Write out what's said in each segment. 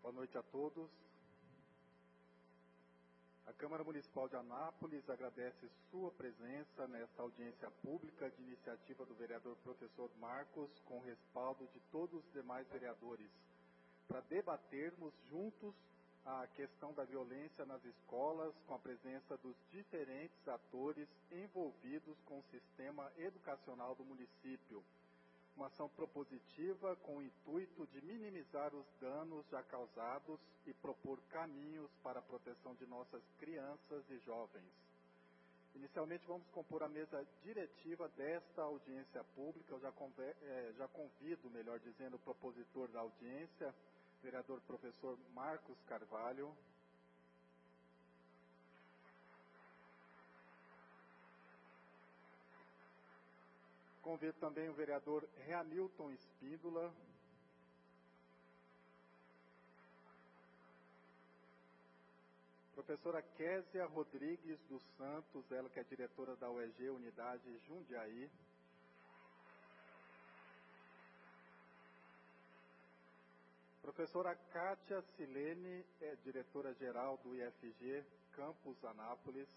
Boa noite a todos. A Câmara Municipal de Anápolis agradece sua presença nesta audiência pública de iniciativa do vereador professor Marcos, com respaldo de todos os demais vereadores, para debatermos juntos a questão da violência nas escolas, com a presença dos diferentes atores envolvidos com o sistema educacional do município. Uma ação propositiva com o intuito de minimizar os danos já causados e propor caminhos para a proteção de nossas crianças e jovens. Inicialmente vamos compor a mesa diretiva desta audiência pública. Eu já convido, melhor dizendo, o propositor da audiência, vereador professor Marcos Carvalho. Convido também o vereador Reamilton Espíndola. Professora Késia Rodrigues dos Santos, ela que é diretora da UEG Unidade Jundiaí. Professora Kátia Silene, é diretora-geral do IFG Campus Anápolis.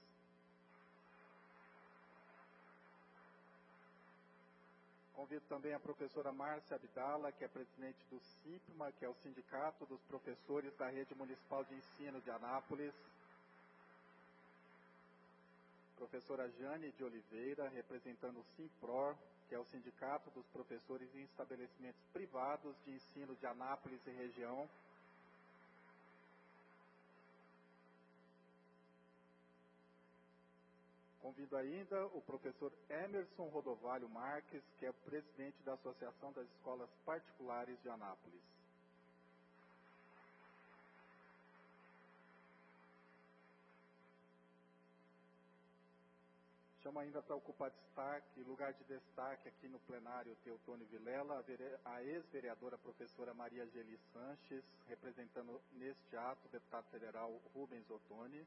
Convido também a professora Márcia Abdala, que é presidente do SIPMA, que é o Sindicato dos Professores da Rede Municipal de Ensino de Anápolis. Professora Jane de Oliveira, representando o SIMPROR, que é o Sindicato dos Professores em Estabelecimentos Privados de Ensino de Anápolis e região. Convido ainda o professor Emerson Rodovalho Marques, que é o presidente da Associação das Escolas Particulares de Anápolis. Chamo ainda para ocupar lugar de destaque aqui no plenário Teotônio Vilela, a ex-vereadora professora Maria Geli Sanches, representando neste ato o deputado federal Rubens Ottoni.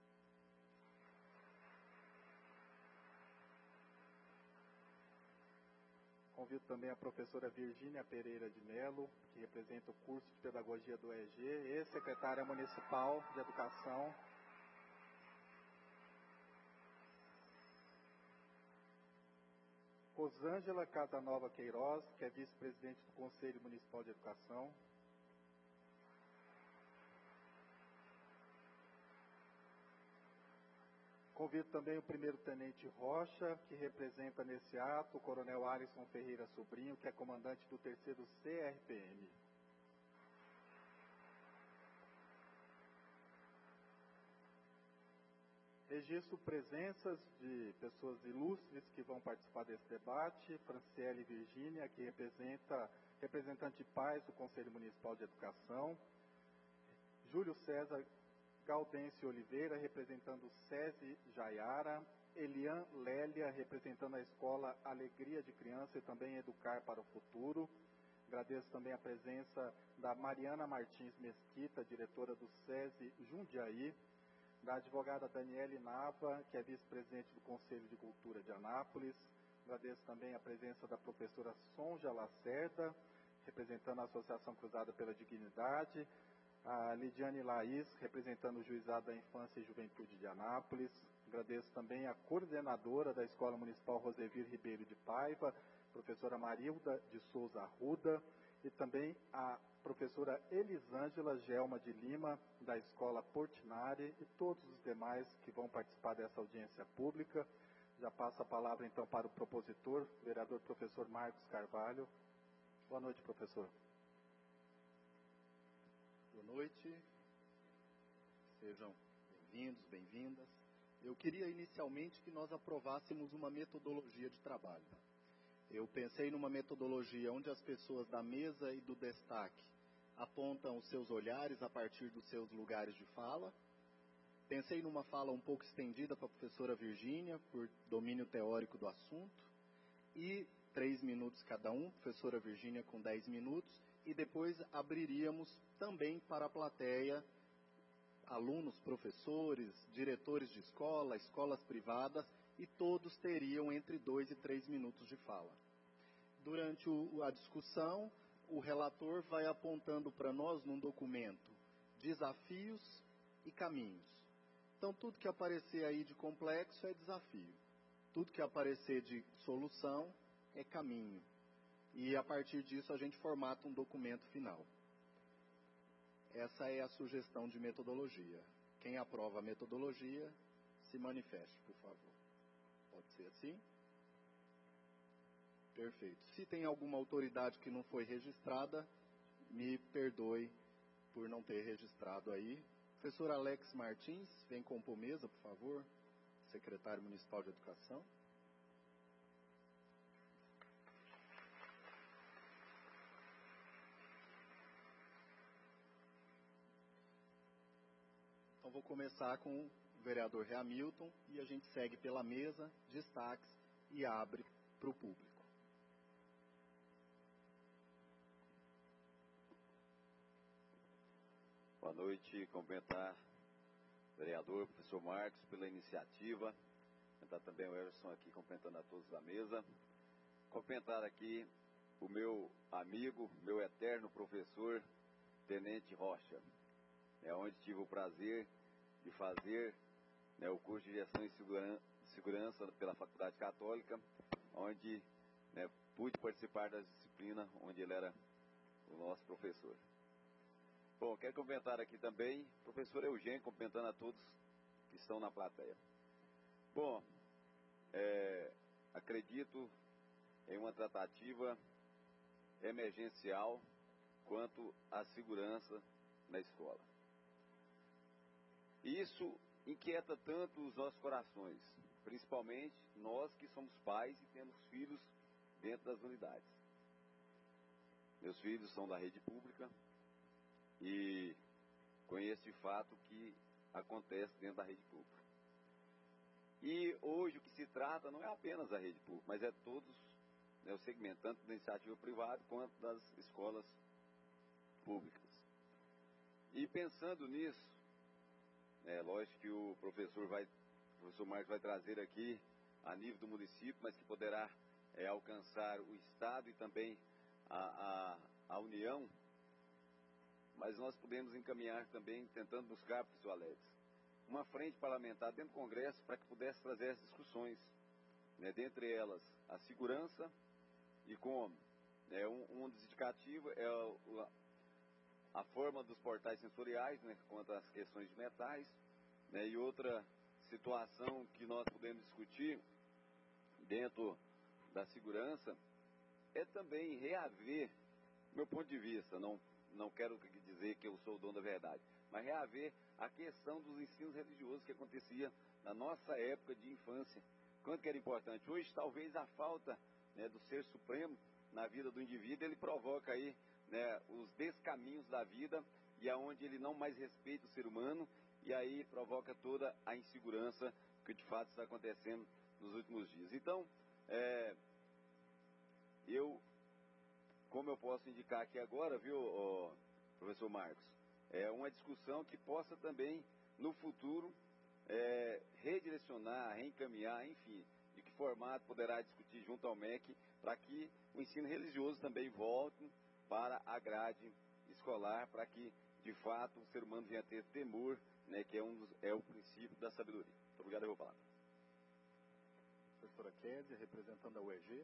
Convido também a professora Virgínia Pereira de Melo, que representa o curso de Pedagogia do EG, e secretária municipal de Educação. Rosângela Casanova Queiroz, que é vice-presidente do Conselho Municipal de Educação. Convido também o primeiro-tenente Rocha, que representa nesse ato o coronel Alisson Ferreira Sobrinho, que é comandante do 3º CRPM. Registro presenças de pessoas ilustres que vão participar desse debate. Franciele Virgínia, que representante de pais do Conselho Municipal de Educação. Júlio César Gaudêncio Oliveira, representando o SESI Jaiara. Elian Lélia, representando a Escola Alegria de Criança e também Educar para o Futuro. Agradeço também a presença da Mariana Martins Mesquita, diretora do SESI Jundiaí. Da advogada Daniele Nava, que é vice-presidente do Conselho de Cultura de Anápolis. Agradeço também a presença da professora Sonja Lacerda, representando a Associação Cruzada pela Dignidade. A Lidiane Laís, representando o Juizado da Infância e Juventude de Anápolis. Agradeço também a coordenadora da Escola Municipal Rosevir Ribeiro de Paiva, professora Marilda de Souza Arruda, e também a professora Elisângela Gelma de Lima, da Escola Portinari, e todos os demais que vão participar dessa audiência pública. Já passo a palavra então para o propositor, o vereador professor Marcos Carvalho. Boa noite, professor. Boa noite, sejam bem-vindos, bem-vindas. Eu queria inicialmente que nós aprovássemos uma metodologia de trabalho. Eu pensei numa metodologia onde as pessoas da mesa e do destaque apontam os seus olhares a partir dos seus lugares de fala. Pensei numa fala um pouco estendida para a professora Virgínia, por domínio teórico do assunto, e 3 minutos cada um, professora Virgínia com 10 minutos, e depois abriríamos também para a plateia, alunos, professores, diretores de escola, escolas privadas, e todos teriam entre 2 e 3 minutos de fala. Durante a discussão, o relator vai apontando para nós num documento desafios e caminhos. Então, tudo que aparecer aí de complexo é desafio. Tudo que aparecer de solução é caminho. E, a partir disso, a gente formata um documento final. Essa é a sugestão de metodologia. Quem aprova a metodologia, se manifeste, por favor. Pode ser assim? Perfeito. Se tem alguma autoridade que não foi registrada, me perdoe por não ter registrado aí. Professor Alex Martins, vem compor mesa, por favor. Secretário Municipal de Educação. Então, vou começar com o vereador Hamilton e a gente segue pela mesa, destaques e abre para o público. Boa noite, cumprimentar o vereador, professor Marcos, pela iniciativa. Cumprimentar também o Everson aqui, cumprimentando a todos da mesa. Cumprimentar aqui o meu amigo, meu eterno professor, Tenente Rocha, onde tive o prazer de fazer o curso de Gestão e Segurança pela Faculdade Católica, onde pude participar da disciplina onde ele era o nosso professor. Bom, quero cumprimentar aqui também o professor Eugênio, cumprimentando a todos que estão na plateia. Bom, acredito em uma tratativa emergencial quanto à segurança na escola. Isso inquieta tanto os nossos corações, principalmente nós que somos pais e temos filhos dentro das unidades. Meus filhos são da rede pública e conheço de fato o que acontece dentro da rede pública. E hoje o que se trata não é apenas da rede pública, mas é todos o segmento, tanto da iniciativa privada quanto das escolas públicas. E pensando nisso, lógico que o professor Marcos vai trazer aqui a nível do município, mas que poderá alcançar o Estado e também a União, mas nós podemos encaminhar também, tentando buscar, professor Alex, uma frente parlamentar dentro do Congresso para que pudesse trazer as discussões, dentre elas a segurança e como um dos indicativos é a forma dos portais sensoriais, quanto às questões de metais, e outra situação que nós podemos discutir dentro da segurança é também reaver, do meu ponto de vista, não quero dizer que eu sou o dono da verdade, mas reaver a questão dos ensinos religiosos que acontecia na nossa época de infância. Quanto que era importante. Hoje, talvez a falta do Ser Supremo na vida do indivíduo, ele provoca aí os descaminhos da vida e aonde ele não mais respeita o ser humano e aí provoca toda a insegurança que de fato está acontecendo nos últimos dias. Então, como eu posso indicar aqui agora, viu, professor Marcos, é uma discussão que possa também, no futuro, redirecionar, reencaminhar, enfim, de que formato poderá discutir junto ao MEC, para que o ensino religioso também volte para a grade escolar, para que, de fato, o ser humano venha a ter temor, que é o princípio da sabedoria. Muito obrigado, eu vou falar. Professora Kézia, representando a UEG.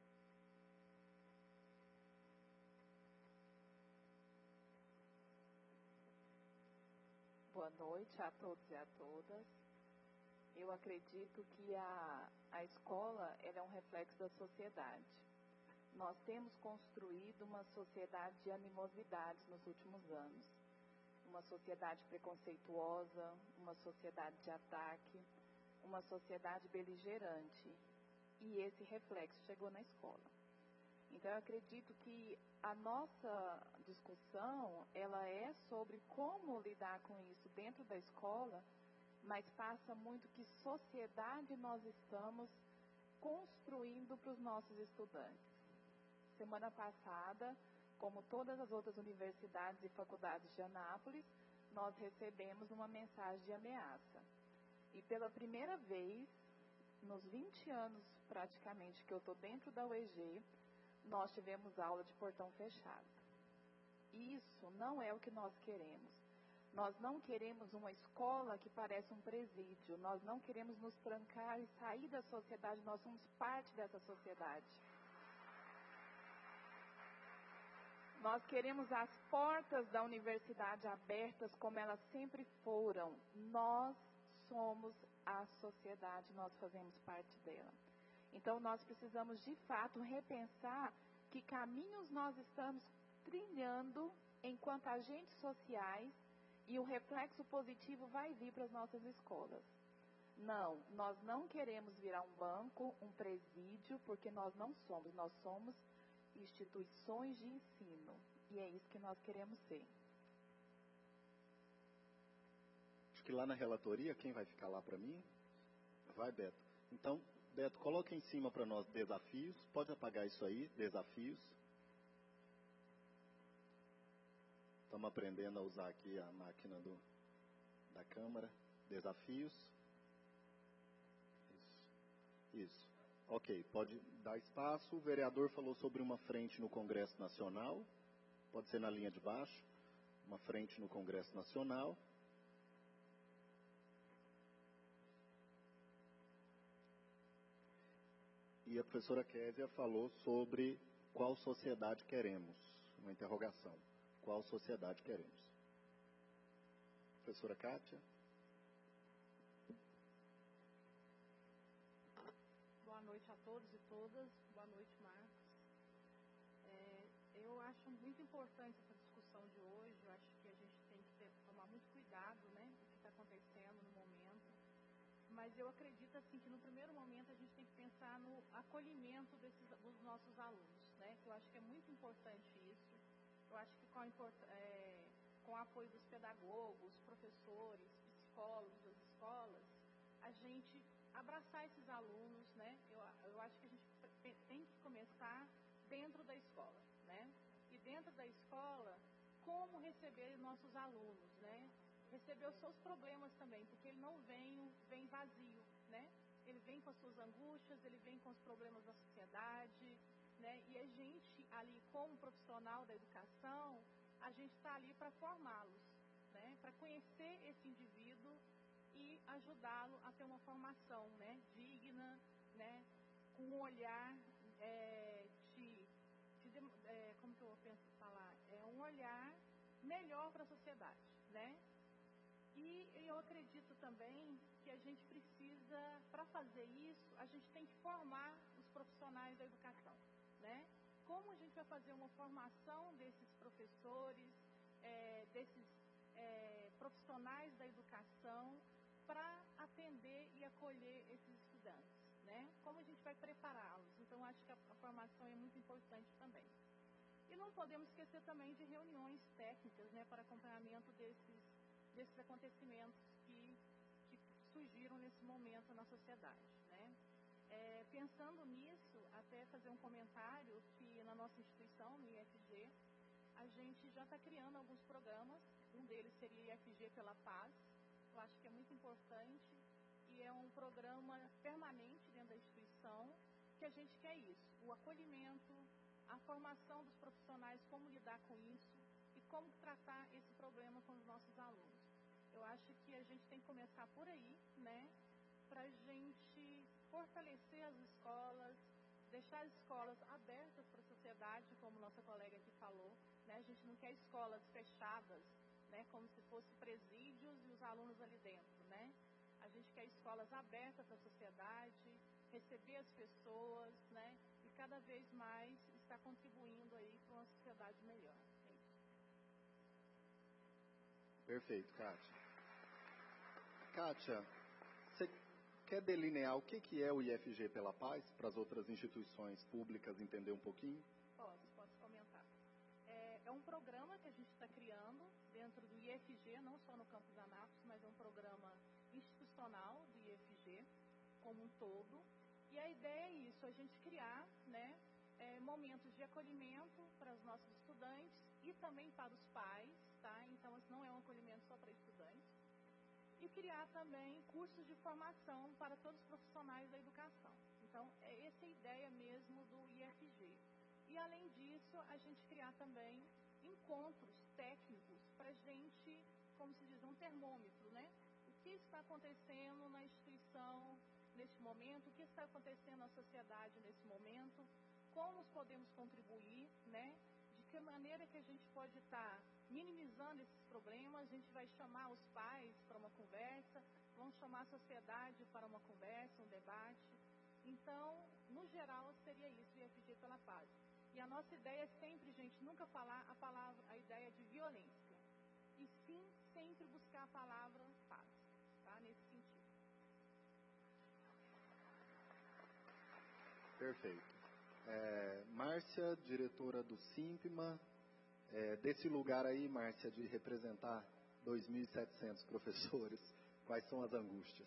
Boa noite a todos e a todas. Eu acredito que a escola ela é um reflexo da sociedade. Nós temos construído uma sociedade de animosidades nos últimos anos. Uma sociedade preconceituosa, uma sociedade de ataque, uma sociedade beligerante. E esse reflexo chegou na escola. Então, eu acredito que a nossa discussão, ela é sobre como lidar com isso dentro da escola, mas passa muito que sociedade nós estamos construindo para os nossos estudantes. Semana passada, como todas as outras universidades e faculdades de Anápolis, nós recebemos uma mensagem de ameaça. E pela primeira vez, nos 20 anos praticamente que eu estou dentro da UEG, nós tivemos aula de portão fechado. Isso não é o que nós queremos. Nós não queremos uma escola que parece um presídio. Nós não queremos nos trancar e sair da sociedade. Nós somos parte dessa sociedade. Nós queremos as portas da universidade abertas como elas sempre foram. Nós somos a sociedade, nós fazemos parte dela. Então nós precisamos de fato repensar que caminhos nós estamos trilhando enquanto agentes sociais e o reflexo positivo vai vir para as nossas escolas. Não, nós não queremos virar um banco, um presídio, porque nós não somos. Nós somos instituições de ensino. E é isso que nós queremos ser. Acho que lá na relatoria, quem vai ficar lá para mim? Vai, Beto. Então, Beto, coloca em cima para nós desafios. Pode apagar isso aí, desafios. Estamos aprendendo a usar aqui a máquina da câmara. Desafios. Isso. Ok, pode dar espaço. O vereador falou sobre uma frente no Congresso Nacional. Pode ser na linha de baixo. Uma frente no Congresso Nacional. E a professora Késia falou sobre qual sociedade queremos. Uma interrogação. Qual sociedade queremos? Professora Kátia? Boa noite a todos e todas. Boa noite, Marcos. Eu acho muito importante essa discussão de hoje. Eu acho que a gente tem que tomar muito cuidado, né, com o que está acontecendo no momento. Mas eu acredito assim que no primeiro momento a gente tem que pensar no acolhimento dos nossos alunos, né? Eu acho que é muito importante isso. Eu acho que com o apoio dos pedagogos, professores, psicólogos das escolas, a gente abraçar esses alunos, né? Eu acho que a gente tem que começar dentro da escola, né? E dentro da escola, como receber nossos alunos, né? Receber os seus problemas também, porque ele não vem vazio, né? Ele vem com as suas angústias, ele vem com os problemas da sociedade, né? E a gente ali, como profissional da educação, a gente está ali para formá-los, né? Para conhecer esse indivíduo e ajudá-lo a ter uma formação, né? Digna, né? Com um olhar como que eu penso falar? Um olhar melhor para a sociedade, né? E eu acredito também que a gente precisa, para fazer isso, a gente tem que formar os profissionais da educação, né? Como a gente vai fazer uma formação desses professores, desses profissionais da educação para atender e acolher esses estudantes, né? Como a gente vai prepará-los? Então, acho que a formação é muito importante também. E não podemos esquecer também de reuniões técnicas, né, para acompanhamento desses acontecimentos que surgiram nesse momento na sociedade, né? Pensando nisso, até fazer um comentário que na nossa instituição, no IFG, a gente já está criando alguns programas. Um deles seria IFG pela Paz. Eu acho que é muito importante e é um programa permanente dentro da instituição que a gente quer isso, o acolhimento, a formação dos profissionais, como lidar com isso e como tratar esse problema com os nossos alunos. Eu acho que a gente tem que começar por aí, né, para a gente fortalecer as escolas, deixar as escolas abertas para a sociedade, como nossa colega aqui falou, né, a gente não quer escolas fechadas, né, como se fossem presídios e os alunos ali dentro, né, a gente quer escolas abertas para a sociedade, receber as pessoas, né, e cada vez mais estar contribuindo aí para uma sociedade melhor. É isso. Perfeito, Kátia. Kátia, você quer delinear o que é o IFG pela Paz para as outras instituições públicas entender um pouquinho? Posso comentar. É um programa que a gente está criando dentro do IFG, não só no campus Anápolis, mas é um programa institucional do IFG como um todo. E a ideia é isso, a gente criar, né, momentos de acolhimento para os nossos estudantes e também para os pais, tá? Então, assim, não é um acolhimento só para estudantes. E criar também cursos de formação para todos os profissionais da educação. Então, essa é a ideia mesmo do IFG. E, além disso, a gente criar também encontros técnicos para a gente, como se diz, um termômetro, né? O que está acontecendo na instituição neste momento, o que está acontecendo na sociedade nesse momento, como podemos contribuir, né? De que maneira que a gente pode estar minimizando esses problemas. A gente vai chamar os pais para uma conversa, vamos chamar a sociedade para uma conversa, um debate. Então, no geral, seria isso, ia pedir pela paz. E a nossa ideia é sempre, gente, nunca falar a ideia de violência, e sim sempre buscar a palavra paz, tá? Nesse sentido. Perfeito. Márcia, diretora do SINPMA, desse lugar aí, Márcia, de representar 2.700 professores, quais são as angústias?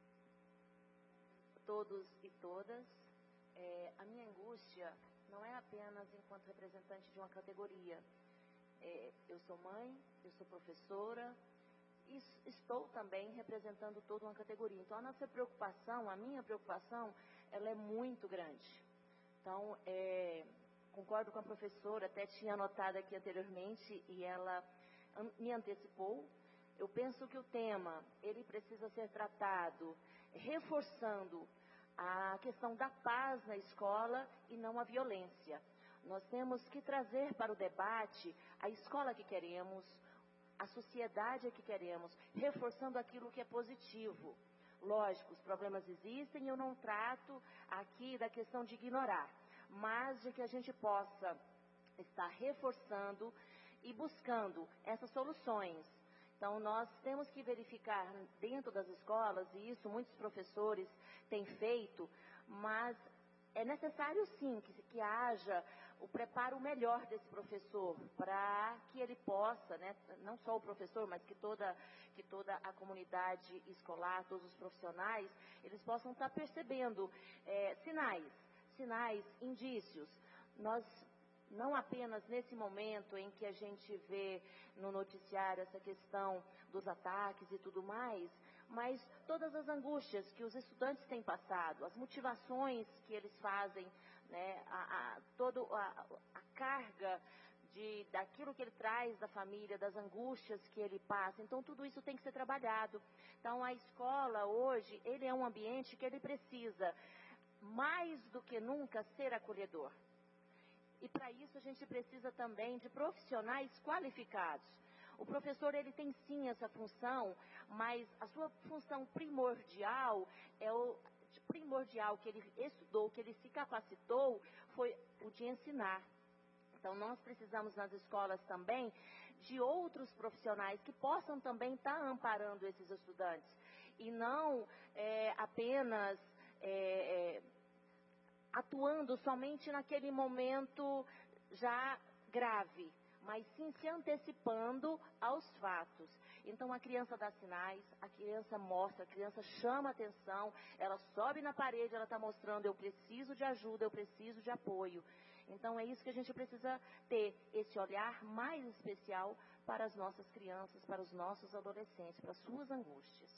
Todos e todas, a minha angústia não é apenas enquanto representante de uma categoria. Eu sou mãe, eu sou professora e estou também representando toda uma categoria. Então, a minha preocupação, ela é muito grande. Então, concordo com a professora, até tinha anotado aqui anteriormente e ela me antecipou. Eu penso que o tema, ele precisa ser tratado reforçando a questão da paz na escola e não a violência. Nós temos que trazer para o debate a escola que queremos, a sociedade que queremos, reforçando aquilo que é positivo. Lógico, os problemas existem e eu não trato aqui da questão de ignorar, mas de que a gente possa estar reforçando e buscando essas soluções. Então, nós temos que verificar dentro das escolas, e isso muitos professores têm feito, mas é necessário sim que haja o preparo melhor desse professor, para que ele possa, né, não só o professor, mas que toda a comunidade escolar, todos os profissionais, eles possam estar percebendo sinais, indícios. Nós, não apenas nesse momento em que a gente vê no noticiário essa questão dos ataques e tudo mais, mas todas as angústias que os estudantes têm passado, as motivações que eles fazem, né, toda a carga daquilo que ele traz da família, das angústias que ele passa. Então, tudo isso tem que ser trabalhado. Então, a escola hoje, ele é um ambiente que ele precisa, mais do que nunca, ser acolhedor. E para isso a gente precisa também de profissionais qualificados. O professor, ele tem sim essa função, mas a sua função primordial que ele estudou, que ele se capacitou, foi o de ensinar. Então, nós precisamos nas escolas também de outros profissionais que possam também estar amparando esses estudantes. E não apenas atuando somente naquele momento já grave, mas sim se antecipando aos fatos. Então, a criança dá sinais, a criança mostra, a criança chama atenção, ela sobe na parede, ela está mostrando: eu preciso de ajuda, eu preciso de apoio. Então, é isso que a gente precisa ter, esse olhar mais especial para as nossas crianças, para os nossos adolescentes, para as suas angústias.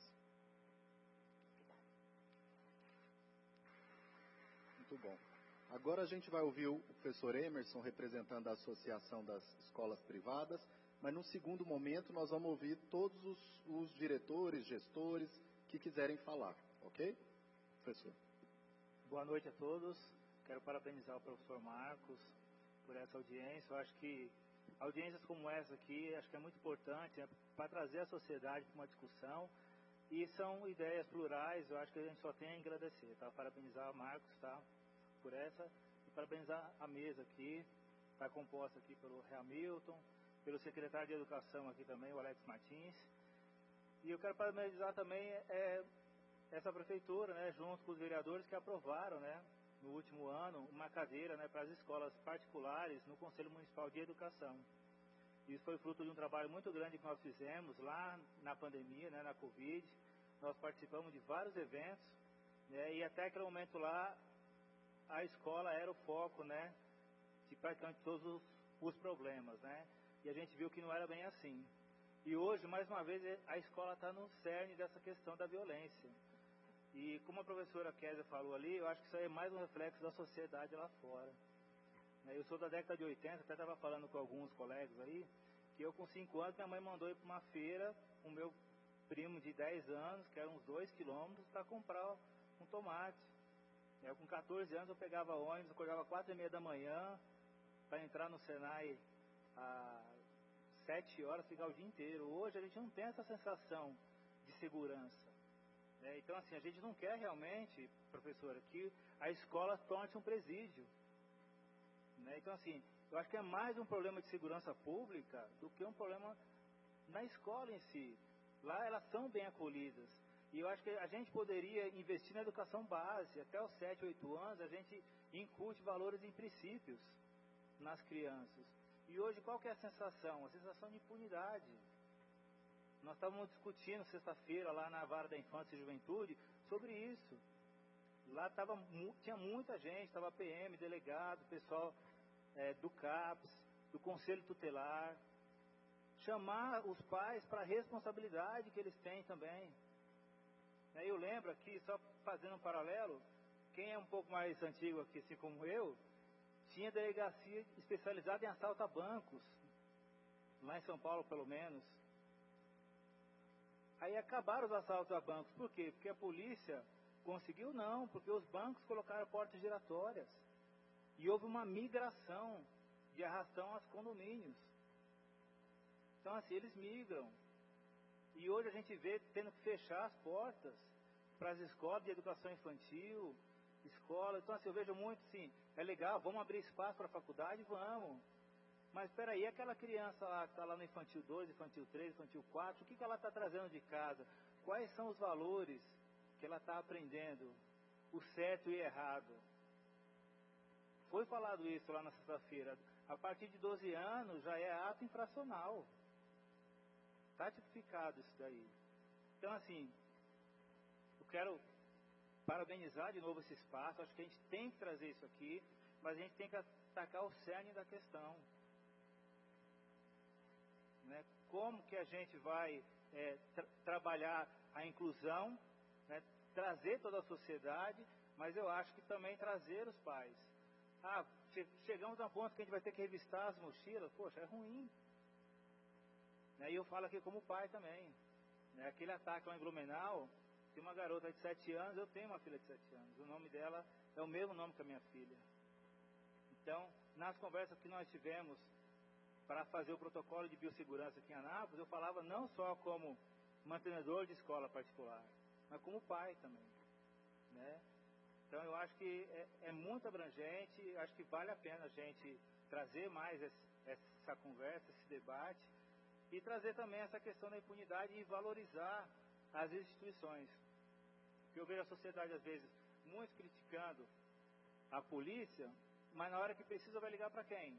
Muito bom. Agora a gente vai ouvir o professor Emerson, representando a Associação das Escolas Privadas, mas num segundo momento nós vamos ouvir todos os diretores, gestores que quiserem falar, ok? Professor. Boa noite a todos. Quero parabenizar o professor Marcos por essa audiência. Eu acho que audiências como essa aqui, acho que é muito importante, para trazer a sociedade para uma discussão. E são ideias plurais, eu acho que a gente só tem a agradecer, tá? Parabenizar o Marcos, tá? Por essa, e parabenizar a mesa aqui, está composta aqui pelo Hamilton, pelo secretário de Educação aqui também, o Alex Martins. E eu quero parabenizar também essa prefeitura, né, junto com os vereadores que aprovaram, né, no último ano, uma cadeira, né, para as escolas particulares no Conselho Municipal de Educação. Isso foi fruto de um trabalho muito grande que nós fizemos lá na pandemia, né, na Covid. Nós participamos de vários eventos, né, e até aquele momento lá, a escola era o foco, né, de praticamente todos os problemas, né, e a gente viu que não era bem assim. E hoje, mais uma vez, a escola está no cerne dessa questão da violência. E como a professora Kézia falou ali, eu acho que isso aí é mais um reflexo da sociedade lá fora. Eu sou da década de 80, até estava falando com alguns colegas aí, que eu com 5 anos, minha mãe mandou ir para uma feira, o meu primo de 10 anos, que era uns 2 quilômetros, para comprar um tomate. Eu com 14 anos eu pegava ônibus, acordava 4h30 da manhã, para entrar no Senai às 7 horas, ficar o dia inteiro. Hoje a gente não tem essa sensação de segurança. Então, assim, a gente não quer realmente, professora, que a escola torne-se um presídio. Então, assim, eu acho que é mais um problema de segurança pública do que um problema na escola em si. Lá elas são bem acolhidas. E eu acho que a gente poderia investir na educação base. Até os 7, 8 anos, a gente incute valores e princípios nas crianças. E hoje, qual que é a sensação? A sensação de impunidade. Nós estávamos discutindo sexta-feira lá na Vara da Infância e Juventude sobre isso. Lá tinha muita gente, estava PM, delegado, pessoal do CAPS, do Conselho Tutelar. Chamar os pais para a responsabilidade que eles têm também. Eu lembro aqui, só fazendo um paralelo, quem é um pouco mais antigo aqui, assim como eu, tinha delegacia especializada em assalto a bancos, lá em São Paulo pelo menos. Aí acabaram os assaltos a bancos. Por quê? Porque a polícia conseguiu? Não, porque os bancos colocaram portas giratórias. E houve uma migração de arrastão aos condomínios. Então, assim, eles migram. E hoje a gente vê tendo que fechar as portas para as escolas de educação infantil, escolas. Então, assim, eu vejo muito, assim, é legal, vamos abrir espaço para a faculdade? Vamos. Mas espera aí, aquela criança lá que está lá no infantil 2, infantil 3, infantil 4, o que ela está trazendo de casa? Quais são os valores que ela está aprendendo? O certo e errado. Foi falado isso lá na sexta-feira. A partir de 12 anos já é ato infracional. Está tipificado isso daí. Então, assim, eu quero parabenizar de novo esse espaço. Acho que a gente tem que trazer isso aqui, mas a gente tem que atacar o cerne da questão. Como que a gente vai trabalhar a inclusão, trazer toda a sociedade, mas eu acho que também trazer os pais. Chegamos a um ponto que a gente vai ter que revistar as mochilas, poxa, é ruim. E eu falo aqui como pai também. Aquele ataque lá em Blumenau, tem uma garota de 7 anos, eu tenho uma filha de 7 anos, o nome dela é o mesmo nome que a minha filha. Então, nas conversas que nós tivemos para fazer o protocolo de biossegurança aqui em Anápolis, eu falava não só como mantenedor de escola particular, mas como pai também. Então eu acho que é muito abrangente, acho que vale a pena a gente trazer mais essa conversa, esse debate, e trazer também essa questão da impunidade e valorizar as instituições. Porque eu vejo a sociedade às vezes muito criticando a polícia, mas na hora que precisa vai ligar para quem?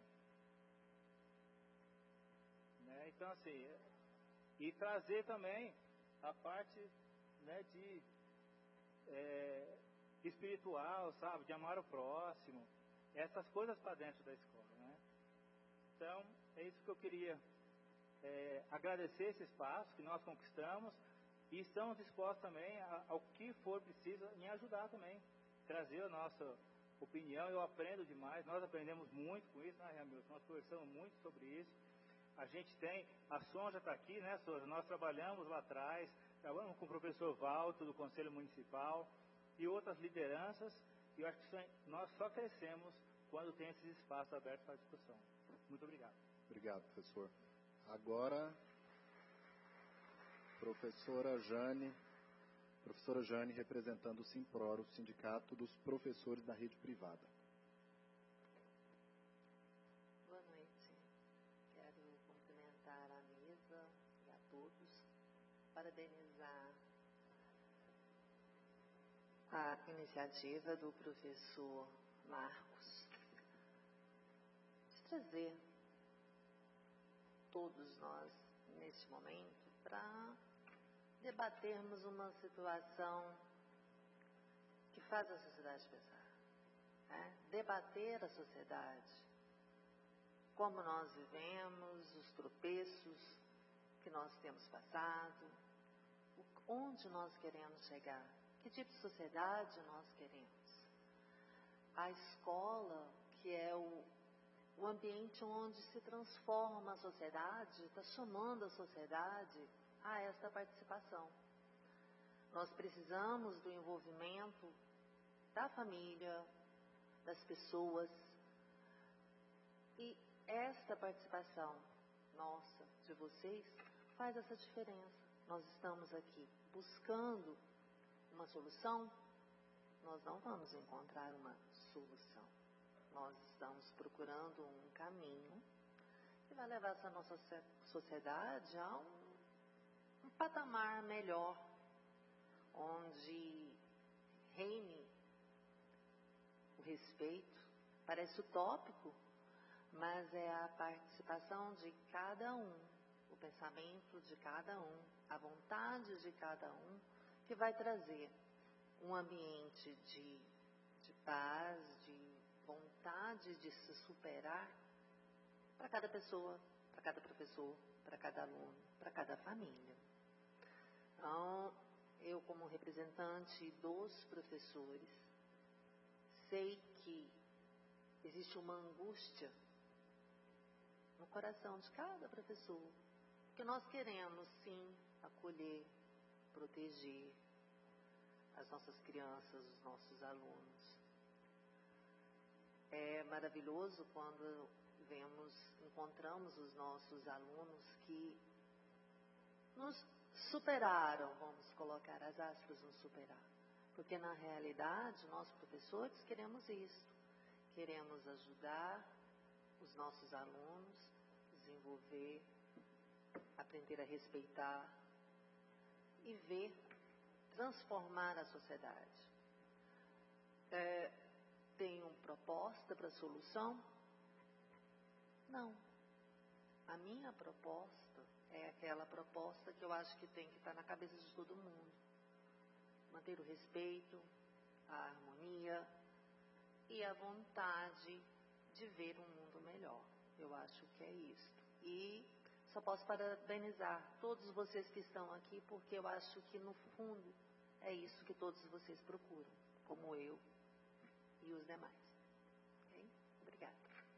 Então, assim, e trazer também a parte de espiritual, sabe, de amar o próximo, essas coisas para dentro da escola. Então, é isso que eu queria agradecer esse espaço que nós conquistamos e estamos dispostos também ao que for preciso em ajudar também, trazer a nossa opinião. Eu aprendo demais, nós aprendemos muito com isso, Ramiro? Nós conversamos muito sobre isso. A gente tem, a Sonja está aqui, Sonja? Nós trabalhamos lá atrás, trabalhamos com o professor Valto do Conselho Municipal e outras lideranças, e eu acho que nós só crescemos quando tem esses espaços abertos para discussão. Muito obrigado. Obrigado, professor. Agora, professora Jane, representando o Simpror, o Sindicato dos Professores da Rede Privada. Boa noite. Quero cumprimentar a mesa e a todos, parabenizar a iniciativa do professor Marcos de trazer todos nós neste momento para debatermos uma situação que faz a sociedade pensar. Debater a sociedade, como nós vivemos, os tropeços que nós temos passado, onde nós queremos chegar, que tipo de sociedade nós queremos. A escola, que é o ambiente onde se transforma a sociedade, está chamando a sociedade a esta participação. Nós precisamos do envolvimento da família, das pessoas, e esta participação nossa, de vocês, faz essa diferença. Nós estamos aqui buscando uma solução, nós não vamos encontrar uma solução. Nós estamos procurando um caminho que vai levar essa nossa sociedade a um patamar melhor, onde reine o respeito. Parece utópico, mas é a participação de cada um, o pensamento de cada um, a vontade de cada um, que vai trazer um ambiente de paz, de vontade de se superar para cada pessoa, para cada professor, para cada aluno, para cada família. Então, eu como representante dos professores, sei que existe uma angústia no coração de cada professor, porque nós queremos sim acolher, proteger as nossas crianças, os nossos alunos. É maravilhoso quando encontramos os nossos alunos que nos superaram, vamos colocar as aspas no superar. Porque na realidade, nós professores queremos isso. Queremos ajudar os nossos alunos, desenvolver, aprender a respeitar e ver, transformar a sociedade. Tenho proposta para solução? Não. A minha proposta é aquela proposta que eu acho que tem que estar na cabeça de todo mundo. Manter o respeito, a harmonia e a vontade de ver um mundo melhor. Eu acho que é isso. E só posso parabenizar todos vocês que estão aqui, porque eu acho que no fundo é isso que todos vocês procuram, como eu e os demais. Ok? Obrigada.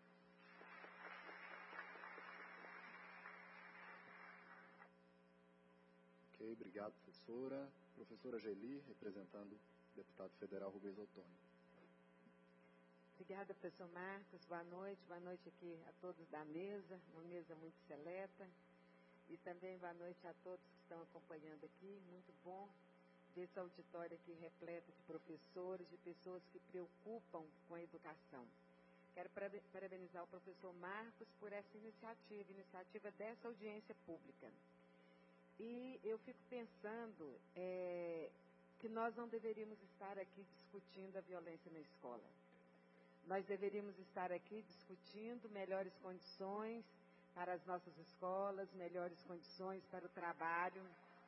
Ok, obrigado, professora. Professora Geli, representando o deputado federal Rubens Ottoni. Obrigada, professor Marcos. Boa noite aqui a todos da mesa, uma mesa muito seleta. E também boa noite a todos que estão acompanhando aqui. Muito bom ver esse auditório aqui repleto de professores, de pessoas que preocupam com a educação. Quero parabenizar o professor Marcos por essa iniciativa dessa audiência pública. E eu fico pensando que nós não deveríamos estar aqui discutindo a violência na escola. Nós deveríamos estar aqui discutindo melhores condições para as nossas escolas, melhores condições para o trabalho,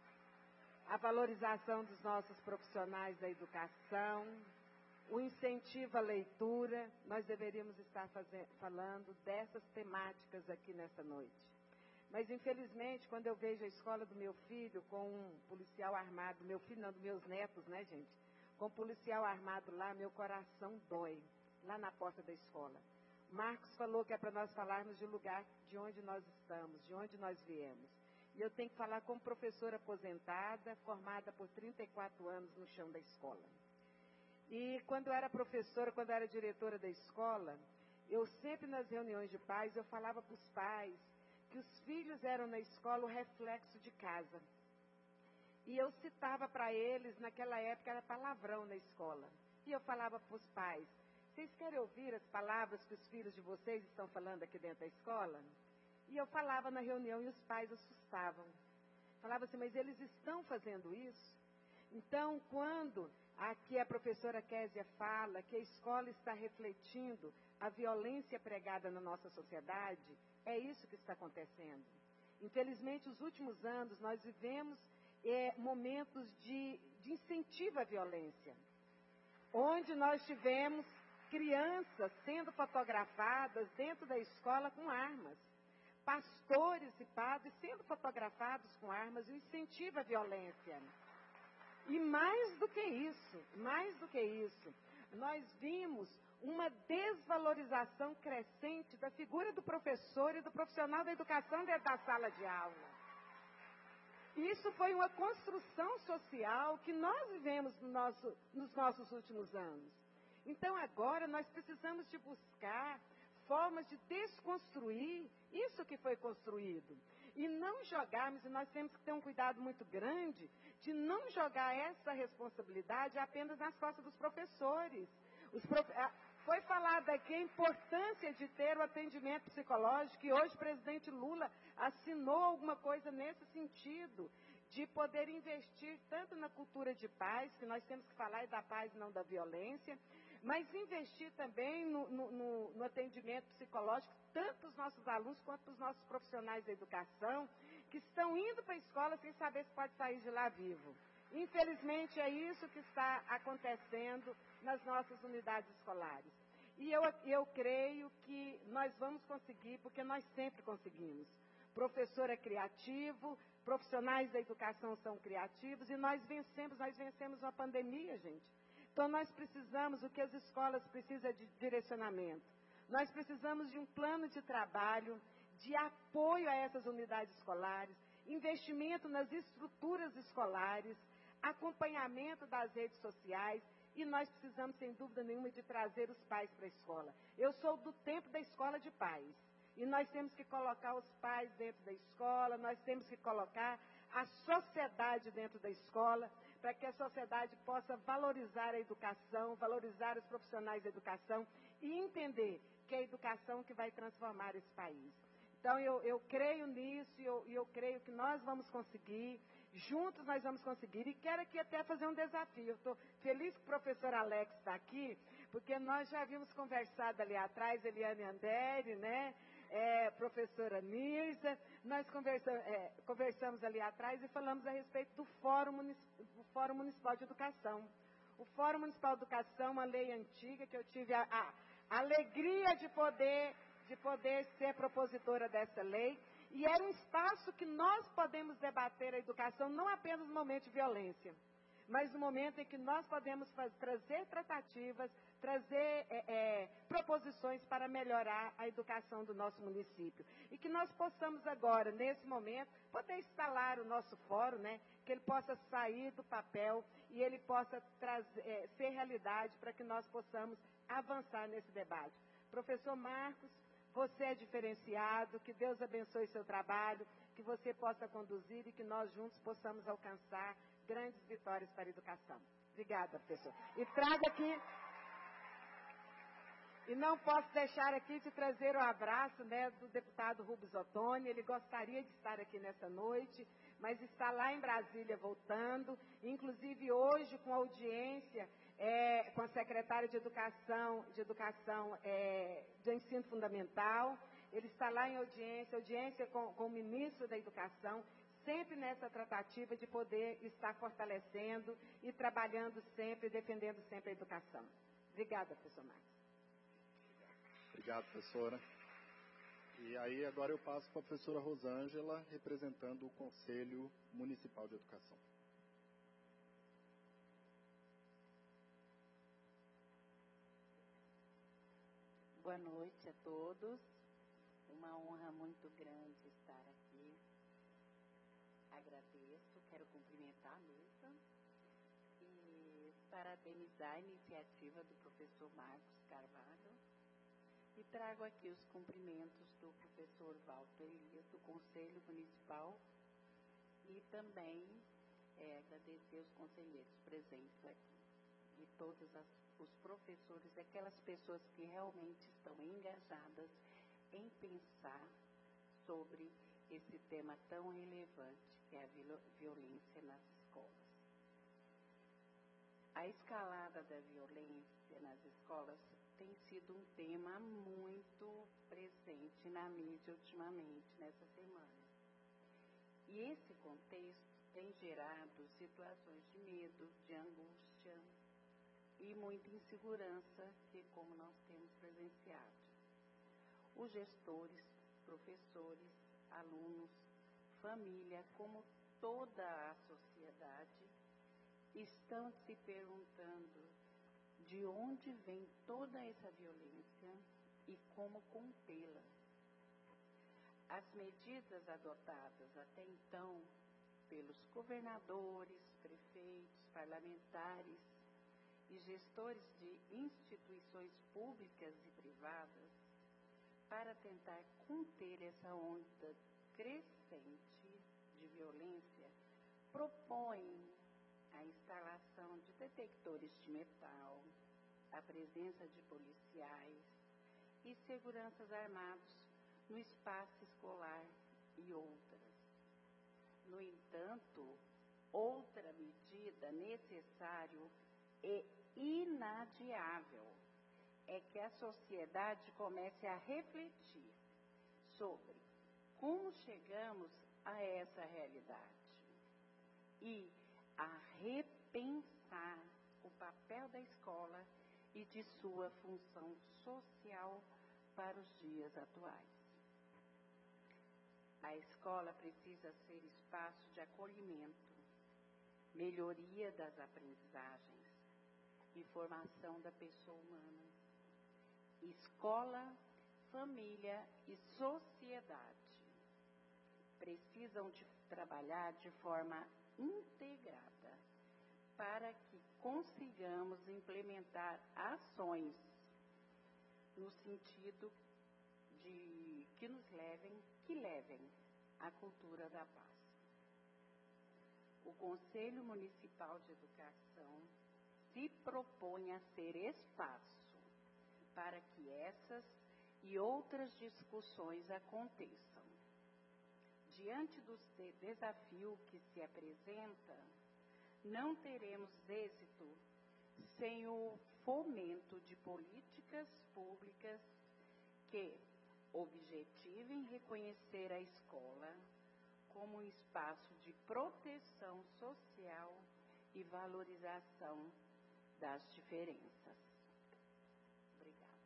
a valorização dos nossos profissionais da educação, o incentivo à leitura. Nós deveríamos estar falando dessas temáticas aqui nessa noite. Mas, infelizmente, quando eu vejo a escola do meu filho com um policial armado, meu filho não, dos meus netos, né, gente? Com um policial armado lá, meu coração dói, lá na porta da escola. Marcos falou que é para nós falarmos de lugar de onde nós estamos, de onde nós viemos. E eu tenho que falar como professora aposentada, formada por 34 anos no chão da escola. E quando eu era professora, quando eu era diretora da escola, eu sempre nas reuniões de pais, eu falava para os pais que os filhos eram na escola o reflexo de casa. E eu citava para eles, naquela época era palavrão na escola. E eu falava para os pais, vocês querem ouvir as palavras que os filhos de vocês estão falando aqui dentro da escola? E eu falava na reunião e os pais assustavam. Falavam assim, mas eles estão fazendo isso? Então, quando aqui a professora Késia fala que a escola está refletindo a violência pregada na nossa sociedade, é isso que está acontecendo. Infelizmente, os últimos anos, nós vivemos momentos de incentivo à violência, onde nós tivemos crianças sendo fotografadas dentro da escola com armas, pastores e padres sendo fotografados com armas, o incentivo à violência. E mais do que isso, nós vimos uma desvalorização crescente da figura do professor e do profissional da educação dentro da sala de aula. Isso foi uma construção social que nós vivemos nos nossos últimos anos. Então, agora, nós precisamos de buscar formas de desconstruir isso que foi construído. E não jogarmos, e nós temos que ter um cuidado muito grande, de não jogar essa responsabilidade apenas nas costas dos professores. Foi falado aqui a importância de ter o atendimento psicológico, e hoje o presidente Lula assinou alguma coisa nesse sentido, de poder investir tanto na cultura de paz, que nós temos que falar da paz e não da violência, mas investir também no atendimento psicológico, tanto para os nossos alunos quanto para os nossos profissionais da educação, que estão indo para a escola sem saber se pode sair de lá vivo. Infelizmente, é isso que está acontecendo nas nossas unidades escolares. E eu creio que nós vamos conseguir, porque nós sempre conseguimos. Professor é criativo, profissionais da educação são criativos, e nós vencemos uma pandemia, gente. Então, nós precisamos, o que as escolas precisam é de direcionamento. Nós precisamos de um plano de trabalho, de apoio a essas unidades escolares, investimento nas estruturas escolares, acompanhamento das redes sociais, e nós precisamos, sem dúvida nenhuma, de trazer os pais para a escola. Eu sou do tempo da escola de pais, e nós temos que colocar os pais dentro da escola, nós temos que colocar a sociedade dentro da escola, para que a sociedade possa valorizar a educação, valorizar os profissionais da educação e entender que é a educação que vai transformar esse país. Então, eu creio nisso e eu creio que nós vamos conseguir, juntos nós vamos conseguir. E quero aqui até fazer um desafio. Eu estou feliz que o professor Alex está aqui, porque nós já havíamos conversado ali atrás, Eliane Andere, né? Professora Nirza, nós conversamos ali atrás e falamos a respeito do Fórum Municipal de Educação. O Fórum Municipal de Educação, uma lei antiga que eu tive a alegria de poder ser propositora dessa lei, e era um espaço que nós podemos debater a educação não apenas no momento de violência, mas no momento em que nós podemos trazer tratativas, trazer proposições para melhorar a educação do nosso município. E que nós possamos agora, nesse momento, poder instalar o nosso fórum, né, que ele possa sair do papel e ele possa ser realidade para que nós possamos avançar nesse debate. Professor Marcos, você é diferenciado, que Deus abençoe seu trabalho, que você possa conduzir e que nós juntos possamos alcançar grandes vitórias para a educação. Obrigada, professor. E trago aqui, e não posso deixar aqui de trazer o abraço, né, do deputado Rubens Ottoni. Ele gostaria de estar aqui nessa noite, mas está lá em Brasília voltando, inclusive hoje com audiência com a secretária de Educação do Ensino Fundamental. Ele está lá em audiência com o ministro da Educação, sempre nessa tratativa de poder estar fortalecendo e trabalhando sempre, defendendo sempre a educação. Obrigada, professor Marcos. Obrigado, professora. E aí, agora eu passo para a professora Rosângela, representando o Conselho Municipal de Educação. Boa noite a todos. Uma honra muito grande estar aqui. Agradeço, quero cumprimentar a mesa e parabenizar a iniciativa do professor Marcos Carvalho. E trago aqui os cumprimentos do professor Walter Elias, do Conselho Municipal, e também agradecer os conselheiros presentes aqui, e todos os professores, aquelas pessoas que realmente estão engajadas em pensar sobre esse tema tão relevante que é a violência nas escolas. A escalada da violência nas escolas tem sido um tema muito presente na mídia ultimamente, nessa semana. E esse contexto tem gerado situações de medo, de angústia e muita insegurança, que como nós temos presenciado. Os gestores, professores, alunos, família, como toda a sociedade, estão se perguntando de onde vem toda essa violência e como contê-la. As medidas adotadas até então pelos governadores, prefeitos, parlamentares e gestores de instituições públicas e privadas para tentar conter essa onda crescente de violência propõem a instalação de detectores de metal, a presença de policiais e seguranças armados no espaço escolar e outras. No entanto, outra medida necessária e inadiável é que a sociedade comece a refletir sobre como chegamos a essa realidade e a repensar o papel da escola e de sua função social para os dias atuais. A escola precisa ser espaço de acolhimento, melhoria das aprendizagens e formação da pessoa humana. Escola, família e sociedade precisam de trabalhar de forma integrada para que consigamos implementar ações no sentido de que levem à cultura da paz. O Conselho Municipal de Educação se propõe a ser espaço para que essas e outras discussões aconteçam. Diante do desafio que se apresenta, não teremos êxito sem o fomento de políticas públicas que objetivem reconhecer a escola como um espaço de proteção social e valorização das diferenças. Obrigada.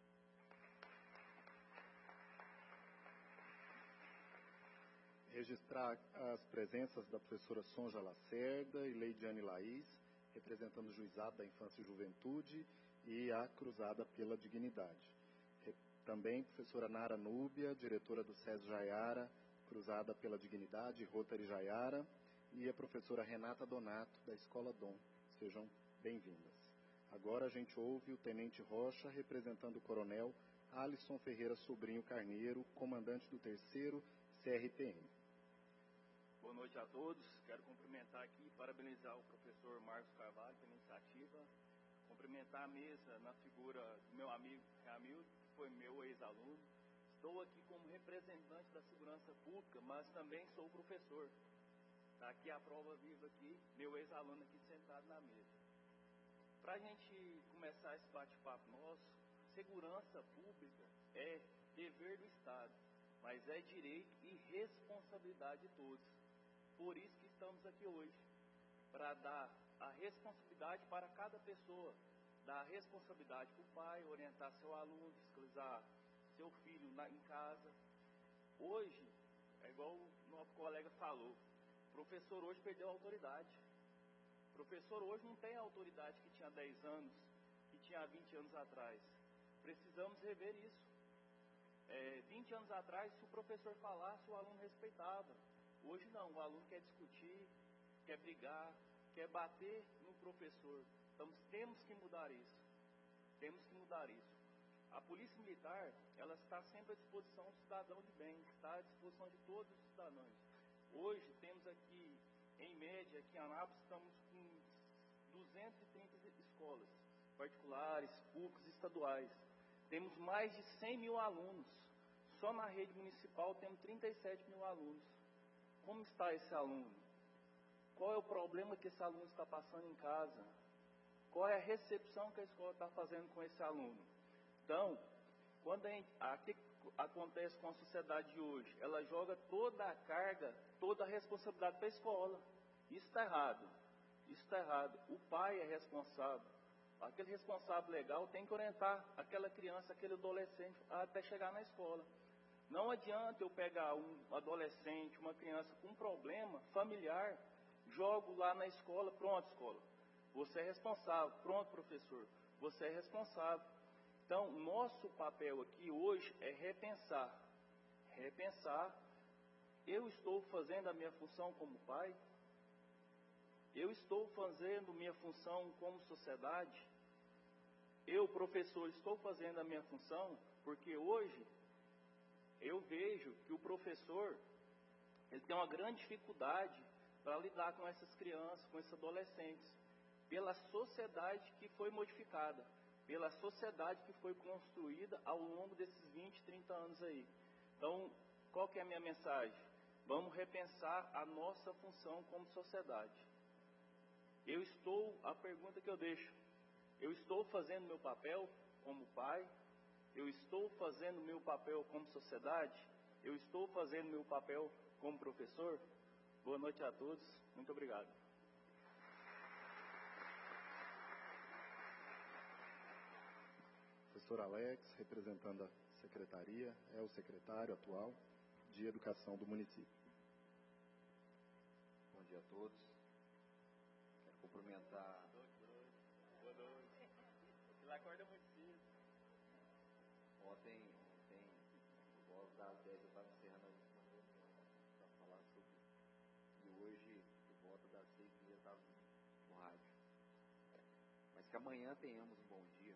Registrar as presenças da professora Sonja Lacerda e Leidiane Laís, representando o Juizado da Infância e Juventude e a Cruzada pela Dignidade. Também professora Nara Núbia, diretora do SES Jaiara, Cruzada pela Dignidade, Rotary Jaiara, e a professora Renata Donato, da Escola Dom. Sejam bem-vindas. Agora a gente ouve o Tenente Rocha, representando o Coronel Alisson Ferreira Sobrinho Carneiro, comandante do 3º CRPM. Boa noite a todos. Quero cumprimentar aqui e parabenizar o professor Marcos Carvalho pela iniciativa. Cumprimentar a mesa na figura do meu amigo Ramil, que foi meu ex-aluno. Estou aqui como representante da segurança pública, mas também sou professor. Está aqui a prova viva aqui, meu ex-aluno aqui sentado na mesa. Para a gente começar esse bate-papo nosso, segurança pública é dever do Estado, mas é direito e responsabilidade de todos. Por isso que estamos aqui hoje, para dar a responsabilidade para cada pessoa, dar a responsabilidade para o pai, orientar seu aluno, fiscalizar seu filho em casa. Hoje, é igual o nosso colega falou, o professor hoje perdeu a autoridade. O professor hoje não tem a autoridade que tinha 10 anos, que tinha 20 anos atrás. Precisamos rever isso. 20 anos atrás, se o professor falasse, o aluno respeitava. Hoje não, o aluno quer discutir, quer brigar, quer bater no professor. Então, temos que mudar isso. Temos que mudar isso. A Polícia Militar, ela está sempre à disposição do cidadão de bem, está à disposição de todos os cidadãos. Hoje, temos aqui, em média, aqui em Anápolis, estamos com 230 escolas, particulares, públicas, estaduais. Temos mais de 100 mil alunos. Só na rede municipal temos 37 mil alunos. Como está esse aluno? Qual é o problema que esse aluno está passando em casa? Qual é a recepção que a escola está fazendo com esse aluno? Então, quando aqui acontece com a sociedade de hoje, ela joga toda a carga, toda a responsabilidade para a escola. Isso está errado. Isso está errado. O pai é responsável. Aquele responsável legal tem que orientar aquela criança, aquele adolescente até chegar na escola. Não adianta eu pegar um adolescente, uma criança com um problema familiar, jogo lá na escola, pronto, escola, você é responsável, pronto, professor, você é responsável. Então, nosso papel aqui hoje é repensar. Eu estou fazendo a minha função como pai? Eu estou fazendo minha função como sociedade? Eu, professor, estou fazendo a minha função? Porque hoje eu vejo que o professor ele tem uma grande dificuldade para lidar com essas crianças, com esses adolescentes, pela sociedade que foi modificada, pela sociedade que foi construída ao longo desses 20, 30 anos aí. Então, qual que é a minha mensagem? Vamos repensar a nossa função como sociedade. A pergunta que eu deixo, eu estou fazendo meu papel como pai? Eu estou fazendo meu papel como sociedade? Eu estou fazendo meu papel como professor? Boa noite a todos, muito obrigado. Professor Alex, representando a secretaria, é o secretário atual de Educação do município. Bom dia a todos. Quero cumprimentar... Boa noite. Ele acorda muito cedo. Ontem, por volta das 10, eu estava encerrando a última reunião para falar sobre... E hoje, por volta das 6, eu estava no rádio. Mas que amanhã tenhamos um bom dia.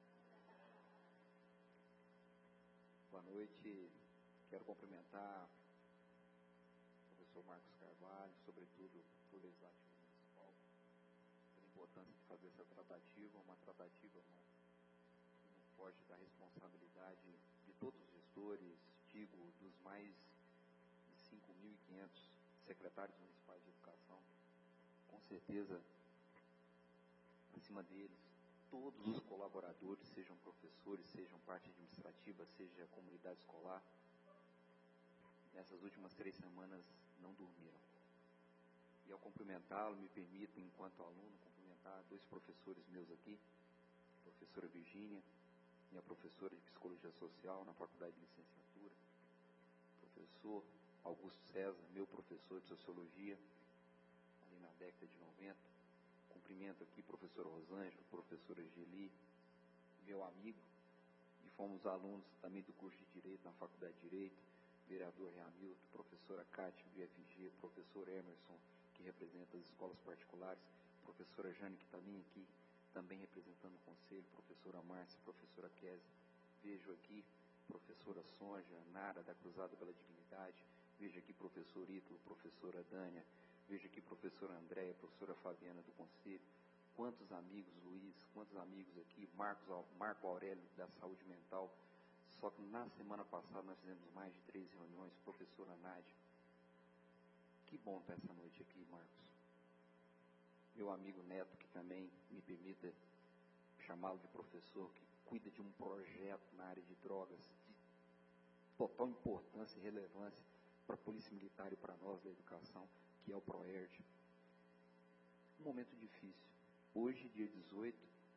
Boa noite. Quero cumprimentar o professor Marcos Carvalho, sobretudo o Legislativo Municipal, pela importância de fazer essa tratativa, uma tratativa que não foge da responsabilidade de todos os gestores, digo, dos mais de 5.500 secretários municipais de educação. Com certeza, acima deles, todos os colaboradores, sejam professores, sejam parte administrativa, seja comunidade escolar, nessas últimas 3 semanas não dormiram. E ao cumprimentá-lo, me permito, enquanto aluno, cumprimentar 2 professores meus aqui, a professora Virgínia, minha professora de Psicologia Social na Faculdade de Licenciatura, professor Augusto César, meu professor de Sociologia, ali na década de 90, cumprimento aqui professora Rosângela, professora Geli, meu amigo, e fomos alunos também do curso de Direito na Faculdade de Direito, vereador Hamilton, professora Cátia do IFG, professor Emerson, que representa as escolas particulares, professora Jane, que está bem aqui, também representando o conselho, professora Márcia, professora Kézia, vejo aqui professora Sonja, Nara, da Cruzada pela Dignidade, vejo aqui professor Ítalo, professora Dânia, vejo aqui professora Andréia, professora Fabiana do Conselho, quantos amigos, Luiz, quantos amigos aqui, Marco Aurélio da Saúde Mental, só que na semana passada nós fizemos mais de 3 reuniões, professora Nádia. Que bom estar essa noite aqui, Marcos. Meu amigo Neto, que também me permita chamá-lo de professor, que cuida de um projeto na área de drogas de total importância e relevância para a Polícia Militar e para nós da educação, que é o PROERD. Um momento difícil. Hoje, dia 18,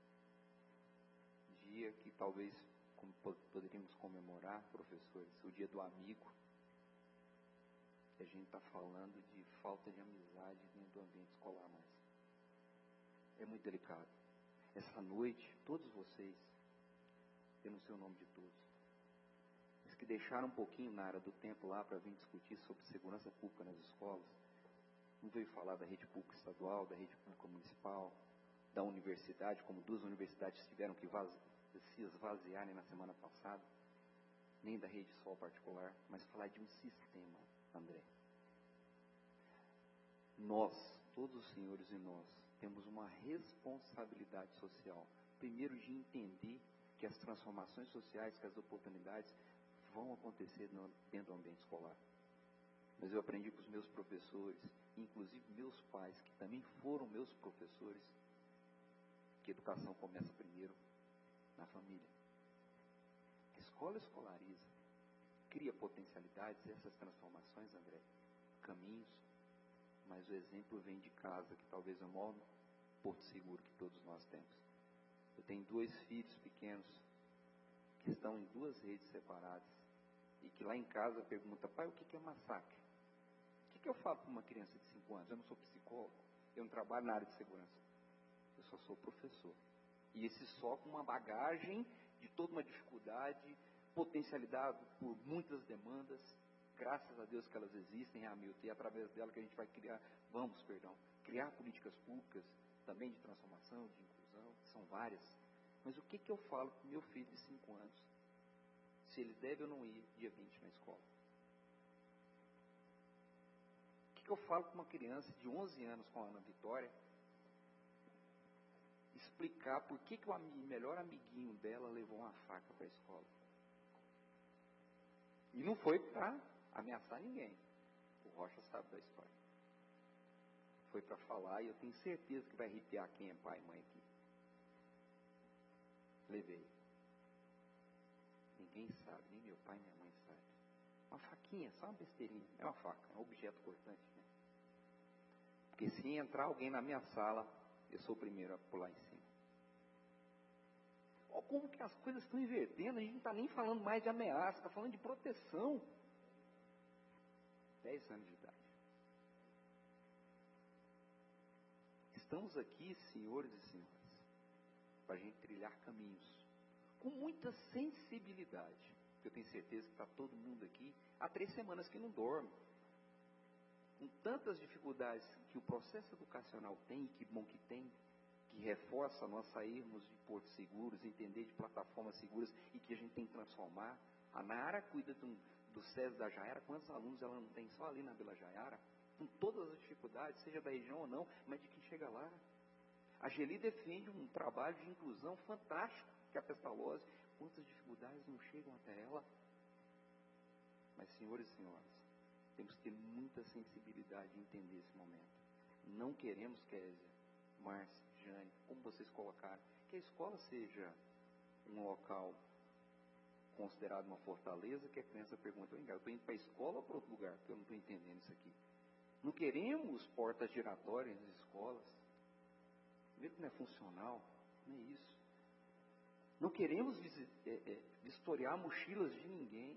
dia que talvez poderíamos comemorar, professores, o dia do amigo. A gente está falando de falta de amizade dentro do ambiente escolar, mas é muito delicado. Essa noite, todos vocês, eu não sei o nome de todos, mas que deixaram um pouquinho na área do tempo lá para vir discutir sobre segurança pública nas escolas, não veio falar da rede pública estadual, da rede pública municipal, da universidade, como 2 universidades tiveram que se esvaziarem na semana passada, nem da rede só particular, mas falar de um sistema, André. Nós, todos os senhores e nós, temos uma responsabilidade social, primeiro de entender que as transformações sociais, que as oportunidades vão acontecer dentro do ambiente escolar. Mas eu aprendi com os meus professores, inclusive meus pais, que também foram meus professores, que a educação começa primeiro na família. A escola escolariza, cria potencialidades, essas transformações, André, caminhos, mas o exemplo vem de casa, que talvez é o maior porto seguro que todos nós temos. Eu tenho 2 filhos pequenos que estão em 2 redes separadas e que lá em casa perguntam: pai, o que é massacre? O que eu falo para uma criança de 5 anos? Eu não sou psicólogo, eu não trabalho na área de segurança. Eu só sou professor. E esse só com uma bagagem de toda uma dificuldade, potencialidade por muitas demandas, graças a Deus que elas existem, Hamilton, e é através dela que a gente vai criar políticas públicas, também de transformação, de inclusão, são várias. Mas o que eu falo para o meu filho de 5 anos? Se ele deve ou não ir dia 20 na escola? O que eu falo para uma criança de 11 anos com a Ana Vitória? Explicar por que o melhor amiguinho dela levou uma faca para a escola. E não foi para ameaçar ninguém. O Rocha sabe da história. Foi para falar, e eu tenho certeza que vai arrepiar quem é pai e mãe aqui. Levei. Ninguém sabe, nem meu pai nem minha mãe sabe. Uma faquinha, só uma besteirinha. É uma faca, é um objeto cortante. Né? Porque se entrar alguém na minha sala, eu sou o primeiro a pular em cima. Olha como que as coisas estão invertendo. A gente não está nem falando mais de ameaça, está falando de proteção. 10 anos de idade. Estamos aqui, senhores e senhoras, para a gente trilhar caminhos com muita sensibilidade. Eu tenho certeza que está todo mundo aqui há 3 semanas que não dorme. Com tantas dificuldades que o processo educacional tem, e que bom que tem, que reforça nós sairmos de portos seguros, entender de plataformas seguras e que a gente tem que transformar. A Nara cuida do SES da Jaiara. Quantos alunos ela não tem só ali na Vila Jaiara? Com todas as dificuldades, seja da região ou não, mas de quem chega lá. A Geli defende um trabalho de inclusão fantástico, que é a Pestalozzi. Quantas dificuldades não chegam até ela? Mas, senhores e senhoras, temos que ter muita sensibilidade em entender esse momento. Não queremos, Kézia, Márcia, Jane, como vocês colocaram, que a escola seja um local considerado uma fortaleza, que a criança pergunta, eu estou indo para a escola ou para outro lugar? Porque eu não estou entendendo isso aqui. Não queremos portas giratórias nas escolas. Primeiro que não é funcional, não é isso. Não queremos vistoriar mochilas de ninguém.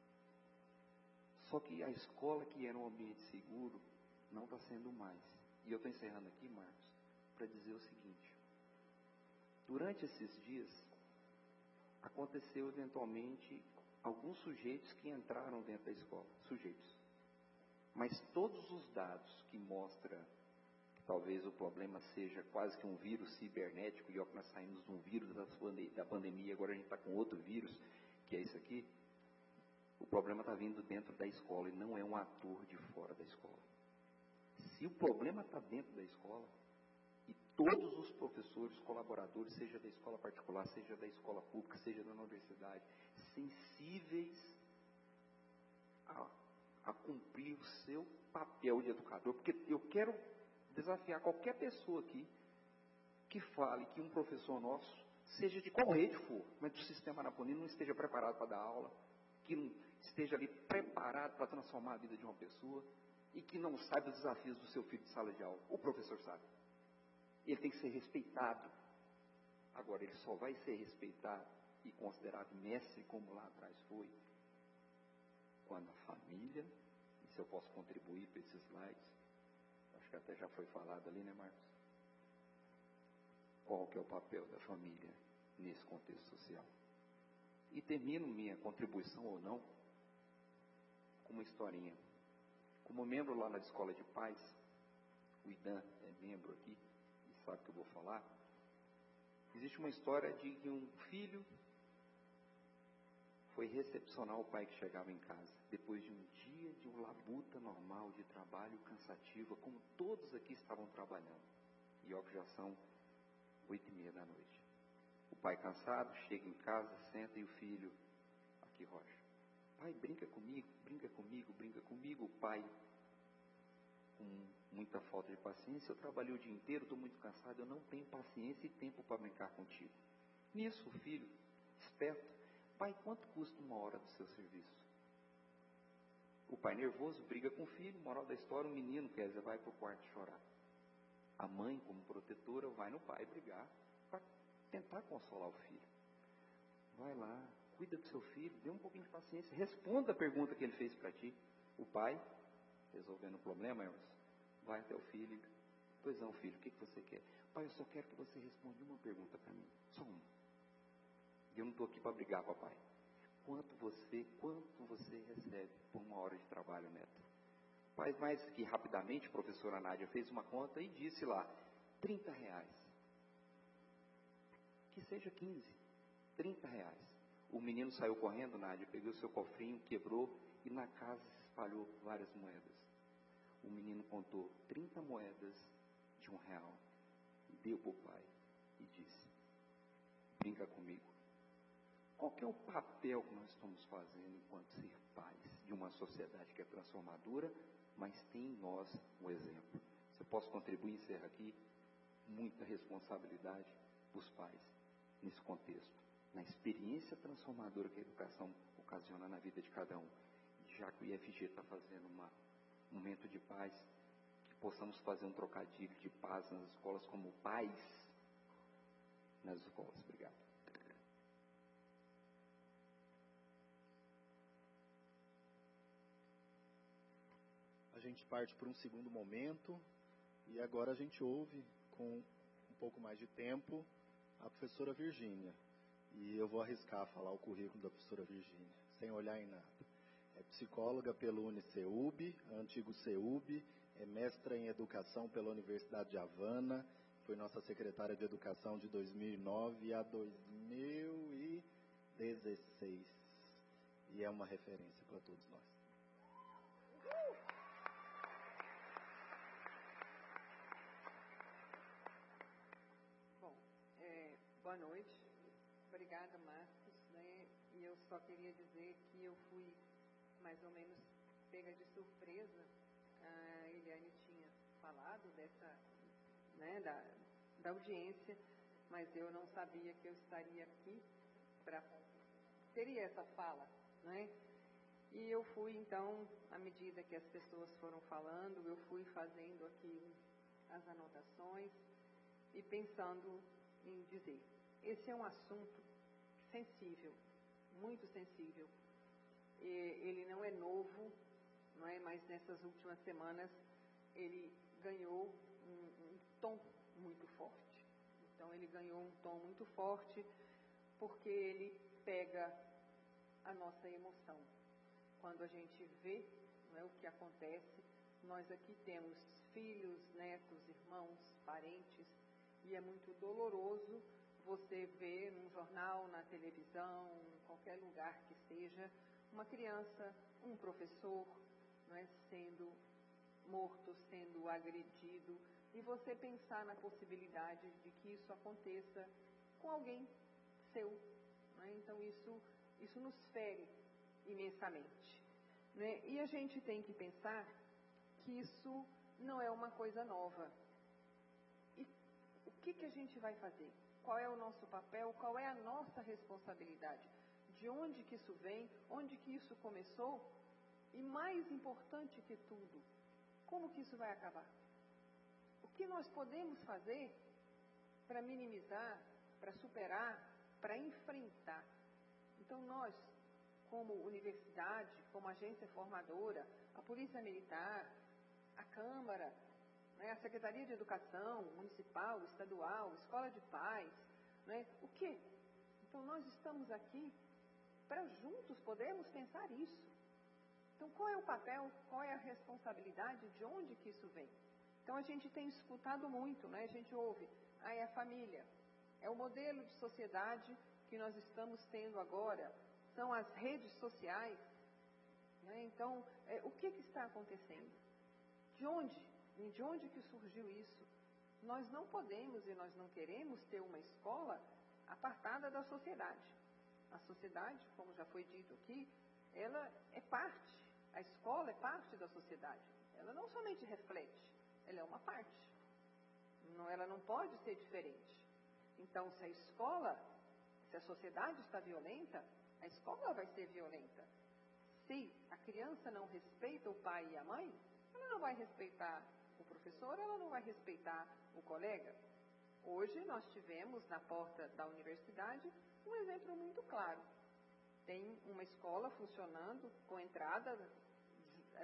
Só que a escola, que era um ambiente seguro, não está sendo mais. E eu estou encerrando aqui, Marcos, para dizer o seguinte. Durante esses dias, aconteceu eventualmente alguns sujeitos que entraram dentro da escola. Sujeitos. Mas todos os dados que mostram que talvez o problema seja quase que um vírus cibernético, e ó, que nós saímos de um vírus da pandemia, agora a gente está com outro vírus, que é isso aqui. O problema está vindo dentro da escola e não é um ator de fora da escola. Se o problema está dentro da escola, e todos os professores, colaboradores, seja da escola particular, seja da escola pública, seja da universidade, sensíveis a cumprir o seu papel de educador, porque eu quero desafiar qualquer pessoa aqui que fale que um professor nosso, seja de qual rede for, mas do sistema anaponino, não esteja preparado para dar aula, que não esteja ali preparado para transformar a vida de uma pessoa e que não saiba os desafios do seu filho de sala de aula. O professor sabe. Ele tem que ser respeitado. Agora, ele só vai ser respeitado e considerado mestre, como lá atrás foi, quando a família, e se eu posso contribuir para esses slides, acho que até já foi falado ali, né, Marcos? Qual que é o papel da família nesse contexto social? E termino minha contribuição ou não com uma historinha. Como membro lá na Escola de Paz, o Idan é membro aqui, e sabe o que eu vou falar, existe uma história de que um filho foi recepcionar o pai que chegava em casa, depois de um dia de uma labuta normal de trabalho cansativo, como todos aqui estavam trabalhando. E ó, que já são 8h30 da noite. O pai cansado, chega em casa, senta e o filho, aqui Rocha, pai, brinca comigo, brinca comigo, brinca comigo. O pai, com muita falta de paciência, eu trabalhei o dia inteiro, estou muito cansado, eu não tenho paciência e tempo para brincar contigo. Nisso, o filho, esperto, pai, quanto custa 1 hora do seu serviço? O pai nervoso briga com o filho, moral da história, o menino, Kézia, vai para o quarto chorar. A mãe, como protetora, vai no pai brigar para tentar consolar o filho. Vai lá, cuida do seu filho, dê um pouquinho de paciência, responda a pergunta que ele fez para ti. O pai resolvendo o problema, Emerson, vai até o filho. Pois não, filho, o que você quer? Pai, eu só quero que você responda uma pergunta para mim. Só uma. E eu não estou aqui para brigar, papai. Quanto você recebe por uma hora de trabalho, Neto? Pai, mais que rapidamente, a professora Nádia fez uma conta e disse lá, R$30. Que seja 15, R$30. O menino saiu correndo, Nádia, pegou seu cofrinho, quebrou e na casa se espalhou várias moedas. O menino contou 30 moedas de R$1, deu para o pai e disse, brinca comigo. Qual que é o papel que nós estamos fazendo enquanto ser pais de uma sociedade que é transformadora, mas tem em nós um exemplo? Se eu posso contribuir, encerro aqui, muita responsabilidade dos pais nesse contexto, na experiência transformadora que a educação ocasiona na vida de cada um. Já que o IFG está fazendo um momento de paz, que possamos fazer um trocadilho de paz nas escolas como pais nas escolas. Obrigado. A gente parte para um segundo momento e agora a gente ouve com um pouco mais de tempo a professora Virgínia. E eu vou arriscar falar o currículo da professora Virgínia, sem olhar em nada. É psicóloga pelo UniCeub, antigo CEUB, é mestra em educação pela Universidade de Havana, foi nossa secretária de educação de 2009 a 2016. E é uma referência para todos nós. Boa noite. Obrigada, Marcos. E eu só queria dizer que eu fui mais ou menos pega de surpresa. A Eliane tinha falado dessa, da audiência, mas eu não sabia que eu estaria aqui teria essa fala, E eu fui, então, à medida que as pessoas foram falando, eu fui fazendo aqui as anotações e pensando em dizer. Esse é um assunto sensível, muito sensível. Ele não é novo, mas nessas últimas semanas ele ganhou um tom muito forte. Então ele ganhou um tom muito forte porque ele pega a nossa emoção. Quando a gente vê o que acontece, nós aqui temos filhos, netos, irmãos, parentes, e é muito doloroso você ver num jornal, na televisão, em qualquer lugar que seja, uma criança, um professor, sendo morto, sendo agredido, e você pensar na possibilidade de que isso aconteça com alguém seu. Então isso nos fere imensamente. E a gente tem que pensar que isso não é uma coisa nova. E o que a gente vai fazer? Qual é o nosso papel? Qual é a nossa responsabilidade? De onde que isso vem? Onde que isso começou? E mais importante que tudo, como que isso vai acabar? O que nós podemos fazer para minimizar, para superar, para enfrentar? Então nós, como universidade, como agência formadora, a Polícia Militar, a Câmara, a Secretaria de Educação, Municipal, Estadual, Escola de Paz, o quê? Então nós estamos aqui para juntos podermos pensar isso. Então qual é o papel, qual é a responsabilidade, de onde que isso vem? Então a gente tem escutado muito, a gente ouve, é a família, é o modelo de sociedade que nós estamos tendo agora, são as redes sociais. Então, o que está acontecendo? De onde que surgiu isso? Nós não podemos e nós não queremos ter uma escola apartada da sociedade. A sociedade, como já foi dito aqui, ela é parte, a escola é parte da sociedade. Ela não somente reflete, ela é uma parte. Ela não pode ser diferente. Então, se a sociedade está violenta, a escola vai ser violenta. Se a criança não respeita o pai e a mãe, ela não vai respeitar o professor, ela não vai respeitar o colega. Hoje nós tivemos na porta da universidade um exemplo muito claro. Tem uma escola funcionando com entrada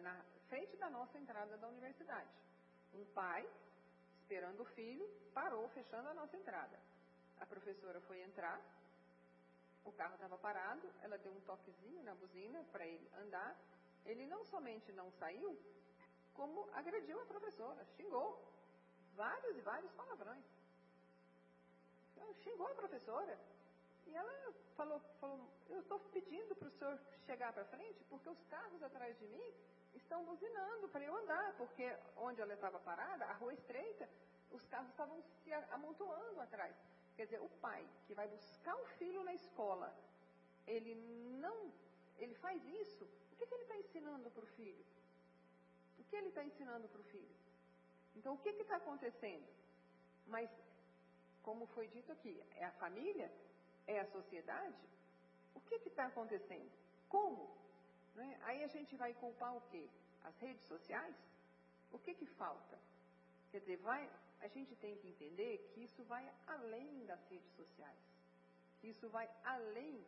frente da nossa entrada da universidade. Um pai, esperando o filho, parou, fechando a nossa entrada. A professora foi entrar, o carro estava parado, ela deu um toquezinho na buzina para ele andar. Ele não somente não saiu, como agrediu a professora, xingou vários e vários palavrões. Xingou a professora. E ela falou, eu estou pedindo para o senhor chegar para frente, porque os carros atrás de mim estão buzinando para eu andar, porque onde ela estava parada, a rua estreita, os carros estavam se amontoando atrás. Quer dizer, o pai que vai buscar o filho na escola, ele faz isso, o que ele está ensinando para o filho? O que ele está ensinando para o filho? Então, o que está acontecendo? Mas, como foi dito aqui, é a família, é a sociedade, o que está acontecendo? Como? Né? Aí a gente vai culpar o quê? As redes sociais? O que falta? Quer dizer, a gente tem que entender que isso vai além das redes sociais. Que isso vai além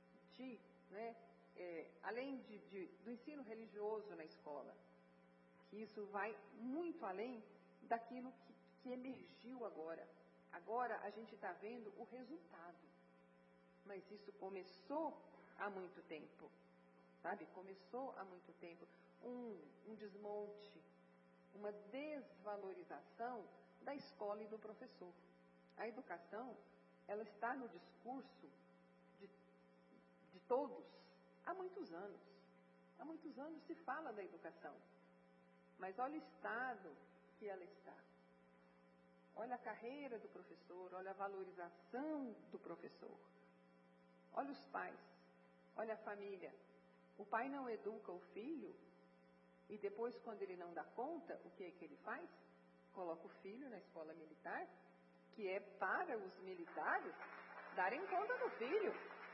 do ensino religioso na escola. Que isso vai muito além daquilo que emergiu agora. Agora a gente está vendo o resultado. Mas isso começou há muito tempo. Sabe? Começou há muito tempo. Um desmonte, uma desvalorização da escola e do professor. A educação, ela está no discurso de todos há muitos anos. Há muitos anos se fala da educação. Mas olha o estado que ela está. Olha a carreira do professor, olha a valorização do professor. Olha os pais, olha a família. O pai não educa o filho e depois, quando ele não dá conta, o que é que ele faz? Coloca o filho na escola militar, que é para os militares darem conta do filho.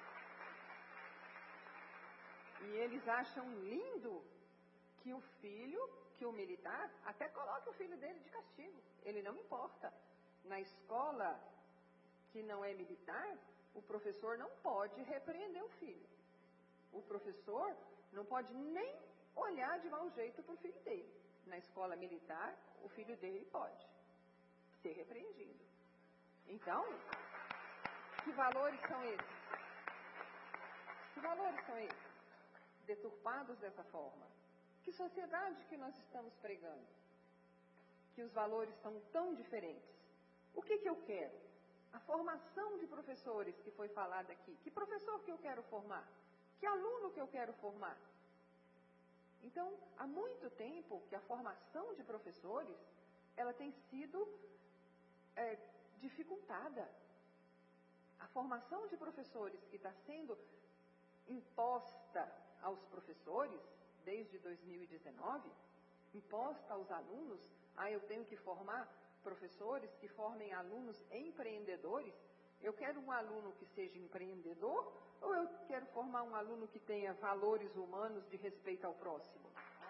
E eles acham lindo que o militar, até coloque o filho dele de castigo. Ele não importa. Na escola que não é militar, o professor não pode repreender o filho. O professor não pode nem olhar de mau jeito para o filho dele. Na escola militar, o filho dele pode ser repreendido. Então, que valores são esses? Que valores são esses? Deturpados dessa forma. Que sociedade que nós estamos pregando? Que os valores são tão diferentes. O que eu quero? A formação de professores que foi falada aqui. Que professor que eu quero formar? Que aluno que eu quero formar? Então, há muito tempo que a formação de professores, ela tem sido dificultada. A formação de professores que está sendo imposta aos professores, desde 2019, imposta aos alunos, eu tenho que formar professores que formem alunos empreendedores. Eu quero um aluno que seja empreendedor ou eu quero formar um aluno que tenha valores humanos de respeito ao próximo?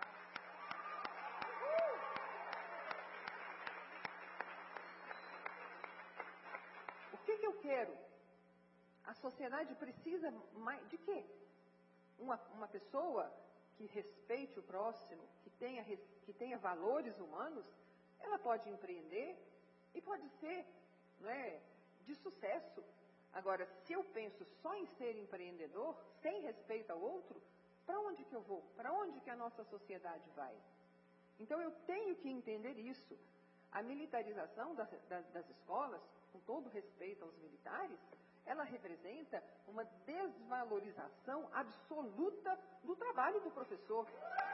O que eu quero? A sociedade precisa mais de quê? Uma pessoa que respeite o próximo, que tenha valores humanos, ela pode empreender e pode ser, de sucesso. Agora, se eu penso só em ser empreendedor, sem respeito ao outro, para onde que eu vou? Para onde que a nossa sociedade vai? Então, eu tenho que entender isso. A militarização das escolas, com todo respeito aos militares, ela representa uma desvalorização absoluta do trabalho do professor.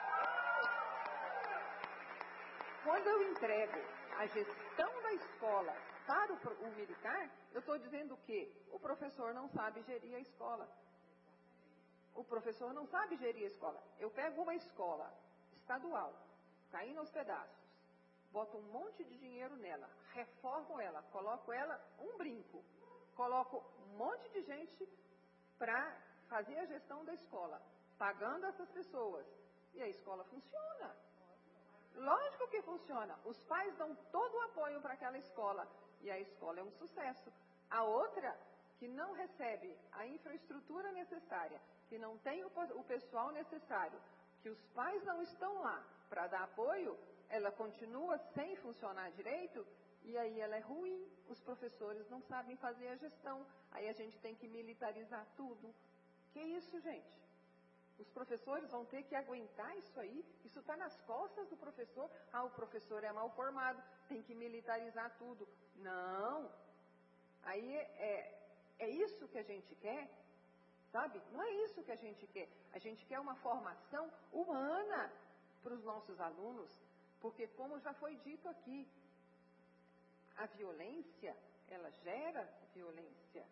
Quando eu entrego a gestão da escola para o militar, eu estou dizendo o quê? O professor não sabe gerir a escola. O professor não sabe gerir a escola. Eu pego uma escola estadual, caindo aos pedaços, boto um monte de dinheiro nela, reformo ela, coloco ela um brinco, coloco um monte de gente para fazer a gestão da escola, pagando essas pessoas. E a escola funciona. Lógico que funciona. Os pais dão todo o apoio para aquela escola. E a escola é um sucesso. A outra, que não recebe a infraestrutura necessária, que não tem o pessoal necessário, que os pais não estão lá para dar apoio, ela continua sem funcionar direito, e aí ela é ruim. Os professores não sabem fazer a gestão. Aí a gente tem que militarizar tudo. Que isso, gente? Os professores vão ter que aguentar isso aí. Isso está nas costas do professor. Ah, o professor é mal formado, tem que militarizar tudo. Não. Aí é isso que a gente quer, sabe? Não é isso que a gente quer. A gente quer uma formação humana para os nossos alunos. Porque, como já foi dito aqui, a violência, ela gera violência.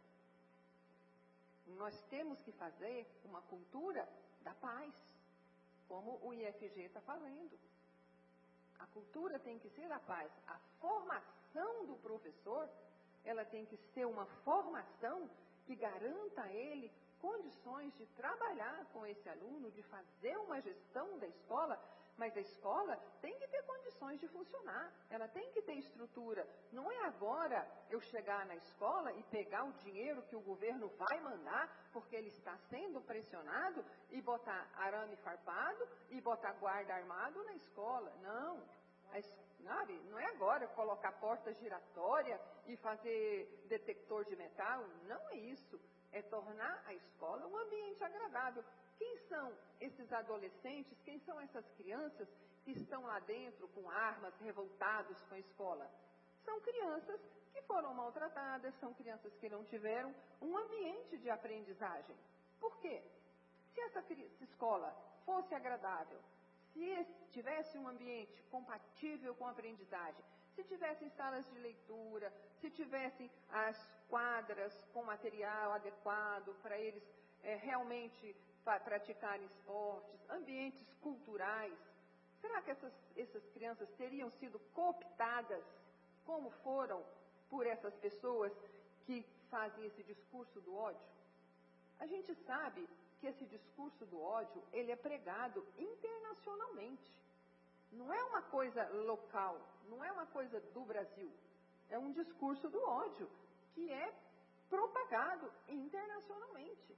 Nós temos que fazer uma cultura da paz, como o IFG está fazendo. A cultura tem que ser da paz. A formação do professor, ela tem que ser uma formação que garanta a ele condições de trabalhar com esse aluno, de fazer uma gestão da escola, mas a escola tem que ter condições de funcionar, ela tem que ter estrutura. Não é agora eu chegar na escola e pegar o dinheiro que o governo vai mandar, porque ele está sendo pressionado, e botar arame farpado e botar guarda armado na escola. Não. Não é agora colocar porta giratória e fazer detector de metal. Não é isso. É tornar a escola um ambiente agradável. Quem são esses adolescentes, quem são essas crianças que estão lá dentro com armas, revoltados com a escola? São crianças que foram maltratadas, são crianças que não tiveram um ambiente de aprendizagem. Por quê? Se essa escola fosse agradável, se tivesse um ambiente compatível com a aprendizagem, se tivessem salas de leitura, se tivessem as quadras com material adequado para eles realmente praticarem esportes, ambientes culturais, será que essas crianças teriam sido cooptadas como foram por essas pessoas que fazem esse discurso do ódio? A gente sabe que esse discurso do ódio, ele é pregado internacionalmente. Não é uma coisa local, não é uma coisa do Brasil. É um discurso do ódio que é propagado internacionalmente.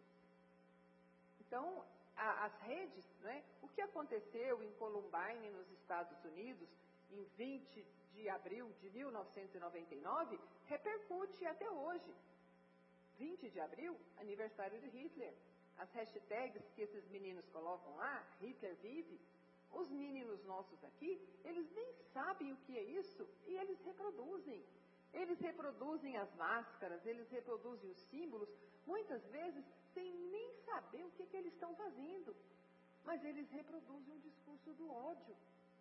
Então, as redes, né, o que aconteceu em Columbine, nos Estados Unidos, em 20 de abril de 1999, repercute até hoje. 20 de abril, aniversário de Hitler. As hashtags que esses meninos colocam lá, Hitler vive, os meninos nossos aqui, eles nem sabem o que é isso e eles reproduzem. Eles reproduzem as máscaras, eles reproduzem os símbolos, muitas vezes sem nem saber o que eles estão fazendo. Mas eles reproduzem o discurso do ódio.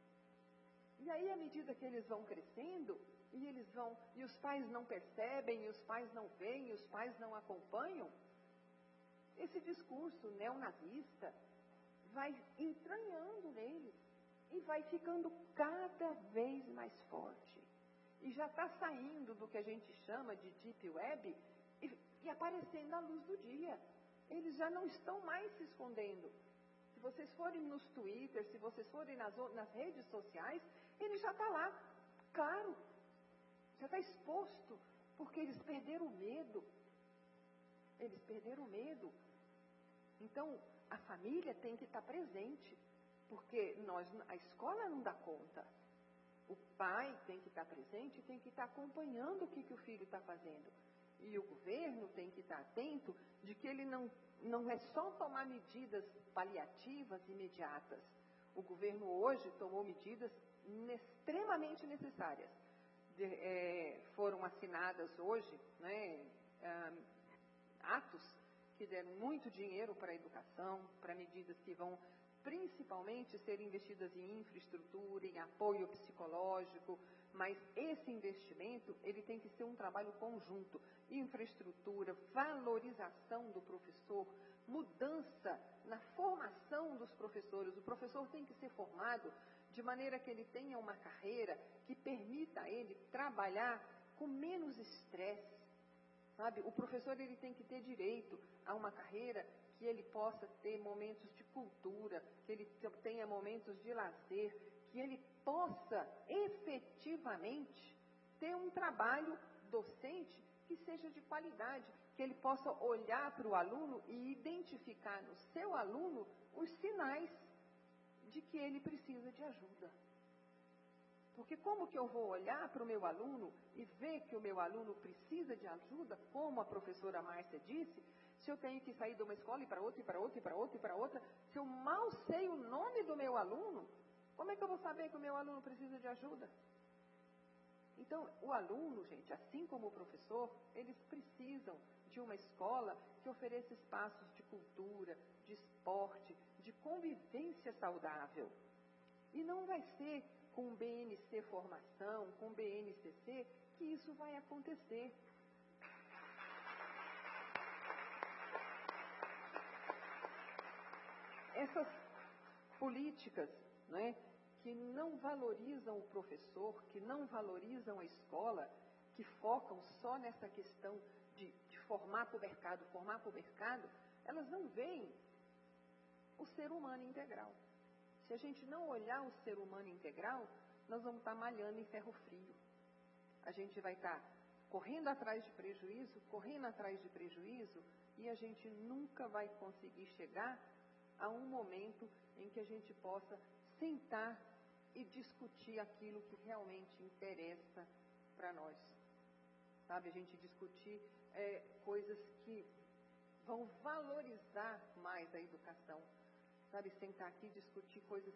E aí, à medida que eles vão crescendo, e os pais não percebem, e os pais não veem, e os pais não acompanham, esse discurso neonazista vai entranhando neles e vai ficando cada vez mais forte. E já está saindo do que a gente chama de Deep Web e aparecendo à luz do dia. Eles já não estão mais se escondendo. Se vocês forem nos Twitter, se vocês forem nas redes sociais, ele já está lá, claro, já está exposto, porque eles perderam o medo. Eles perderam o medo. Então, a família tem que estar presente, porque a escola não dá conta. O pai tem que estar presente, tem que estar acompanhando o que o filho está fazendo. E o governo tem que estar atento de que ele não é só tomar medidas paliativas imediatas. O governo hoje tomou medidas extremamente necessárias. Foram assinadas hoje, né, atos que deram muito dinheiro para a educação, para medidas que vão principalmente ser investidas em infraestrutura, em apoio psicológico, mas esse investimento, ele tem que ser um trabalho conjunto. Infraestrutura, valorização do professor, mudança na formação dos professores. O professor tem que ser formado de maneira que ele tenha uma carreira que permita a ele trabalhar com menos estresse. Sabe? O professor, ele tem que ter direito a uma carreira que ele possa ter momentos de cultura, que ele tenha momentos de lazer, que ele possa efetivamente ter um trabalho docente que seja de qualidade, que ele possa olhar para o aluno e identificar no seu aluno os sinais de que ele precisa de ajuda. Porque como que eu vou olhar para o meu aluno e ver que o meu aluno precisa de ajuda, como a professora Márcia disse, se eu tenho que sair de uma escola e para outra, e para outra, e para outra, e para outra, se eu mal sei o nome do meu aluno, como é que eu vou saber que o meu aluno precisa de ajuda? Então, o aluno, gente, assim como o professor, eles precisam de uma escola que ofereça espaços de cultura, de esporte, de convivência saudável. E não vai ser com BNC Formação, com BNCC, que isso vai acontecer. Essas políticas, né, que não valorizam o professor, que não valorizam a escola, que focam só nessa questão de formar para o mercado, elas não veem o ser humano integral. Se a gente não olhar o ser humano integral, nós vamos estar malhando em ferro frio. A gente vai estar correndo atrás de prejuízo, e a gente nunca vai conseguir chegar a um momento em que a gente possa sentar e discutir aquilo que realmente interessa para nós. Sabe, a gente discutir coisas que vão valorizar mais a educação. Sabe, sentar aqui e discutir coisas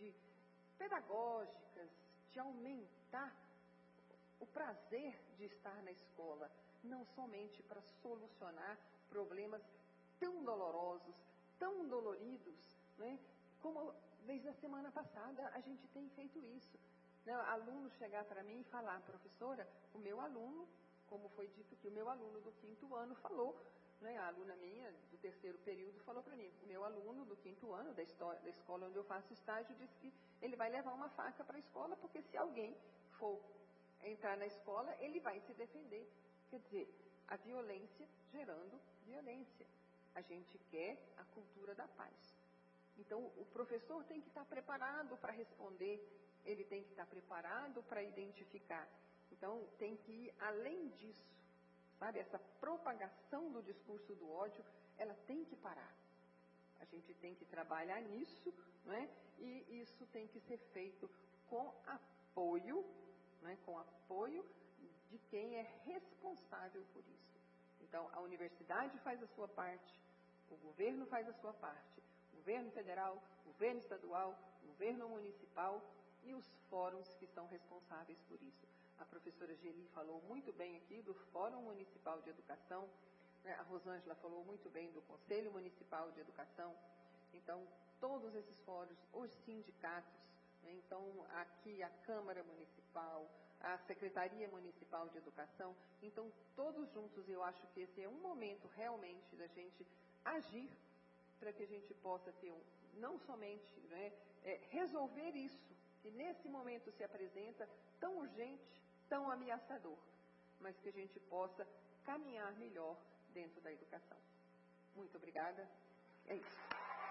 pedagógicas, de aumentar o prazer de estar na escola, não somente para solucionar problemas tão dolorosos, tão doloridos, né? Como desde a semana passada a gente tem feito isso. Né? Aluno chegar para mim e falar, professora, o meu aluno, como foi dito que o meu aluno do 5º ano falou, né? A aluna minha do 3º período falou para mim, o meu aluno do 5º ano da escola onde eu faço estágio disse que ele vai levar uma faca para a escola porque se alguém for entrar na escola, ele vai se defender. Quer dizer, a violência gerando violência. A gente quer a cultura da paz. Então, o professor tem que estar preparado para responder, ele tem que estar preparado para identificar. Então, tem que ir além disso, sabe? Essa propagação do discurso do ódio, ela tem que parar. A gente tem que trabalhar nisso, não é? E isso tem que ser feito com apoio, não é? Com apoio de quem é responsável por isso. Então, a universidade faz a sua parte, o governo faz a sua parte, o governo federal, o governo estadual, o governo municipal e os fóruns que são responsáveis por isso. A professora Geli falou muito bem aqui do Fórum Municipal de Educação, né? A Rosângela falou muito bem do Conselho Municipal de Educação. Então, todos esses fóruns, os sindicatos, né? Então, aqui a Câmara Municipal, a Secretaria Municipal de Educação. Então, todos juntos, eu acho que esse é um momento realmente da gente agir para que a gente possa ter, não somente, né, resolver isso, que nesse momento se apresenta tão urgente, tão ameaçador, mas que a gente possa caminhar melhor dentro da educação. Muito obrigada. É isso.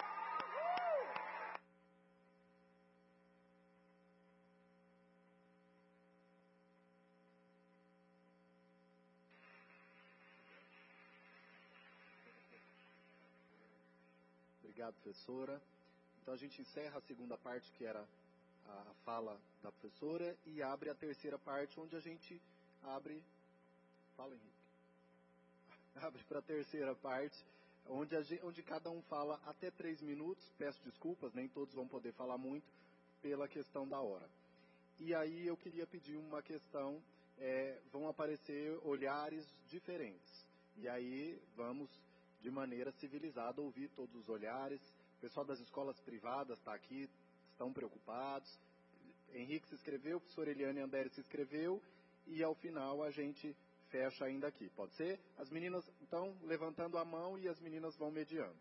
Obrigado, professora. Então, a gente encerra a segunda parte, que era a fala da professora, e abre a terceira parte, onde a gente abre... Fala, Henrique. Abre para a terceira parte, onde cada um fala até 3 minutos. Peço desculpas, nem todos vão poder falar muito, pela questão da hora. E aí eu queria pedir uma questão, vão aparecer olhares diferentes. E aí vamos, de maneira civilizada, ouvir todos os olhares. O pessoal das escolas privadas está aqui, estão preocupados. Henrique se inscreveu, a professora Eliane Andere se inscreveu, e ao final a gente fecha ainda aqui. Pode ser? As meninas estão levantando a mão e as meninas vão mediando.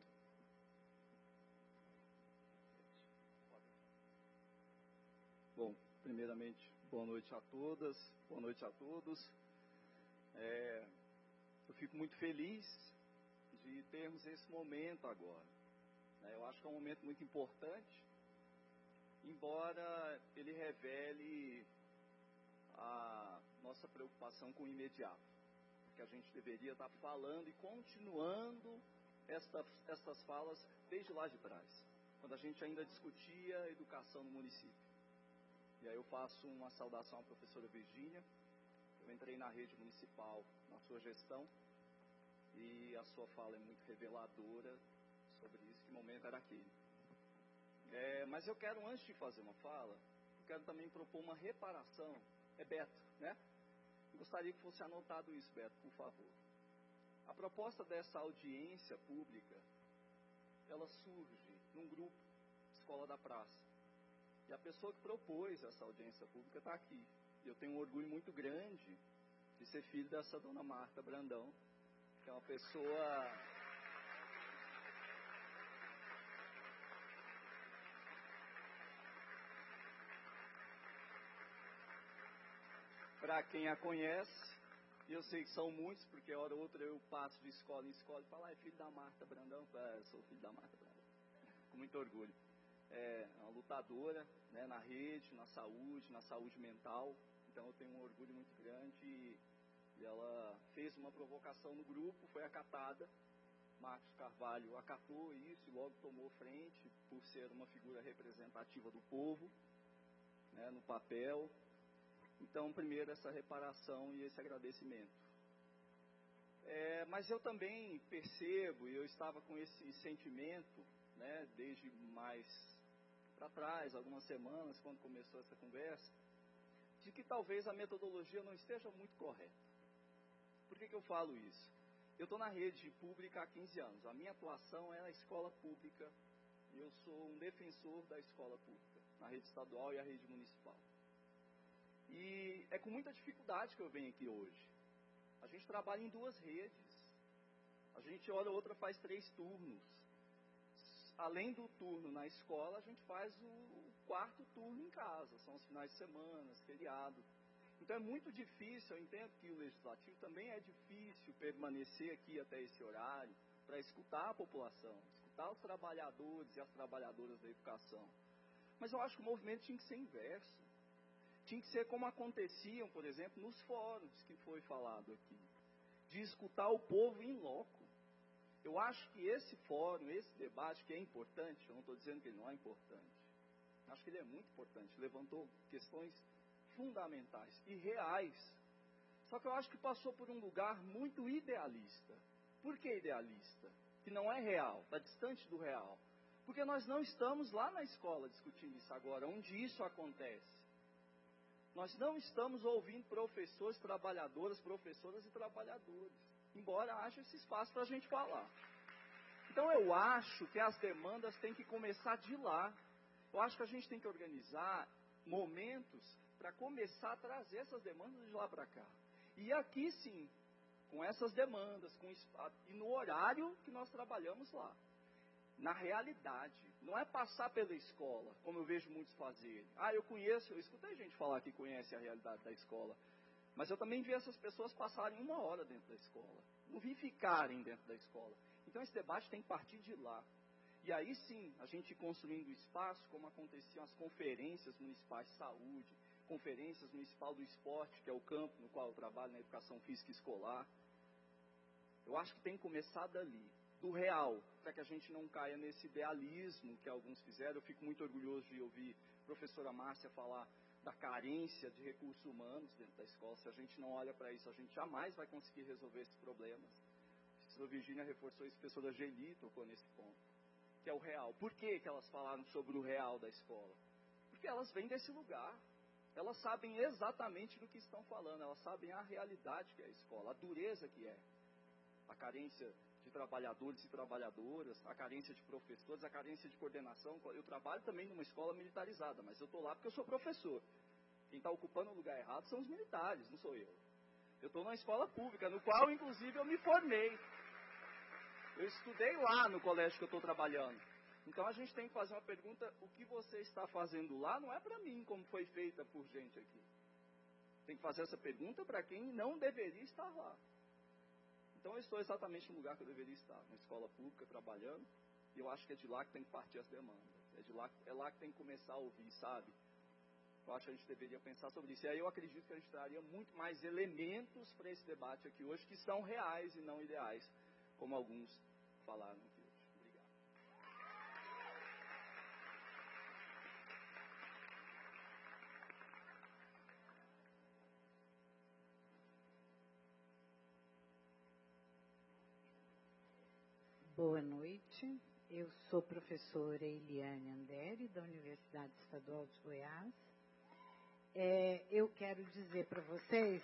Bom, primeiramente, boa noite a todas, boa noite a todos. Eu fico muito feliz de termos esse momento agora. Eu acho que é um momento muito importante, embora ele revele a nossa preocupação com o imediato, porque a gente deveria estar falando e continuando essas falas desde lá de trás. quando a gente ainda discutia educação no município. E aí eu faço uma saudação à professora Virgínia. Eu entrei na rede municipal na sua gestão e a sua fala é muito reveladora sobre isso, que momento era aquele. Mas eu quero, antes de fazer uma fala, eu quero também propor uma reparação. Beto, né? Eu gostaria que fosse anotado isso, Beto, por favor. A proposta dessa audiência pública, ela surge num grupo, Escola da Praça. E a pessoa que propôs essa audiência pública está aqui. E eu tenho um orgulho muito grande de ser filho dessa dona Marta Brandão, que é uma pessoa... Para quem a conhece, e eu sei que são muitos, porque hora ou outra eu passo de escola em escola e falo, é filho da Marta Brandão? Eu sou filho da Marta Brandão. Com muito orgulho. É uma lutadora, né, na rede, na saúde mental. Então eu tenho um orgulho muito grande e ela fez uma provocação no grupo, foi acatada. Marcos Carvalho acatou isso e logo tomou frente por ser uma figura representativa do povo, né, no papel. Então, primeiro, essa reparação e esse agradecimento. Mas eu também percebo, e eu estava com esse sentimento, né, desde mais para trás, algumas semanas, quando começou essa conversa, de que talvez a metodologia não esteja muito correta. Por que eu falo isso? Eu estou na rede pública há 15 anos. A minha atuação é na escola pública. E eu sou um defensor da escola pública, na rede estadual e a rede municipal. E é com muita dificuldade que eu venho aqui hoje. A gente trabalha em 2 redes. A gente, hora ou outra, faz 3 turnos. Além do turno na escola, a gente faz o 4º turno em casa. São os finais de semana, feriado. Então é muito difícil, eu entendo que o legislativo também é difícil permanecer aqui até esse horário para escutar a população, escutar os trabalhadores e as trabalhadoras da educação. Mas eu acho que o movimento tinha que ser inverso. Tinha que ser como aconteciam, por exemplo, nos fóruns que foi falado aqui, de escutar o povo em loco. Eu acho que esse fórum, esse debate que é importante, eu não estou dizendo que ele não é importante, acho que ele é muito importante, levantou questões fundamentais e reais. Só que eu acho que passou por um lugar muito idealista. Por que idealista? Que não é real, está distante do real. Porque nós não estamos lá na escola discutindo isso agora, onde isso acontece. Nós não estamos ouvindo professores, professoras e trabalhadores. Embora haja esse espaço para a gente falar. Então eu acho que as demandas têm que começar de lá. Eu acho que a gente tem que organizar momentos para começar a trazer essas demandas de lá para cá. E aqui sim, com essas demandas, e no horário que nós trabalhamos lá. Na realidade, não é passar pela escola, como eu vejo muitos fazerem. Eu escutei gente falar que conhece a realidade da escola, mas eu também vi essas pessoas passarem 1 hora dentro da escola. Não vi ficarem dentro da escola. Então esse debate tem que partir de lá. E aí sim, a gente construindo espaço, como aconteciam as conferências municipais de saúde, conferências municipal do esporte, que é o campo no qual eu trabalho, na educação física escolar. Eu acho que tem que começar dali, do real, para que a gente não caia nesse idealismo que alguns fizeram. Eu fico muito orgulhoso de ouvir a professora Márcia falar da carência de recursos humanos dentro da escola. Se a gente não olha para isso, a gente jamais vai conseguir resolver esses problemas. A professora Virgínia reforçou isso, a professora Geli tocou nesse ponto, que é o real. Por que elas falaram sobre o real da escola? Porque elas vêm desse lugar. Elas sabem exatamente do que estão falando, elas sabem a realidade que é a escola, a dureza que é. A carência de trabalhadores e trabalhadoras, a carência de professores, a carência de coordenação. Eu trabalho também numa escola militarizada, mas eu estou lá porque eu sou professor. Quem está ocupando o lugar errado são os militares, não sou eu. Eu estou numa escola pública, no qual, inclusive, eu me formei. Eu estudei lá no colégio que eu estou trabalhando. Então, a gente tem que fazer uma pergunta: o que você está fazendo lá não é para mim, como foi feita por gente aqui. Tem que fazer essa pergunta para quem não deveria estar lá. Então, eu estou exatamente no lugar que eu deveria estar, na escola pública, trabalhando, e eu acho que é de lá que tem que partir as demandas. É lá que tem que começar a ouvir, sabe? Eu acho que a gente deveria pensar sobre isso. E aí eu acredito que a gente traria muito mais elementos para esse debate aqui hoje, que são reais e não ideais, como alguns falaram aqui hoje. Obrigado. Boa noite. Eu sou professora Eliane Andere, da Universidade Estadual de Goiás. Eu quero dizer para vocês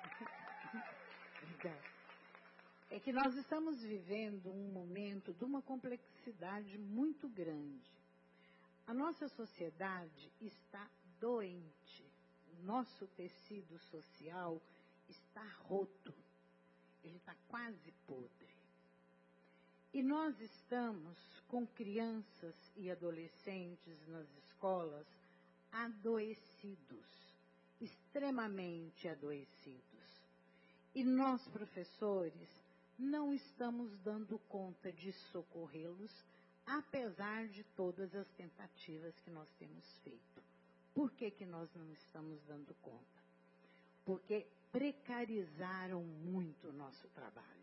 que nós estamos vivendo um momento de uma complexidade muito grande. A nossa sociedade está doente. O nosso tecido social está roto. Ele está quase podre. E nós estamos com crianças e adolescentes nas escolas adoecidos, extremamente adoecidos. E nós, professores, não estamos dando conta de socorrê-los, apesar de todas as tentativas que nós temos feito. Por que nós não estamos dando conta? Porque precarizaram muito o nosso trabalho.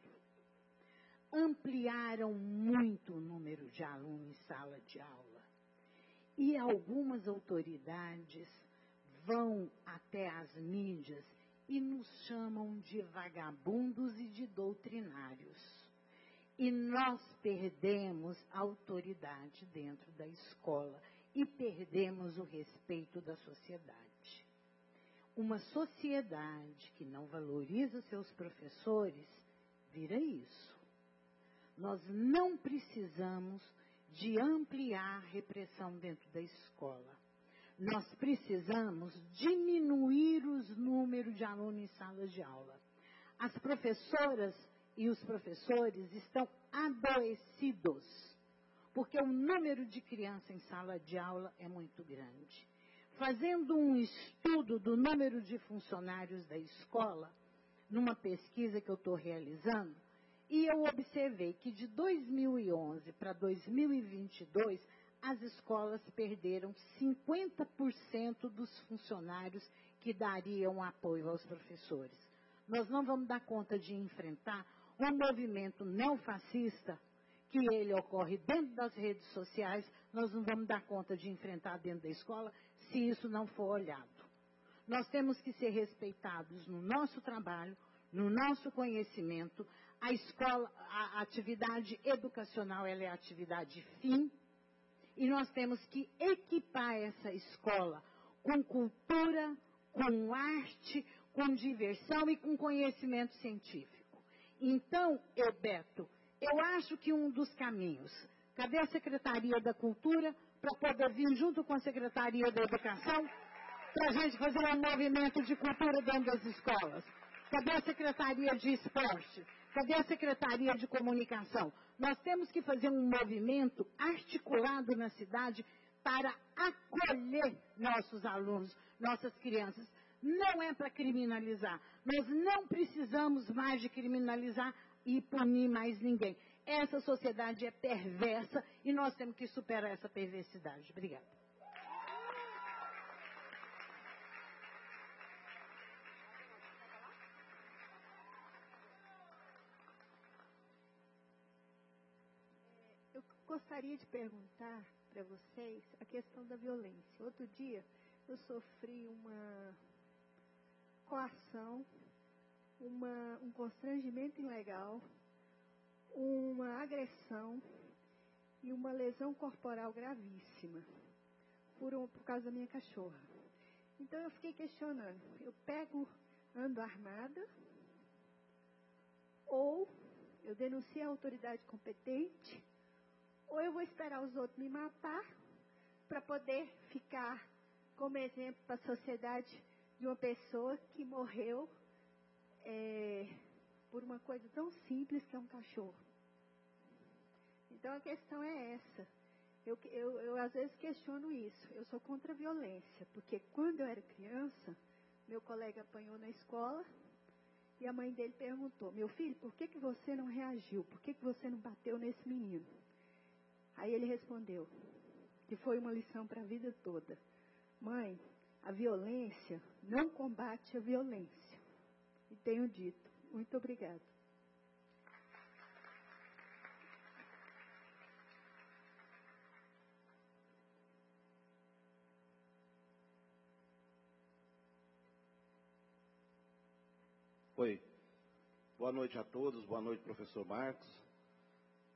Ampliaram muito o número de alunos em sala de aula. E algumas autoridades vão até as mídias e nos chamam de vagabundos e de doutrinários. E nós perdemos a autoridade dentro da escola e perdemos o respeito da sociedade. Uma sociedade que não valoriza seus professores vira isso. Nós não precisamos de ampliar a repressão dentro da escola. Nós precisamos diminuir os números de alunos em salas de aula. As professoras e os professores estão adoecidos, porque o número de crianças em sala de aula é muito grande. Fazendo um estudo do número de funcionários da escola, numa pesquisa que eu estou realizando, e eu observei que de 2011 para 2022, as escolas perderam 50% dos funcionários que dariam apoio aos professores. Nós não vamos dar conta de enfrentar um movimento neofascista, que ele ocorre dentro das redes sociais, nós não vamos dar conta de enfrentar dentro da escola, se isso não for olhado. Nós temos que ser respeitados no nosso trabalho, no nosso conhecimento. A escola, a atividade educacional, ela é a atividade fim, e nós temos que equipar essa escola com cultura, com arte, com diversão e com conhecimento científico. Então, Beto, eu acho que um dos caminhos, cadê a Secretaria da Cultura para poder vir junto com a Secretaria da Educação para a gente fazer um movimento de cultura dentro das escolas? Cadê a Secretaria de Esporte? Cadê a Secretaria de Comunicação? Nós temos que fazer um movimento articulado na cidade para acolher nossos alunos, nossas crianças. Não é para criminalizar. Nós não precisamos mais de criminalizar e punir mais ninguém. Essa sociedade é perversa e nós temos que superar essa perversidade. Obrigada. Eu gostaria de perguntar para vocês a questão da violência. Outro dia eu sofri uma coação, um constrangimento ilegal, uma agressão e uma lesão corporal gravíssima por causa da minha cachorra. Então eu fiquei questionando, eu ando armada ou eu denuncio a autoridade competente ou eu vou esperar os outros me matar para poder ficar como exemplo para a sociedade de uma pessoa que morreu por uma coisa tão simples que é um cachorro. Então a questão é essa. Eu às vezes questiono isso. Eu sou contra a violência, porque quando eu era criança, meu colega apanhou na escola e a mãe dele perguntou, meu filho, por que você não reagiu? Por que você não bateu nesse menino? Aí ele respondeu, que foi uma lição para a vida toda. Mãe, a violência não combate a violência. E tenho dito. Muito obrigada. Oi. Boa noite a todos. Boa noite, professor Marcos.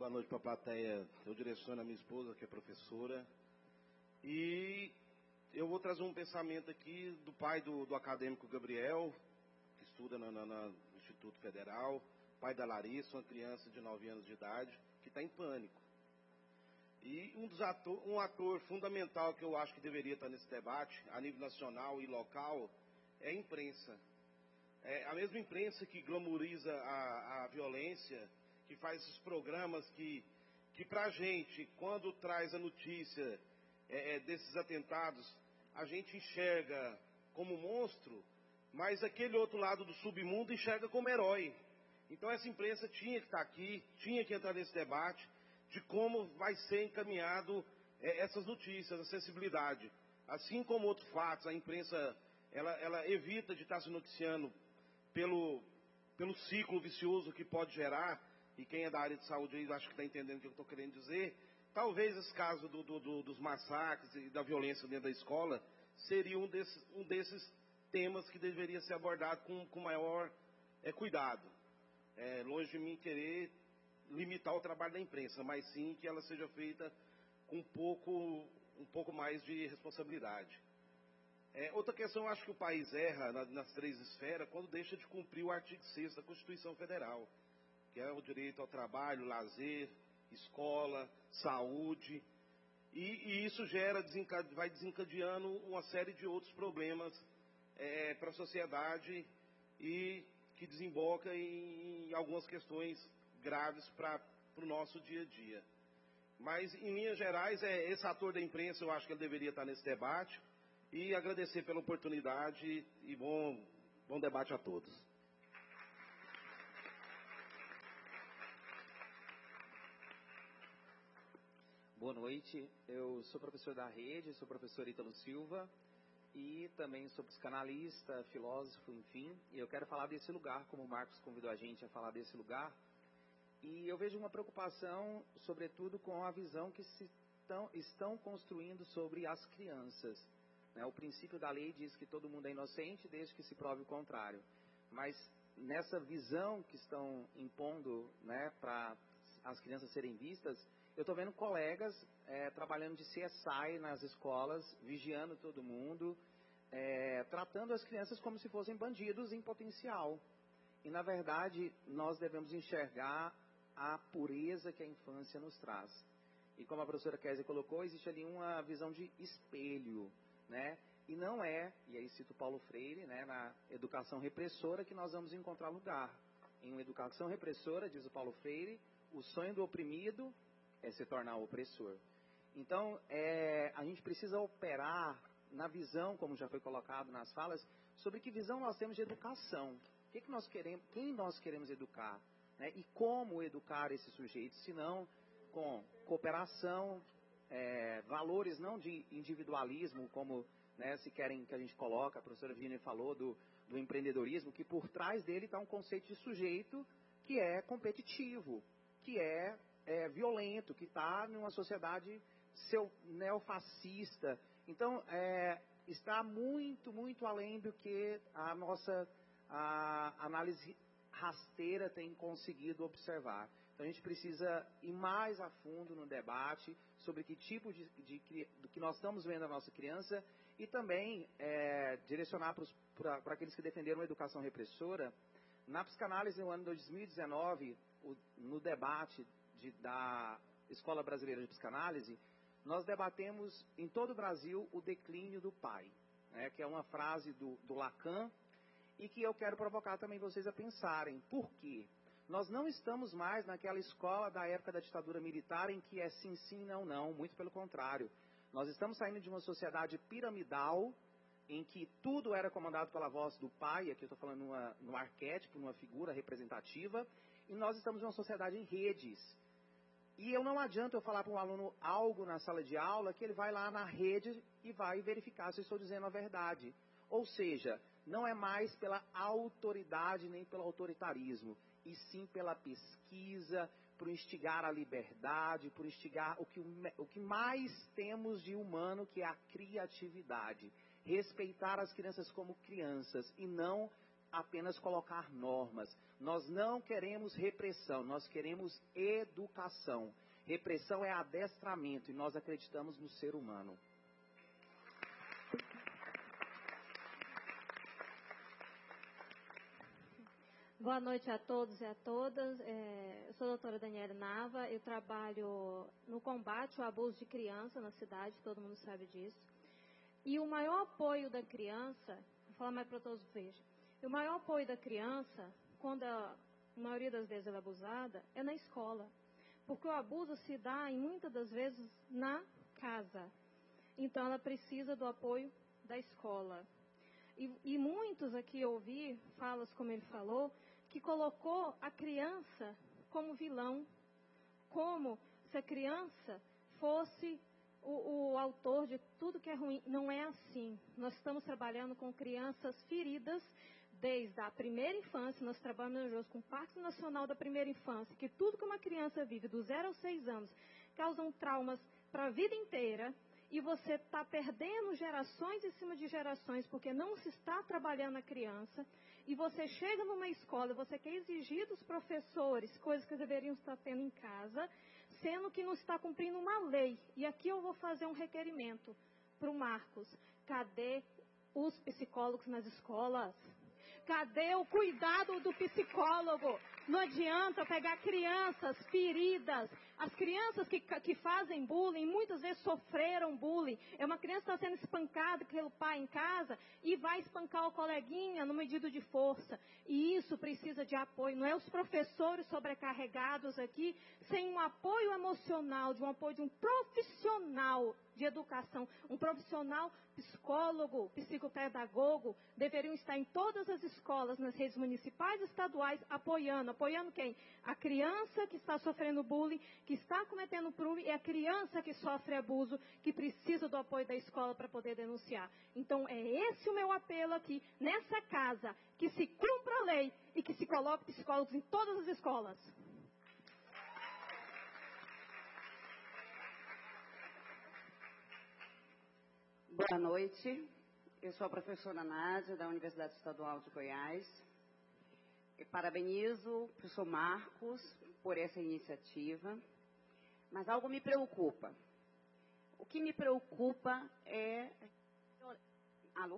boa noite para a plateia. Eu direciono a minha esposa, que é professora. E eu vou trazer um pensamento aqui do pai do acadêmico Gabriel, que estuda no Instituto Federal, pai da Larissa, uma criança de 9 anos de idade, que está em pânico. E um ator fundamental que eu acho que deveria estar nesse debate, a nível nacional e local, é a imprensa. É a mesma imprensa que glamoriza a violência, que faz esses programas que para a gente, quando traz a notícia desses atentados, a gente enxerga como monstro, mas aquele outro lado do submundo enxerga como herói. Então essa imprensa tinha que estar aqui, tinha que entrar nesse debate de como vai ser encaminhado essas notícias, a sensibilidade. Assim como outros fatos, a imprensa ela evita de estar se noticiando pelo ciclo vicioso que pode gerar, e quem é da área de saúde aí acho que está entendendo o que eu estou querendo dizer. Talvez esse caso dos massacres e da violência dentro da escola seria um desses temas que deveria ser abordado com maior cuidado. Longe de mim querer limitar o trabalho da imprensa, mas sim que ela seja feita com um pouco mais de responsabilidade. Outra questão, acho que o país erra nas 3 esferas quando deixa de cumprir o artigo 6º da Constituição Federal, que é o direito ao trabalho, lazer, escola, saúde, e isso vai desencadeando uma série de outros problemas para a sociedade e que desemboca em algumas questões graves para o nosso dia a dia. Mas, em linhas gerais, esse ator da imprensa, eu acho que ele deveria estar nesse debate, e agradecer pela oportunidade e bom debate a todos. Boa noite, eu sou professor da rede, sou professor Ítalo Silva e também sou psicanalista, filósofo, enfim. E eu quero falar desse lugar, como o Marcos convidou a gente a falar desse lugar. E eu vejo uma preocupação, sobretudo, com a visão que estão construindo sobre as crianças. O princípio da lei diz que todo mundo é inocente desde que se prove o contrário. Mas nessa visão que estão impondo para as crianças serem vistas, eu estou vendo colegas trabalhando de CSI nas escolas, vigiando todo mundo, tratando as crianças como se fossem bandidos em potencial. E, na verdade, nós devemos enxergar a pureza que a infância nos traz. E como a professora Kézia colocou, existe ali uma visão de espelho, e não e aí cito Paulo Freire, na educação repressora que nós vamos encontrar lugar. Em uma educação repressora, diz o Paulo Freire, o sonho do oprimido é se tornar opressor. Então, a gente precisa operar na visão, como já foi colocado nas falas, sobre que visão nós temos de educação. Que nós queremos, quem nós queremos educar, e como educar esses sujeitos, se não com cooperação, valores não de individualismo, como se querem que a gente coloca, a professora Virginia falou do empreendedorismo, que por trás dele está um conceito de sujeito que é competitivo, que é violento, que está numa sociedade neofascista. Então, está muito, muito além do que a nossa análise rasteira tem conseguido observar. Então a gente precisa ir mais a fundo no debate sobre que tipo do que nós estamos vendo a nossa criança e também direcionar para aqueles que defenderam a educação repressora. Na psicanálise, no ano 2019, no debate da Escola Brasileira de Psicanálise, nós debatemos em todo o Brasil o declínio do pai, que é uma frase do Lacan, e que eu quero provocar também vocês a pensarem. Por quê? Nós não estamos mais naquela escola da época da ditadura militar em que é sim, sim, não, não. Muito pelo contrário. Nós estamos saindo de uma sociedade piramidal em que tudo era comandado pela voz do pai, aqui eu estou falando num arquétipo, numa figura representativa, e nós estamos numa sociedade em redes. E não adianta eu falar para um aluno algo na sala de aula que ele vai lá na rede e vai verificar se eu estou dizendo a verdade. Ou seja, não é mais pela autoridade nem pelo autoritarismo, e sim pela pesquisa, por instigar a liberdade, por instigar o que mais temos de humano, que é a criatividade. Respeitar as crianças como crianças e não apenas colocar normas. Nós não queremos repressão, nós queremos educação. Repressão é adestramento e nós acreditamos no ser humano. Boa noite a todos e a todas. Eu sou a doutora Daniela Nava, eu trabalho no combate ao abuso de criança na cidade, todo mundo sabe disso. E o maior apoio da criança, vou falar mais para todos vejam, o maior apoio da criança, quando a maioria das vezes ela é abusada, é na escola. Porque o abuso se dá, em muitas das vezes, na casa. Então ela precisa do apoio da escola. E muitos aqui ouvi falas, como ele falou, que colocou a criança como vilão, como se a criança fosse o autor de tudo que é ruim. Não é assim. Nós estamos trabalhando com crianças feridas desde a primeira infância. Nós trabalhamos com o Pacto Nacional da Primeira Infância, que tudo que uma criança vive do 0 aos 6 anos causam traumas para a vida inteira. E você está perdendo gerações em cima de gerações, porque não se está trabalhando a criança. E você chega numa escola, você quer exigir dos professores coisas que deveriam estar tendo em casa, sendo que não está cumprindo uma lei. E aqui eu vou fazer um requerimento para o Marcos. Cadê os psicólogos nas escolas? Cadê o cuidado do psicólogo? Não adianta pegar crianças feridas. As crianças que fazem bullying, muitas vezes sofreram bullying. É uma criança que está sendo espancada pelo pai em casa e vai espancar o coleguinha no medido de força. E isso precisa de apoio. Não é os professores sobrecarregados aqui, sem um apoio emocional, de um apoio de um profissional de educação, um profissional psicólogo, psicopedagogo, deveriam estar em todas as escolas, nas redes municipais e estaduais, apoiando quem? A criança que está sofrendo bullying, que está cometendo bullying, é a criança que sofre abuso, que precisa do apoio da escola para poder denunciar. Então, é esse o meu apelo aqui, nessa casa, que se cumpra a lei e que se coloque psicólogos em todas as escolas. Boa noite, eu sou a professora Nádia, da Universidade Estadual de Goiás. Eu parabenizo o professor Marcos por essa iniciativa, mas algo me preocupa. O que me preocupa é... Alô?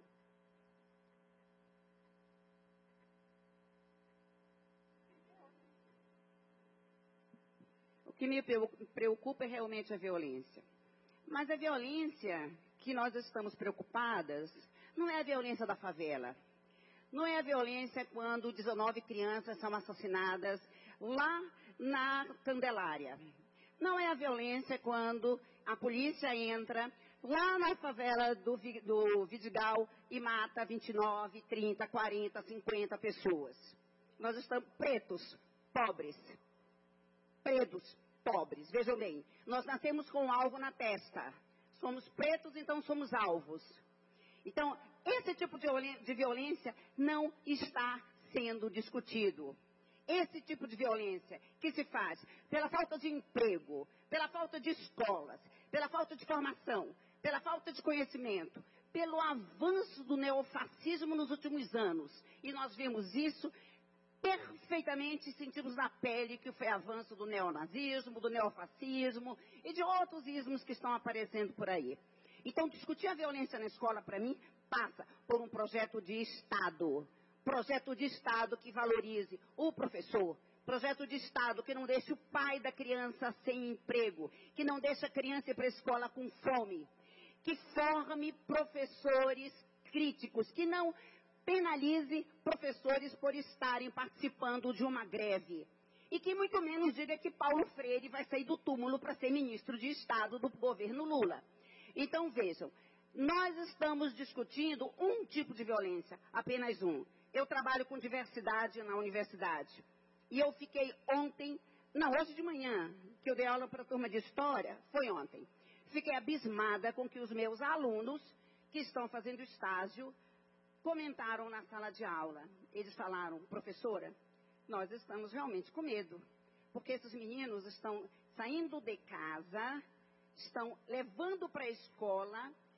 O que me preocupa é realmente a violência. Mas a violência que nós estamos preocupadas não é a violência da favela. Não é a violência quando 19 crianças são assassinadas lá na Candelária. Não é a violência quando a polícia entra lá na favela do Vidigal e mata 29, 30, 40, 50 pessoas. Nós estamos pretos, pobres. Pretos, pobres. Vejam bem, nós nascemos com um alvo na testa. Somos pretos, então somos alvos. Então, esse tipo de violência não está sendo discutido. Esse tipo de violência que se faz pela falta de emprego, pela falta de escolas, pela falta de formação, pela falta de conhecimento, pelo avanço do neofascismo nos últimos anos. E nós vemos isso perfeitamente, sentimos na pele que foi avanço do neonazismo, do neofascismo e de outros ismos que estão aparecendo por aí. Então, discutir a violência na escola, para mim, passa por um projeto de Estado. Projeto de Estado que valorize o professor. Projeto de Estado que não deixe o pai da criança sem emprego. Que não deixe a criança ir para a escola com fome. Que forme professores críticos. Que não penalize professores por estarem participando de uma greve. E que muito menos diga que Paulo Freire vai sair do túmulo para ser ministro de Estado do governo Lula. Então vejam, nós estamos discutindo um tipo de violência, apenas um. Eu trabalho com diversidade na universidade. E eu fiquei hoje de manhã, que eu dei aula para a turma de História, foi ontem. Fiquei abismada com que os meus alunos, que estão fazendo estágio, comentaram na sala de aula. Eles falaram, professora, nós estamos realmente com medo. Porque esses meninos estão saindo de casa, estão levando para a escola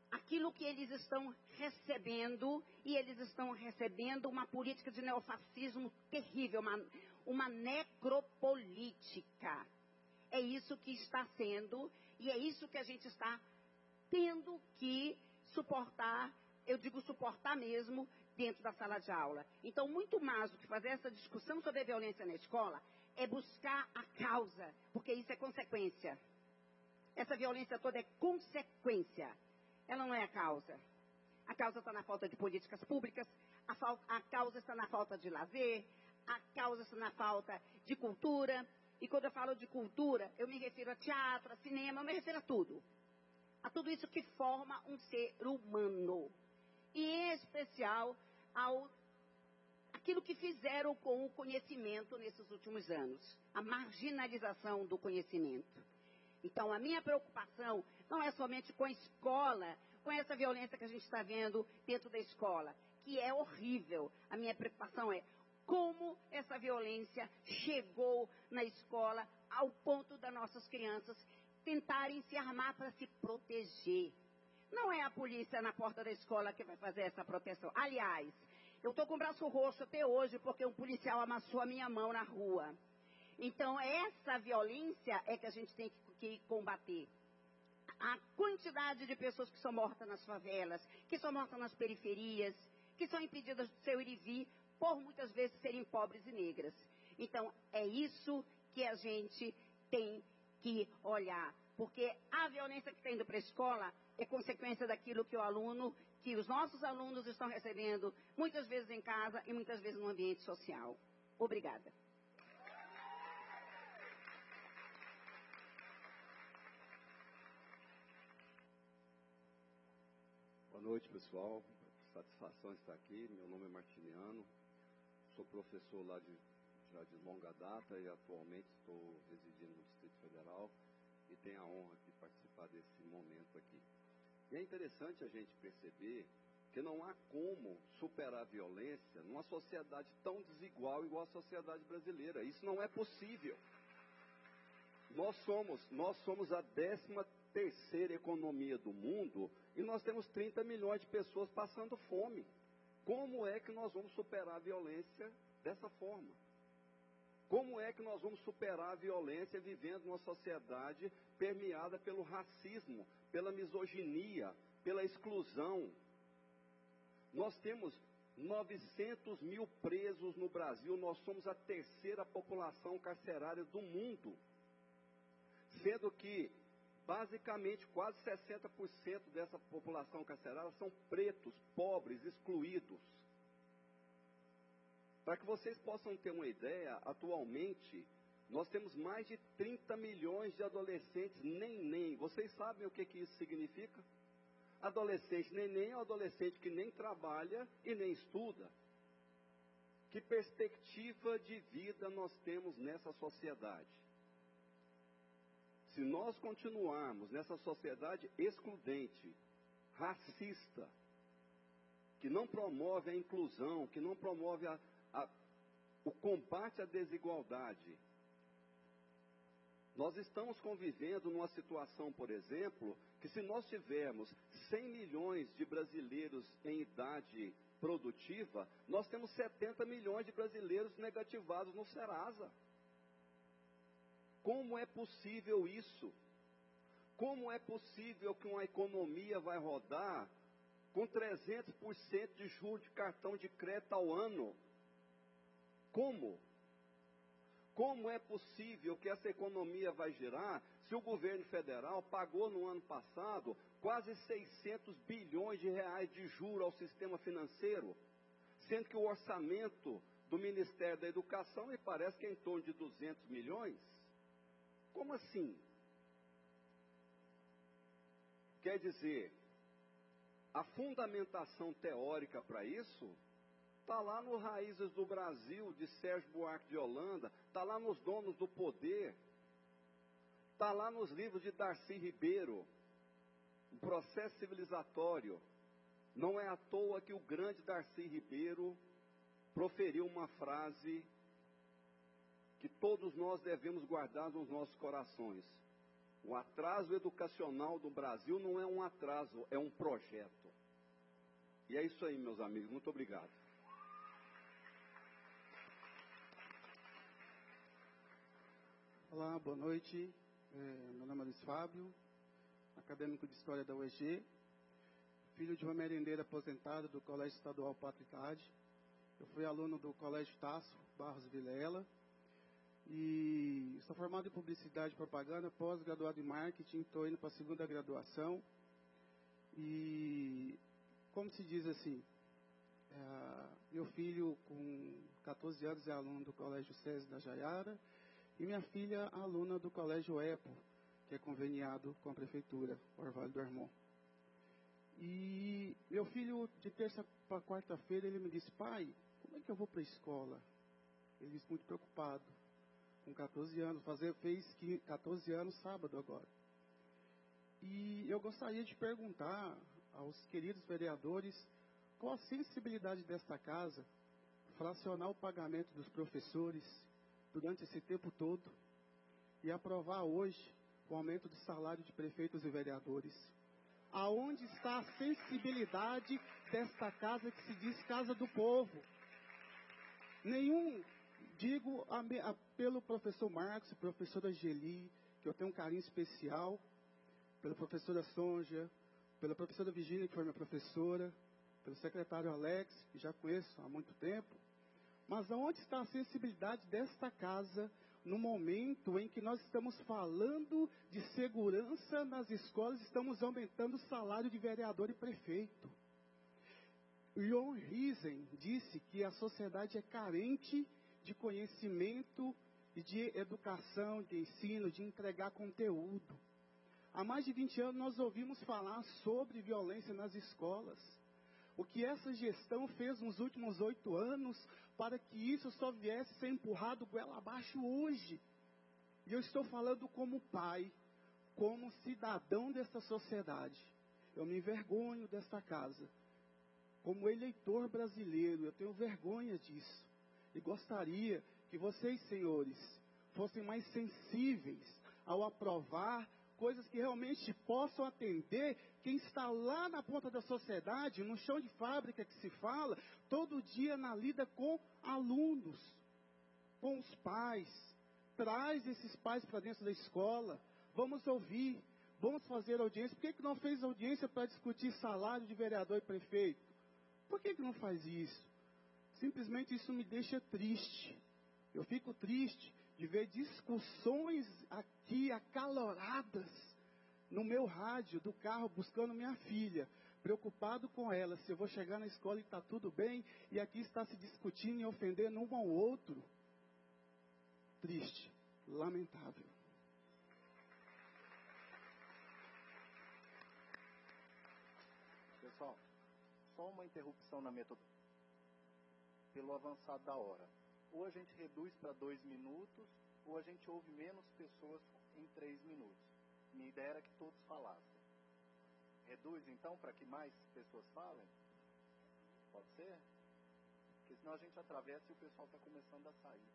aquilo que eles estão recebendo, e eles estão recebendo uma política de neofascismo terrível, uma necropolítica. É isso que está sendo, e é isso que a gente está tendo que suportar, eu digo suportar mesmo, dentro da sala de aula. Então, muito mais do que fazer essa discussão sobre a violência na escola, é buscar a causa, porque isso é consequência. Essa violência toda é consequência. Ela não é a causa. A causa está na falta de políticas públicas, a causa está na falta de lazer, a causa está na falta de cultura. E quando eu falo de cultura, eu me refiro a teatro, a cinema, eu me refiro a tudo. A tudo isso que forma um ser humano. E em especial aquilo que fizeram com o conhecimento nesses últimos anos. A marginalização do conhecimento. Então, a minha preocupação não é somente com a escola, com essa violência que a gente está vendo dentro da escola, que é horrível. A minha preocupação é como essa violência chegou na escola ao ponto das nossas crianças tentarem se armar para se proteger. Não é a polícia na porta da escola que vai fazer essa proteção. Aliás, eu estou com o braço roxo até hoje porque um policial amassou a minha mão na rua. Então, essa violência é que a gente tem que combater. A quantidade de pessoas que são mortas nas favelas, que são mortas nas periferias, que são impedidas do seu ir e vir, por muitas vezes serem pobres e negras. Então, é isso que a gente tem que olhar. Porque a violência que está indo para a escola é consequência daquilo que que os nossos alunos estão recebendo, muitas vezes em casa e muitas vezes no ambiente social. Obrigada. Boa noite, pessoal. Satisfação estar aqui. Meu nome é Martiniano. Sou professor lá já de longa data e atualmente estou residindo no Distrito Federal e tenho a honra de participar desse momento aqui. E é interessante a gente perceber que não há como superar a violência numa sociedade tão desigual igual a sociedade brasileira. Isso não é possível. Nós somos a 13ª economia do mundo e nós temos 30 milhões de pessoas passando fome. Como é que nós vamos superar a violência dessa forma? Como é que nós vamos superar a violência vivendo numa sociedade permeada pelo racismo, pela misoginia, pela exclusão? Nós temos 900 mil presos no Brasil, nós somos a 3ª população carcerária do mundo. Sendo que, basicamente, quase 60% dessa população carcerária são pretos, pobres, excluídos. Para que vocês possam ter uma ideia, atualmente, nós temos mais de 30 milhões de adolescentes neném. Vocês sabem o que isso significa? Adolescente neném é um adolescente que nem trabalha e nem estuda. Que perspectiva de vida nós temos nessa sociedade? Se nós continuarmos nessa sociedade excludente, racista, que não promove a inclusão, que não promove o combate à desigualdade, nós estamos convivendo numa situação, por exemplo, que se nós tivermos 100 milhões de brasileiros em idade produtiva, nós temos 70 milhões de brasileiros negativados no Serasa. Como é possível isso? Como é possível que uma economia vai rodar com 300% de juros de cartão de crédito ao ano? Como? Como é possível que essa economia vai girar se o governo federal pagou no ano passado quase 600 bilhões de reais de juros ao sistema financeiro, sendo que o orçamento do Ministério da Educação me parece que é em torno de 200 milhões? Como assim? Quer dizer, a fundamentação teórica para isso está lá no Raízes do Brasil, de Sérgio Buarque de Holanda, está lá nos Donos do Poder, está lá nos livros de Darcy Ribeiro, o processo civilizatório. Não é à toa que o grande Darcy Ribeiro proferiu uma frase que todos nós devemos guardar nos nossos corações. O atraso educacional do Brasil não é um atraso, é um projeto. E é isso aí, meus amigos. Muito obrigado. Olá, boa noite. Meu nome é Luiz Fábio, acadêmico de História da UEG, filho de uma merendeira aposentada do Colégio Estadual Patridade. Eu fui aluno do Colégio Tasso Barros Vilela e sou formado em Publicidade e Propaganda, pós-graduado em Marketing, estou indo para a segunda graduação. E, como se diz assim, meu filho com 14 anos é aluno do Colégio SESI da Jaiara, e minha filha, aluna do Colégio EPO, que é conveniado com a Prefeitura, Orvalho do Hermon. E meu filho, de terça para quarta-feira, ele me disse: pai, como é que eu vou para a escola? Ele disse, muito preocupado, com 14 anos, fez 14 anos sábado agora. E eu gostaria de perguntar aos queridos vereadores qual a sensibilidade desta casa fracionar o pagamento dos professores durante esse tempo todo e aprovar hoje o aumento do salário de prefeitos e vereadores. Aonde está a sensibilidade desta casa que se diz Casa do Povo? Nenhum, digo pelo professor Marcos, professora Geli, que eu tenho um carinho especial, pela professora Sonja, pela professora Virgínia, que foi minha professora, pelo secretário Alex, que já conheço há muito tempo. Mas aonde está a sensibilidade desta casa no momento em que nós estamos falando de segurança nas escolas, estamos aumentando o salário de vereador e prefeito? John Riesen disse que a sociedade é carente de conhecimento e de educação, de ensino, de entregar conteúdo. Há mais de 20 anos nós ouvimos falar sobre violência nas escolas. O que essa gestão fez nos últimos 8 anos para que isso só viesse ser empurrado goela abaixo hoje. E eu estou falando como pai, como cidadão dessa sociedade. Eu me envergonho desta casa. Como eleitor brasileiro, eu tenho vergonha disso. E gostaria que vocês, senhores, fossem mais sensíveis ao aprovar coisas que realmente possam atender quem está lá na ponta da sociedade, no chão de fábrica que se fala, todo dia na lida com alunos, com os pais. Traz esses pais para dentro da escola, vamos ouvir, vamos fazer audiência. Por que não fez audiência para discutir salário de vereador e prefeito? Por que não faz isso? Simplesmente isso me deixa triste. Eu fico triste de ver discussões aqui acaloradas no meu rádio do carro buscando minha filha, preocupado com ela, se eu vou chegar na escola e está tudo bem, e aqui está se discutindo e ofendendo um ao outro. Triste, lamentável. Pessoal, só uma interrupção na metodologia, pelo avançado da hora. Ou a gente reduz para 2 minutos, ou a gente ouve menos pessoas em 3 minutos. Minha ideia era que todos falassem. Reduz, então, para que mais pessoas falem? Pode ser? Porque senão a gente atravessa e o pessoal está começando a sair.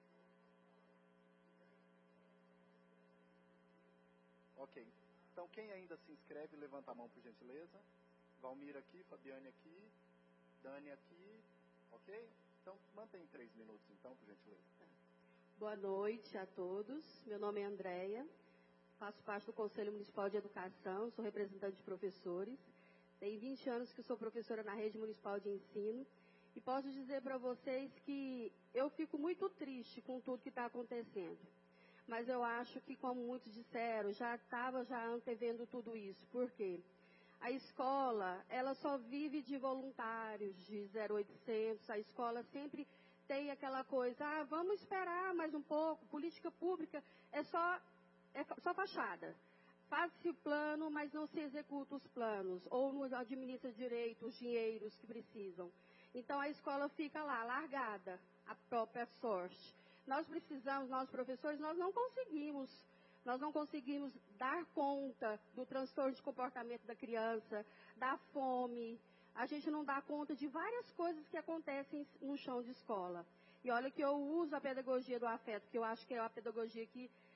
Ok. Então, quem ainda se inscreve, levanta a mão, por gentileza. Valmir aqui, Fabiane aqui, Dani aqui. Ok? Então, mantém 3 minutos, então, por gentileza. Boa noite a todos. Meu nome é Andréia. Faço parte do Conselho Municipal de Educação. Sou representante de professores. Tem 20 anos que sou professora na Rede Municipal de Ensino. E posso dizer para vocês que eu fico muito triste com tudo que está acontecendo. Mas eu acho que, como muitos disseram, já estava antevendo tudo isso. Por quê? A escola, ela só vive de voluntários, de 0800. A escola sempre tem aquela coisa, vamos esperar mais um pouco. Política pública é só fachada. Faz-se o plano, mas não se executa os planos. Ou não administra direito os dinheiros que precisam. Então a escola fica lá, largada, à própria sorte. Nós precisamos, nós professores, nós não conseguimos dar conta do transtorno de comportamento da criança, da fome. A gente não dá conta de várias coisas que acontecem no chão de escola. E olha que eu uso a pedagogia do afeto, que eu acho que é a pedagogia que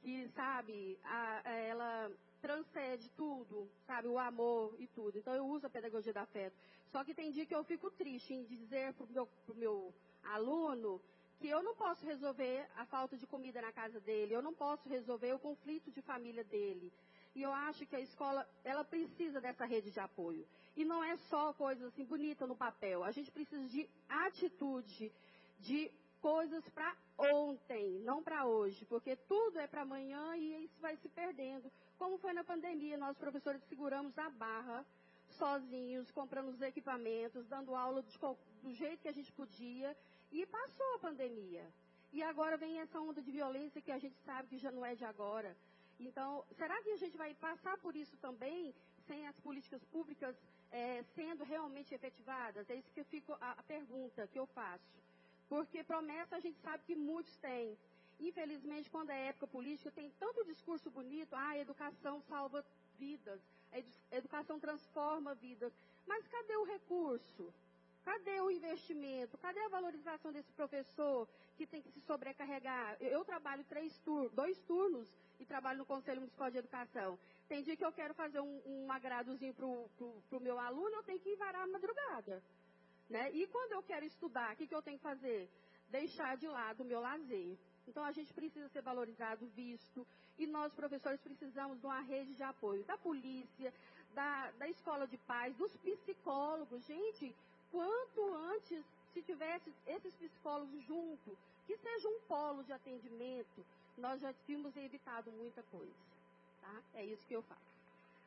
que, sabe, ela transcende tudo, sabe, o amor e tudo. Então, eu uso a pedagogia do afeto. Só que tem dia que eu fico triste em dizer para o meu aluno que eu não posso resolver a falta de comida na casa dele, eu não posso resolver o conflito de família dele. E eu acho que a escola, ela precisa dessa rede de apoio. E não é só coisa assim bonita no papel. A gente precisa de atitude, de coisas para ontem, não para hoje. Porque tudo é para amanhã e isso vai se perdendo. Como foi na pandemia, nós professores seguramos a barra, sozinhos, comprando os equipamentos, dando aula do jeito que a gente podia. E passou a pandemia. E agora vem essa onda de violência que a gente sabe que já não é de agora. Então, será que a gente vai passar por isso também, sem as políticas públicas sendo realmente efetivadas? É isso que fica a pergunta que eu faço. Porque promessa a gente sabe que muitos têm. Infelizmente, quando é época política, tem tanto discurso bonito, a educação salva vidas, a educação transforma vidas. Mas cadê o recurso? Cadê o investimento? Cadê a valorização desse professor que tem que se sobrecarregar? Eu trabalho 2 turnos e trabalho no Conselho Municipal de Educação. Tem dia que eu quero fazer um agradozinho para o meu aluno, eu tenho que ir varar a madrugada. Né? E quando eu quero estudar, o que eu tenho que fazer? Deixar de lado o meu lazer. Então, a gente precisa ser valorizado, visto, e nós, professores, precisamos de uma rede de apoio da polícia, da escola de paz, dos psicólogos. Gente, quanto antes, se tivesse esses psicólogos junto, que seja um polo de atendimento, nós já tínhamos evitado muita coisa. Tá? É isso que eu faço.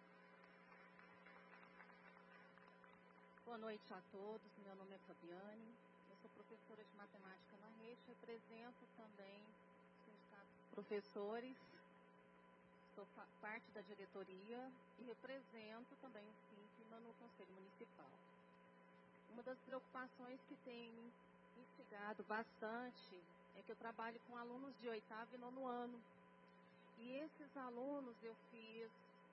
Boa noite a todos, meu nome é Fabiane, eu sou professora de matemática na rede, represento também o sindicato dos professores, sou parte da diretoria e represento também o SINFMA no Conselho Municipal. Uma das preocupações que tem me instigado bastante é que eu trabalho com alunos de 8º e 9º ano. E esses alunos eu fiz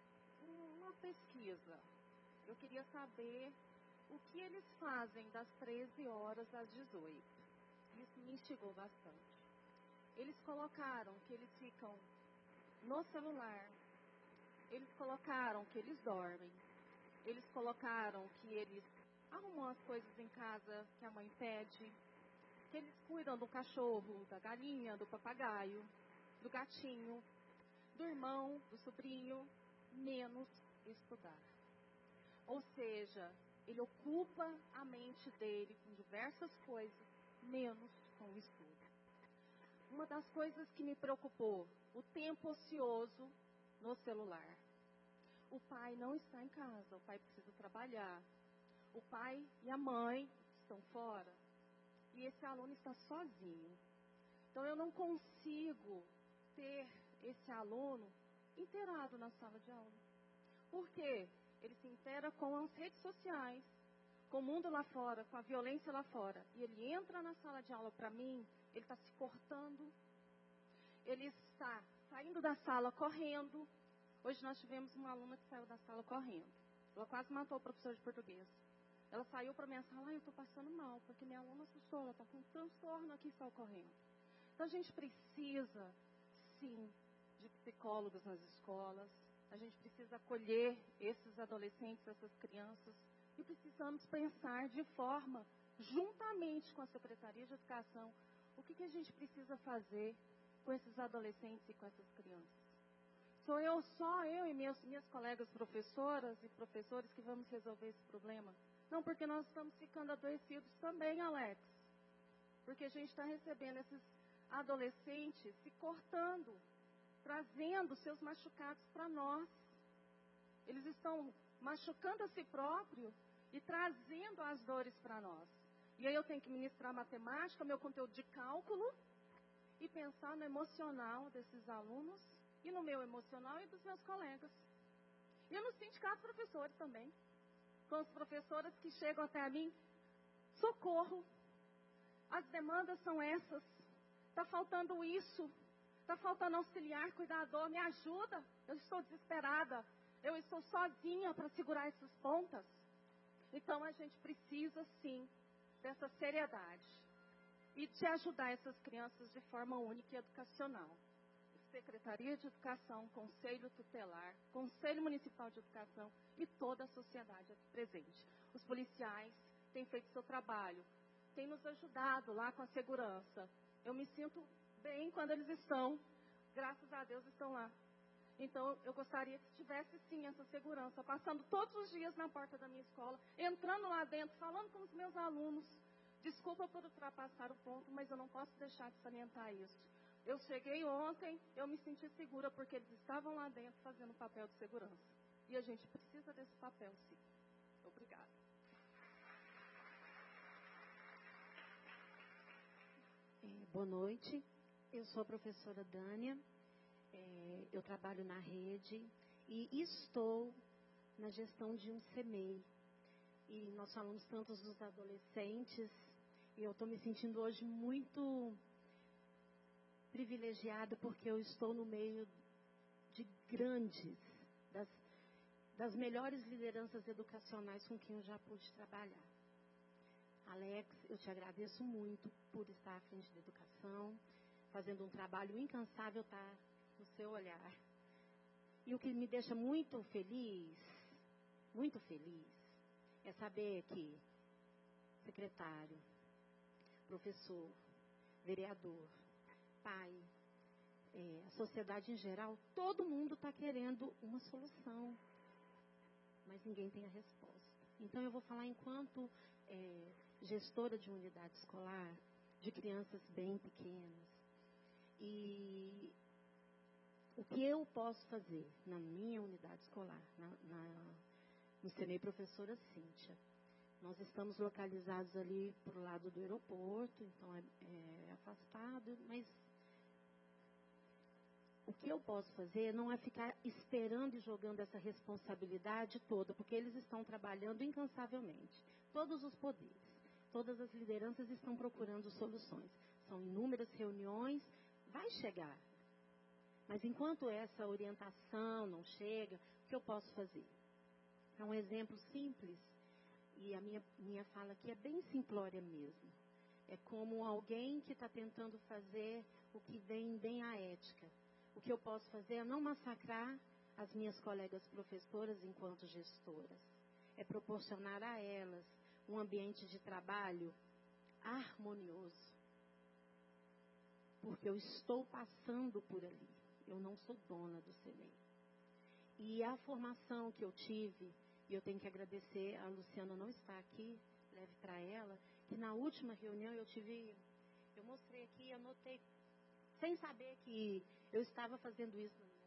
uma pesquisa. Eu queria saber o que eles fazem das 13 horas às 18. Isso me instigou bastante. Eles colocaram que eles ficam no celular. Eles colocaram que eles dormem. Eles colocaram que eles arrumam as coisas em casa que a mãe pede, que eles cuidam do cachorro, da galinha, do papagaio, do gatinho, do irmão, do sobrinho, menos estudar. Ou seja, ele ocupa a mente dele com diversas coisas, menos com o estudo. Uma das coisas que me preocupou, o tempo ocioso no celular. O pai não está em casa, o pai precisa trabalhar. O pai e a mãe estão fora e esse aluno está sozinho. Então, eu não consigo ter esse aluno inteirado na sala de aula. Por quê? Ele se inteira com as redes sociais, com o mundo lá fora, com a violência lá fora. E ele entra na sala de aula, para mim, ele está se cortando, ele está saindo da sala correndo. Hoje nós tivemos uma aluna que saiu da sala correndo. Ela quase matou o professor de português. Ela saiu para minha sala, eu estou passando mal, porque minha aluna assustou, ela está com um transtorno aqui só correndo. Então a gente precisa, sim, de psicólogos nas escolas, a gente precisa acolher esses adolescentes, essas crianças, e precisamos pensar de forma, juntamente com a Secretaria de Educação, o que a gente precisa fazer com esses adolescentes e com essas crianças. Só eu e minhas colegas professoras e professores que vamos resolver esse problema? Não, porque nós estamos ficando adoecidos também, Alex. Porque a gente está recebendo esses adolescentes se cortando, trazendo seus machucados para nós. Eles estão machucando a si próprio e trazendo as dores para nós. E aí eu tenho que ministrar matemática, meu conteúdo de cálculo, e pensar no emocional desses alunos, e no meu emocional e dos meus colegas. E no sindicato professores também. Com as professoras que chegam até mim, socorro, as demandas são essas, está faltando isso, está faltando auxiliar, cuidador, me ajuda, eu estou desesperada, eu estou sozinha para segurar essas pontas. Então a gente precisa sim dessa seriedade e de ajudar essas crianças de forma única e educacional. Secretaria de Educação, Conselho Tutelar, Conselho Municipal de Educação e toda a sociedade aqui presente. Os policiais têm feito seu trabalho, têm nos ajudado lá com a segurança. Eu me sinto bem quando eles estão, graças a Deus, estão lá. Então, eu gostaria que tivesse, sim, essa segurança, passando todos os dias na porta da minha escola, entrando lá dentro, falando com os meus alunos. Desculpa por ultrapassar o ponto, mas eu não posso deixar de salientar isso. Eu cheguei ontem, eu me senti segura, porque eles estavam lá dentro fazendo o papel de segurança. E a gente precisa desse papel, sim. Obrigada. Boa noite, eu sou a professora Dânia. Eu trabalho na rede e estou na gestão de um CEMEI. E nós falamos tanto dos adolescentes, e eu estou me sentindo hoje muito privilegiada, porque eu estou no meio de grandes, das melhores lideranças educacionais com quem eu já pude trabalhar. Alex, eu te agradeço muito por estar à frente da educação, fazendo um trabalho incansável, tá? No seu olhar. E o que me deixa muito feliz, é saber que secretário, professor, vereador, pai, a sociedade em geral, todo mundo está querendo uma solução, mas ninguém tem a resposta. Então eu vou falar enquanto gestora de unidade escolar, de crianças bem pequenas, e o que eu posso fazer na minha unidade escolar, no CEMEI Professora Cíntia. Nós estamos localizados ali para o lado do aeroporto, então é afastado, mas o que eu posso fazer não é ficar esperando e jogando essa responsabilidade toda, porque eles estão trabalhando incansavelmente. Todos os poderes, todas as lideranças estão procurando soluções. São inúmeras reuniões, vai chegar. Mas enquanto essa orientação não chega, o que eu posso fazer? É um exemplo simples, e a minha fala aqui é bem simplória mesmo. É como alguém que está tentando fazer o que vem bem à ética. O que eu posso fazer é não massacrar as minhas colegas professoras enquanto gestoras. É proporcionar a elas um ambiente de trabalho harmonioso. Porque eu estou passando por ali. Eu não sou dona do CEMEI. E a formação que eu tive, e eu tenho que agradecer, a Luciana não está aqui, leve para ela, que na última reunião eu mostrei aqui, anotei, sem saber que eu estava fazendo isso na minha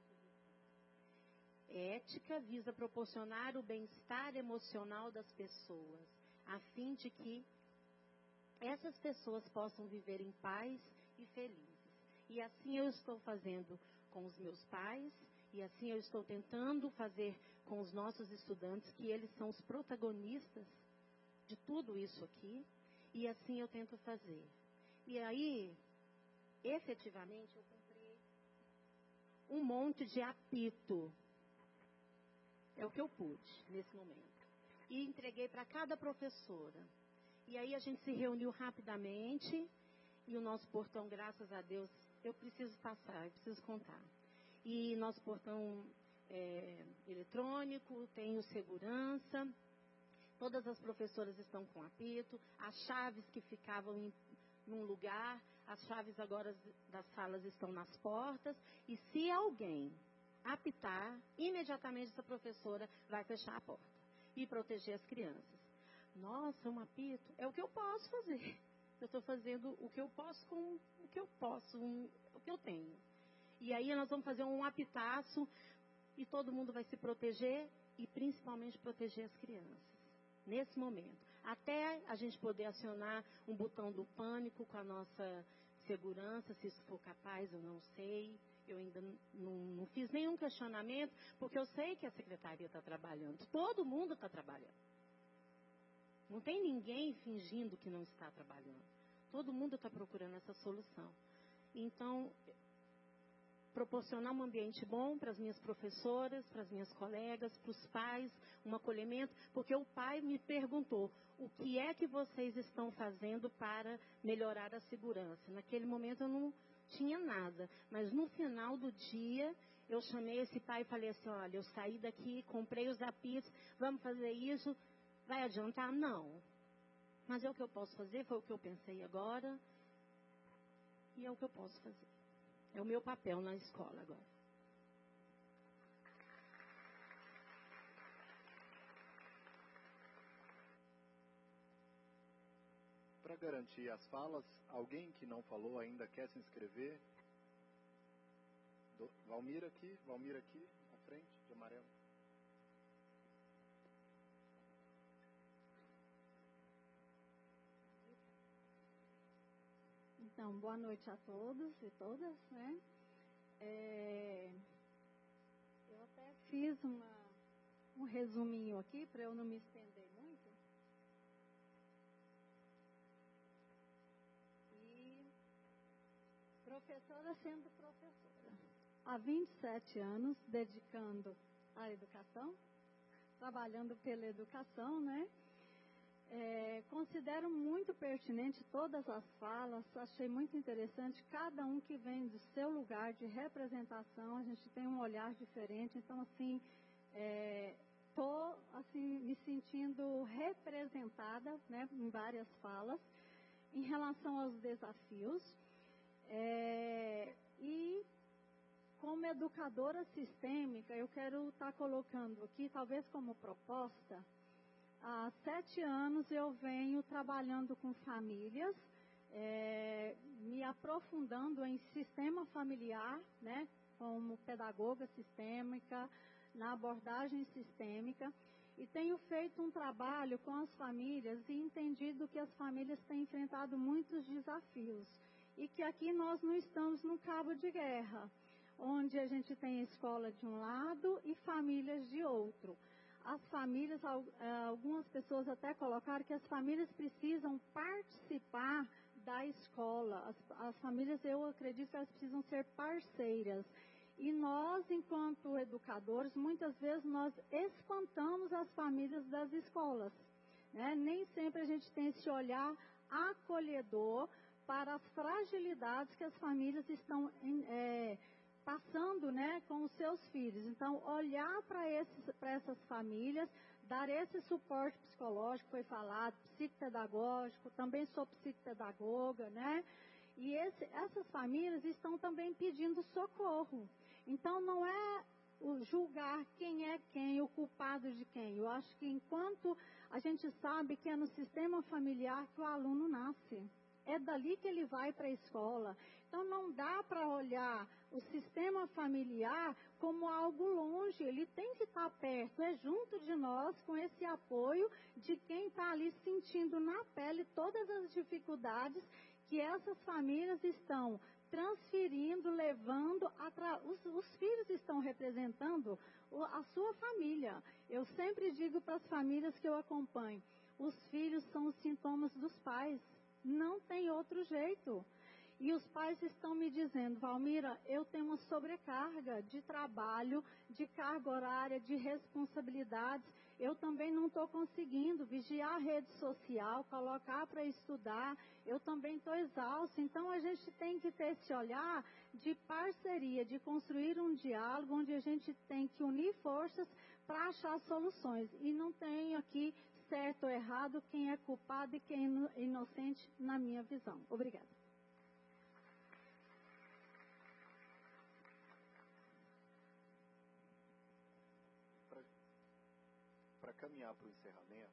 vida. Ética visa proporcionar o bem-estar emocional das pessoas, a fim de que essas pessoas possam viver em paz e felizes. E assim eu estou fazendo com os meus pais, e assim eu estou tentando fazer com os nossos estudantes, que eles são os protagonistas de tudo isso aqui, e assim eu tento fazer. E aí, efetivamente, eu comprei um monte de apito. É o que eu pude nesse momento. E entreguei para cada professora. E aí a gente se reuniu rapidamente, e o nosso portão, graças a Deus, eu preciso passar, eu preciso contar. E nosso portão eletrônico, tem o segurança, todas as professoras estão com apito, as chaves que ficavam num lugar, as chaves agora das salas estão nas portas, e se alguém apitar, imediatamente essa professora vai fechar a porta e proteger as crianças. Nossa, um apito é o que eu posso fazer. Eu estou fazendo o que eu posso com o que eu posso, o que eu tenho. E aí nós vamos fazer um apitaço e todo mundo vai se proteger e principalmente proteger as crianças. Nesse momento. Até a gente poder acionar um botão do pânico com a nossa segurança, se isso for capaz, eu não sei. Eu ainda não fiz nenhum questionamento, porque eu sei que a secretaria está trabalhando. Todo mundo está trabalhando. Não tem ninguém fingindo que não está trabalhando. Todo mundo está procurando essa solução. Então, proporcionar um ambiente bom para as minhas professoras, para as minhas colegas, para os pais, um acolhimento, porque o pai me perguntou, o que é que vocês estão fazendo para melhorar a segurança? Naquele momento eu tinha nada. Mas no final do dia, eu chamei esse pai e falei assim, olha, eu saí daqui, comprei os apis, vamos fazer isso, vai adiantar? Não. Mas é o que eu posso fazer, foi o que eu pensei agora, e é o que eu posso fazer. É o meu papel na escola agora. Para garantir as falas, alguém que não falou ainda quer se inscrever? Valmir aqui, na frente, de amarelo. Então, boa noite a todos e todas, né? Eu até fiz um resuminho aqui para eu não me estender muito. Professora sendo professora. Há 27 anos, dedicando à educação, trabalhando pela educação, né? Considero muito pertinente todas as falas, achei muito interessante, cada um que vem do seu lugar de representação, a gente tem um olhar diferente, então, assim, estou me sentindo representada, né, em várias falas, em relação aos desafios. E como educadora sistêmica, eu quero estar colocando aqui, talvez como proposta, há 7 anos eu venho trabalhando com famílias, me aprofundando em sistema familiar, né, como pedagoga sistêmica, na abordagem sistêmica, e tenho feito um trabalho com as famílias e entendido que as famílias têm enfrentado muitos desafios. E que aqui nós não estamos num cabo de guerra, onde a gente tem escola de um lado e famílias de outro. As famílias, algumas pessoas até colocaram que as famílias precisam participar da escola. As famílias, eu acredito que elas precisam ser parceiras. E nós, enquanto educadores, muitas vezes nós espantamos as famílias das escolas, né? Nem sempre a gente tem esse olhar acolhedor para as fragilidades que as famílias estão passando, né, com os seus filhos. Então, olhar para essas famílias, dar esse suporte psicológico, foi falado, psicopedagógico, também sou psicopedagoga, né? E essas famílias estão também pedindo socorro. Então, não é julgar quem é quem, o culpado de quem. Eu acho que enquanto a gente sabe que é no sistema familiar que o aluno nasce, é dali que ele vai para a escola. Então, não dá para olhar o sistema familiar como algo longe. Ele tem que estar perto, é junto de nós, com esse apoio de quem está ali sentindo na pele todas as dificuldades que essas famílias estão transferindo, levando. Os filhos estão representando a sua família. Eu sempre digo para as famílias que eu acompanho, os filhos são os sintomas dos pais. Não tem outro jeito. E os pais estão me dizendo, Valmira, eu tenho uma sobrecarga de trabalho, de carga horária, de responsabilidades. Eu também não estou conseguindo vigiar a rede social, colocar para estudar. Eu também estou exausta. Então, a gente tem que ter esse olhar de parceria, de construir um diálogo onde a gente tem que unir forças para achar soluções. E não tem aqui certo ou errado, quem é culpado e quem é inocente, na minha visão. Obrigada. Para caminhar para o encerramento,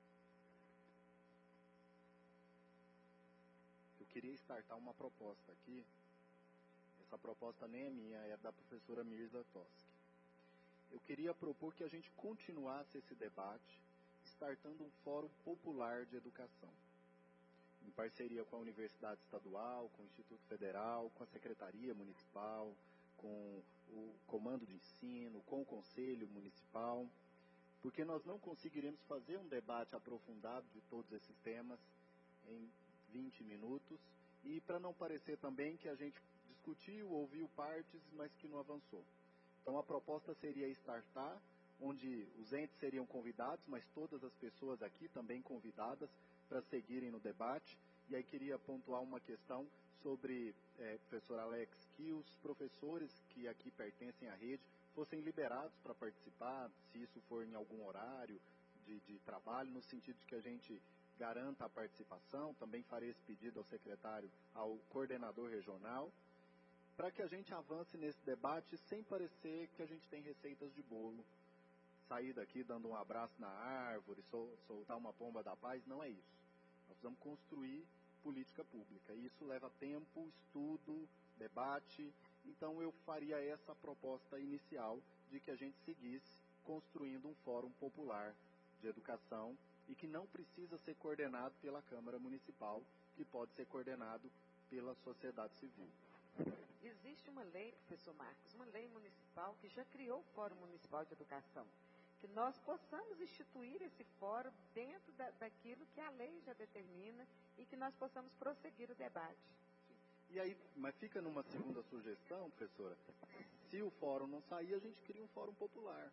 eu queria startar uma proposta aqui. Essa proposta nem é minha, é da professora Mirza Toski. Eu queria propor que a gente continuasse esse debate startando um fórum popular de educação, em parceria com a Universidade Estadual, com o Instituto Federal, com a Secretaria Municipal, com o Comando de Ensino, com o Conselho Municipal, porque nós não conseguiremos fazer um debate aprofundado de todos esses temas em 20 minutos, e para não parecer também que a gente discutiu, ouviu partes, mas que não avançou. Então a proposta seria startar, onde os entes seriam convidados, mas todas as pessoas aqui também convidadas para seguirem no debate. E aí queria pontuar uma questão sobre, professor Alex, que os professores que aqui pertencem à rede fossem liberados para participar, se isso for em algum horário de trabalho, no sentido de que a gente garanta a participação. Também farei esse pedido ao secretário, ao coordenador regional, para que a gente avance nesse debate sem parecer que a gente tem receitas de bolo. Sair daqui dando um abraço na árvore, soltar uma pomba da paz, não é isso. Nós precisamos construir política pública. E isso leva tempo, estudo, debate. Então eu faria essa proposta inicial de que a gente seguisse construindo um fórum popular de educação e que não precisa ser coordenado pela Câmara Municipal, que pode ser coordenado pela sociedade civil. Existe uma lei, professor Marcos, uma lei municipal que já criou o Fórum Municipal de Educação. Que nós possamos instituir esse fórum dentro daquilo que a lei já determina e que nós possamos prosseguir o debate. E aí, mas fica numa segunda sugestão, professora, se o fórum não sair, a gente cria um fórum popular,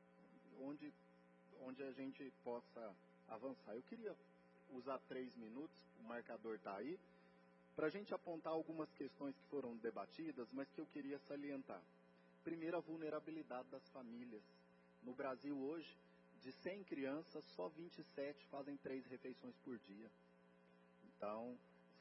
onde a gente possa avançar. Eu queria usar 3 minutos, o marcador está aí, para a gente apontar algumas questões que foram debatidas, mas que eu queria salientar. Primeiro, a vulnerabilidade das famílias. No Brasil hoje, de 100 crianças, só 27 fazem 3 refeições por dia. Então,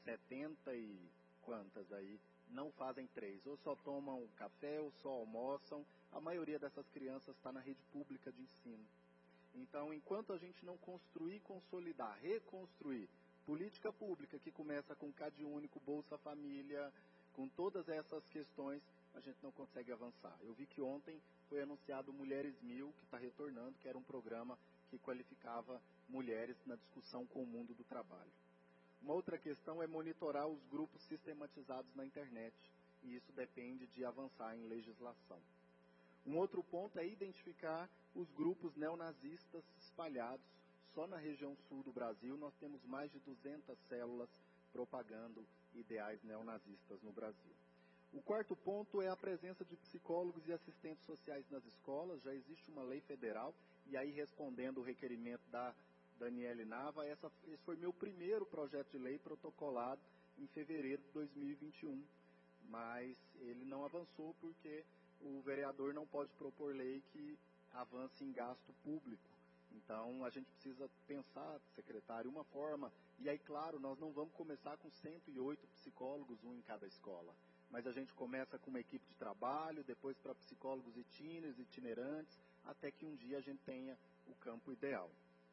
70 e quantas aí não fazem 3, ou só tomam café ou só almoçam. A maioria dessas crianças está na rede pública de ensino. Então, enquanto a gente não construir, consolidar, reconstruir política pública que começa com CAD único, Bolsa Família, com todas essas questões, a gente não consegue avançar. Eu vi que ontem foi anunciado Mulheres 1000, que está retornando, que era um programa que qualificava mulheres na discussão com o mundo do trabalho. Uma outra questão é monitorar os grupos sistematizados na internet, e isso depende de avançar em legislação. Um outro ponto é identificar os grupos neonazistas espalhados. Só na região sul do Brasil nós temos mais de 200 células propagando ideais neonazistas no Brasil. O quarto ponto é a presença de psicólogos e assistentes sociais nas escolas. Já existe uma lei federal, e aí, respondendo o requerimento da Daniele Nava, esse foi meu primeiro projeto de lei protocolado em fevereiro de 2021, mas ele não avançou porque o vereador não pode propor lei que avance em gasto público. Então, a gente precisa pensar, secretário, uma forma, e aí, claro, nós não vamos começar com 108 psicólogos, um em cada escola, mas a gente começa com uma equipe de trabalho, depois para psicólogos itinerantes, até que um dia a gente tenha o campo ideal.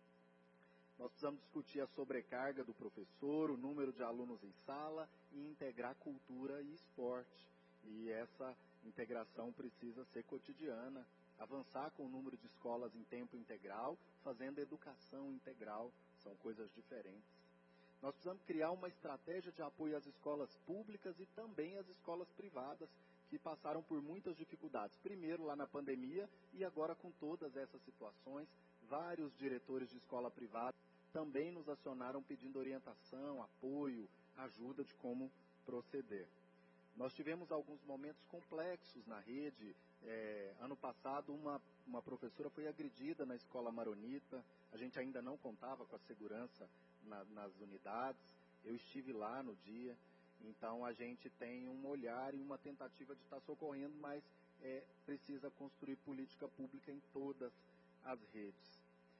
Nós precisamos discutir a sobrecarga do professor, o número de alunos em sala e integrar cultura e esporte. E essa integração precisa ser cotidiana, avançar com o número de escolas em tempo integral, fazendo educação integral, são coisas diferentes. Nós precisamos criar uma estratégia de apoio às escolas públicas e também às escolas privadas, que passaram por muitas dificuldades. Primeiro lá na pandemia e agora com todas essas situações, vários diretores de escola privada também nos acionaram pedindo orientação, apoio, ajuda de como proceder. Nós tivemos alguns momentos complexos na rede. Ano passado, uma professora foi agredida na escola maronita. A gente ainda não contava com a segurança nas unidades. Eu estive lá no dia. Então, a gente tem um olhar e uma tentativa de estar socorrendo, mas precisa construir política pública em todas as redes.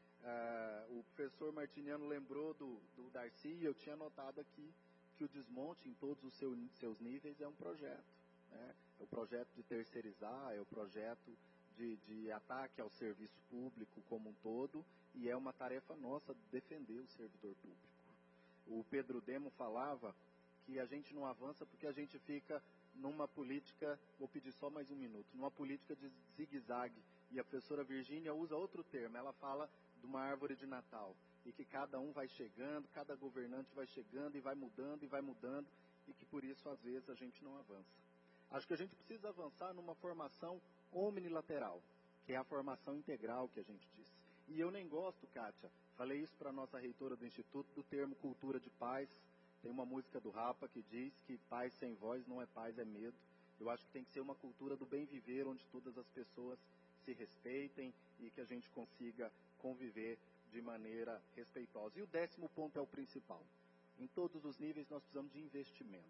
O professor Martiniano lembrou do Darcy, e eu tinha notado aqui que o desmonte em todos os seus níveis é um projeto. Né? É o projeto de terceirizar, é o projeto de ataque ao serviço público como um todo, e é uma tarefa nossa defender o servidor público. O Pedro Demo falava que a gente não avança porque a gente fica numa política, vou pedir só mais um minuto, numa política de zigue-zague, e a professora Virgínia usa outro termo, ela fala de uma árvore de Natal, e que cada um vai chegando, cada governante vai chegando e vai mudando, e que por isso às vezes a gente não avança. Acho que a gente precisa avançar numa formação omnilateral, que é a formação integral que a gente disse. E eu nem gosto, Kátia, falei isso para a nossa reitora do Instituto, do termo cultura de paz. Tem uma música do Rapa que diz que paz sem voz não é paz, é medo. Eu acho que tem que ser uma cultura do bem viver, onde todas as pessoas se respeitem e que a gente consiga conviver de maneira respeitosa. E o 10º ponto é o principal. Em todos os níveis nós precisamos de investimento.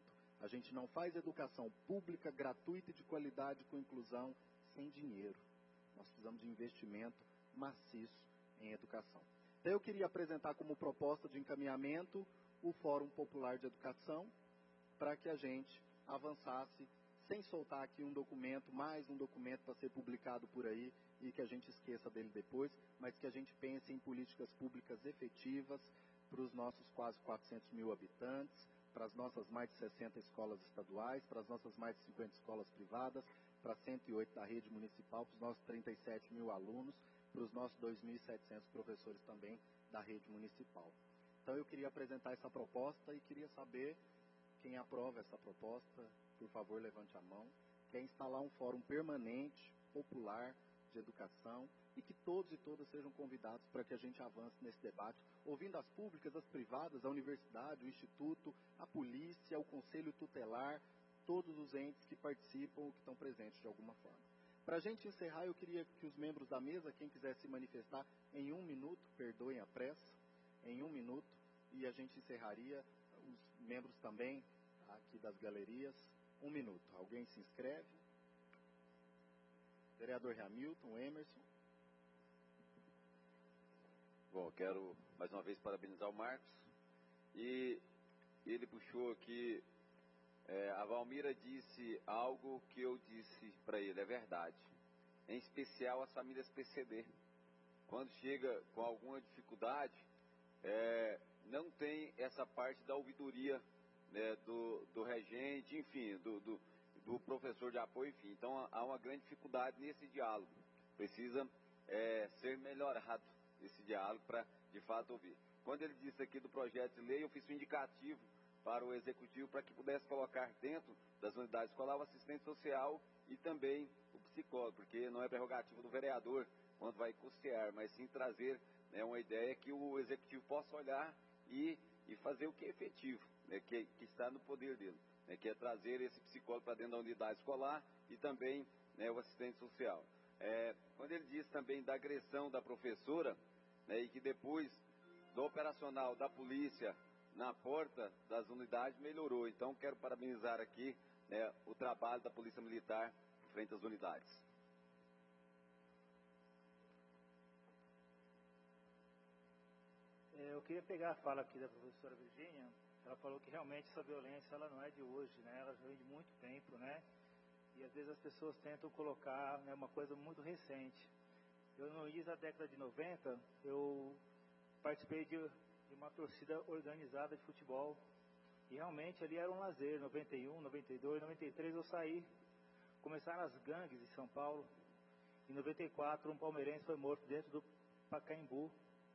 A gente não faz educação pública, gratuita e de qualidade com inclusão sem dinheiro. Nós precisamos de investimento maciço em educação. Então eu queria apresentar como proposta de encaminhamento o Fórum Popular de Educação, para que a gente avançasse sem soltar aqui um documento, mais um documento para ser publicado por aí e que a gente esqueça dele depois, mas que a gente pense em políticas públicas efetivas para os nossos quase 400 mil habitantes, para as nossas mais de 60 escolas estaduais, para as nossas mais de 50 escolas privadas, para 108 da rede municipal, para os nossos 37 mil alunos, para os nossos 2.700 professores também da rede municipal. Então eu queria apresentar essa proposta e queria saber quem aprova essa proposta, por favor levante a mão, que é instalar um fórum permanente, popular, de educação, e que todos e todas sejam convidados para que a gente avance nesse debate, ouvindo as públicas, as privadas, a universidade, o instituto, a polícia, o conselho tutelar, todos os entes que participam ou que estão presentes de alguma forma. Para a gente encerrar, eu queria que os membros da mesa, quem quiser se manifestar em 1 minuto, perdoem a pressa, em 1 minuto, e a gente encerraria, os membros também aqui das galerias, 1 minuto. Alguém se inscreve? Vereador Hamilton, Emerson. Bom, quero mais uma vez parabenizar o Marcos. E ele puxou aqui, a Valmira disse algo que eu disse para ele, é verdade. Em especial as famílias PCD. Quando chega com alguma dificuldade, não tem essa parte da ouvidoria, né, do regente, enfim, do professor de apoio, enfim. Então há uma grande dificuldade nesse diálogo. Precisa ser melhorado esse diálogo para, de fato, ouvir. Quando ele disse aqui do projeto de lei, eu fiz um indicativo para o executivo para que pudesse colocar dentro das unidades escolares o assistente social e também o psicólogo, porque não é prerrogativa do vereador quando vai custear, mas sim trazer, né, uma ideia que o executivo possa olhar e fazer o que é efetivo, né, que está no poder dele, né, que é trazer esse psicólogo para dentro da unidade escolar e também, né, o assistente social. Quando ele diz também da agressão da professora, né, e que depois do operacional da polícia na porta das unidades melhorou. Então quero parabenizar aqui, né, o trabalho da Polícia Militar em frente às unidades. Eu queria pegar a fala aqui da professora Virgínia. Ela falou que realmente essa violência ela não é de hoje, né? Ela já vem de muito tempo, né? E às vezes as pessoas tentam colocar, né, uma coisa muito recente. Eu no início da década de 90, eu participei de uma torcida organizada de futebol. E realmente ali era um lazer. 91, 92, 93 eu saí. Começaram as gangues em São Paulo. Em 94 um palmeirense foi morto dentro do Pacaembu.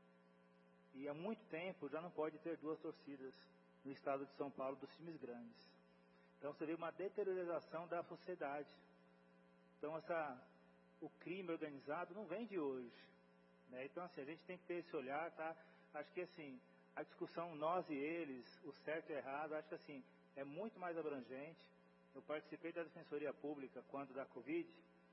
E há muito tempo já não pode ter 2 torcidas no estado de São Paulo dos times grandes. Então você vê uma deteriorização da sociedade. Então o crime organizado não vem de hoje, né? Então assim, a gente tem que ter esse olhar, tá? Acho que assim, a discussão nós e eles, o certo e o errado, acho que assim, é muito mais abrangente. Eu participei da Defensoria Pública quando da Covid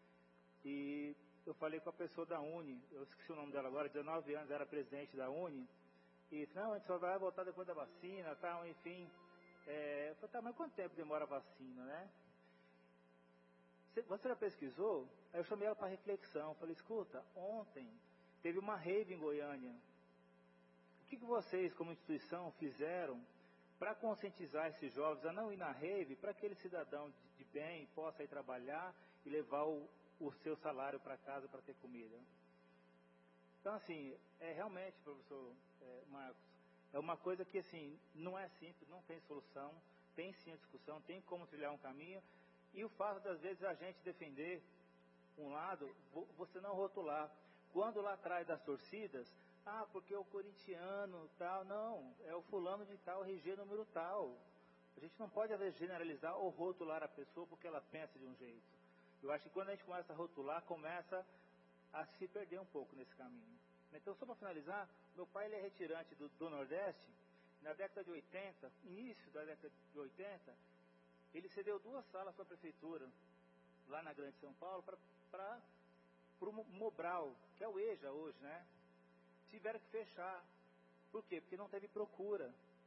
e eu falei com a pessoa da Uni, eu esqueci o nome dela agora, 19 anos, era presidente da Uni, e disse, não, a gente só vai voltar depois da vacina, tal, enfim. Eu falei, tá, mas quanto tempo demora a vacina, né? Você já pesquisou? Aí eu chamei ela para reflexão, falei, escuta, ontem teve uma rave em Goiânia. O que vocês, como instituição, fizeram para conscientizar esses jovens a não ir na rave, para que aquele cidadão de bem possa ir trabalhar e levar o seu salário para casa para ter comida? Então, assim, realmente, professor Marcos, é uma coisa que, assim, não é simples, não tem solução, tem sim a discussão, tem como trilhar um caminho, e o fato, das vezes, a gente defender um lado, você não rotular. Quando lá atrás das torcidas, porque o corintiano tal, não, é o fulano de tal, RG número tal. A gente não pode, às vezes, generalizar ou rotular a pessoa porque ela pensa de um jeito. Eu acho que quando a gente começa a rotular, começa a se perder um pouco nesse caminho. Então, só para finalizar, meu pai ele é retirante do Nordeste. Na década de 80, início da década de 80, ele cedeu 2 salas para a prefeitura, lá na Grande São Paulo, para o Mobral, que é o EJA hoje, né? Tiveram que fechar. Por quê? Porque não teve procura.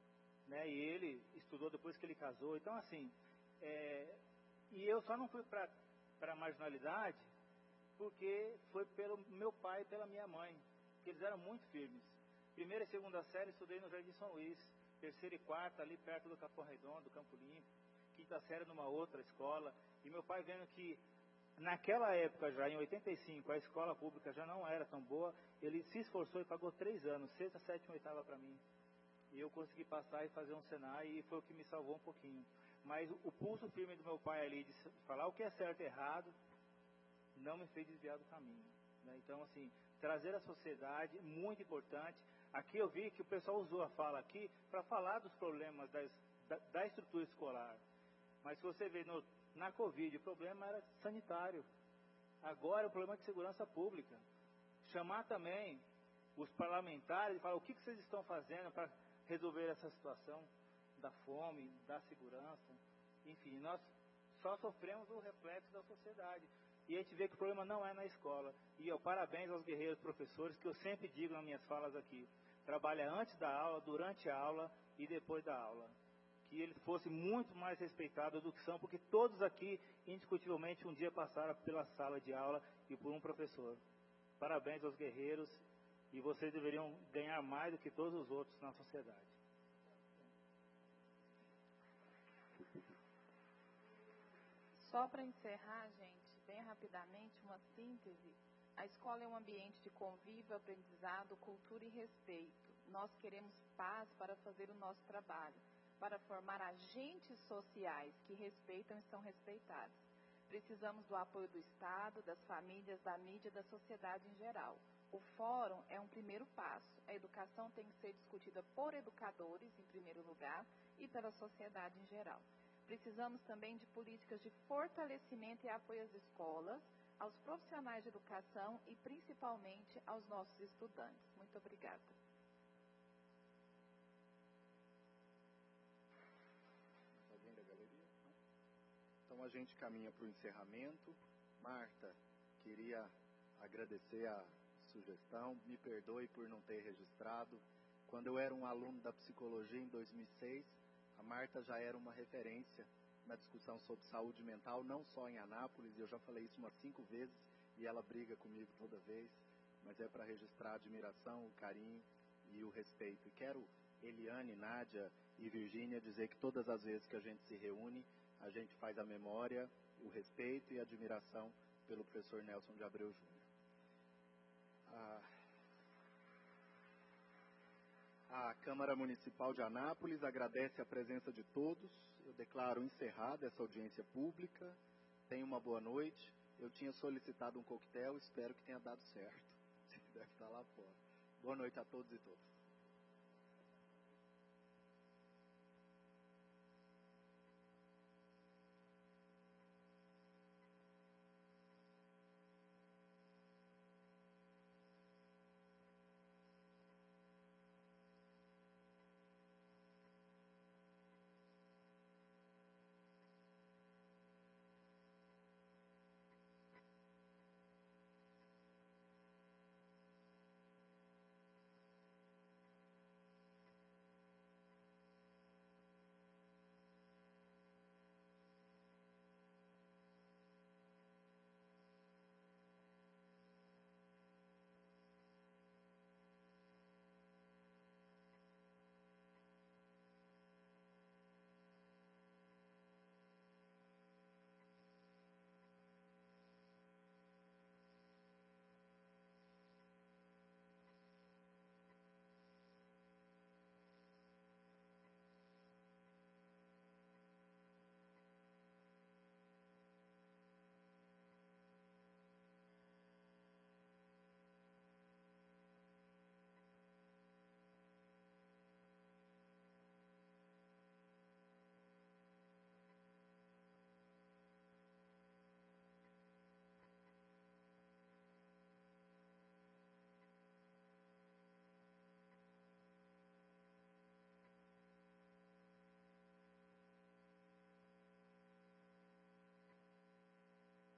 né? E ele estudou depois que ele casou. Então, assim, e eu só não fui para a marginalidade porque foi pelo meu pai e pela minha mãe, que eles eram muito firmes. Primeira e segunda série estudei no Jardim São Luís, terceira e quarta ali perto do Capão Redondo, do Campo Limpo, quinta série numa outra escola, e meu pai vendo que naquela época já, em 85, a escola pública já não era tão boa, ele se esforçou e pagou 3 anos, sexta, sétima e oitava para mim. E eu consegui passar e fazer um Senai, e foi o que me salvou um pouquinho. Mas o pulso firme do meu pai ali, de falar o que é certo e errado, não me fez desviar do caminho, né? Então, assim, trazer a sociedade, muito importante. Aqui eu vi que o pessoal usou a fala aqui para falar dos problemas da estrutura escolar. Mas se você vê na Covid, o problema era sanitário. Agora é o problema de segurança pública. Chamar também os parlamentares e falar o que vocês estão fazendo para resolver essa situação da fome, da segurança. Enfim, nós só sofremos o reflexo da sociedade. E a gente vê que o problema não é na escola. E eu parabéns aos guerreiros professores, que eu sempre digo nas minhas falas aqui. Trabalha antes da aula, durante a aula e depois da aula. Que eles fossem muito mais respeitados do que são, porque todos aqui, indiscutivelmente, um dia passaram pela sala de aula e por um professor. Parabéns aos guerreiros, e vocês deveriam ganhar mais do que todos os outros na sociedade. Só para encerrar, gente, bem rapidamente, uma síntese. A escola é um ambiente de convívio, aprendizado, cultura e respeito. Nós queremos paz para fazer o nosso trabalho, para formar agentes sociais que respeitam e são respeitados. Precisamos do apoio do Estado, das famílias, da mídia e da sociedade em geral. O fórum é um primeiro passo. A educação tem que ser discutida por educadores, em primeiro lugar, e pela sociedade em geral. Precisamos também de políticas de fortalecimento e apoio às escolas, aos profissionais de educação e principalmente aos nossos estudantes. Muito obrigada. Então a gente caminha para o encerramento. Marta, queria agradecer a sugestão, me perdoe por não ter registrado. Quando eu era um aluno da psicologia em 2006, a Marta já era uma referência na discussão sobre saúde mental, não só em Anápolis, e eu já falei isso umas 5 vezes, e ela briga comigo toda vez, mas é para registrar a admiração, o carinho e o respeito. E quero, Eliane, Nádia e Virgínia, dizer que todas as vezes que a gente se reúne, a gente faz a memória, o respeito e a admiração pelo professor Nelson de Abreu Júnior. A Câmara Municipal de Anápolis agradece a presença de todos. Eu declaro encerrada essa audiência pública. Tenha uma boa noite. Eu tinha solicitado um coquetel, espero que tenha dado certo. Deve estar lá fora. Boa noite a todos e todas.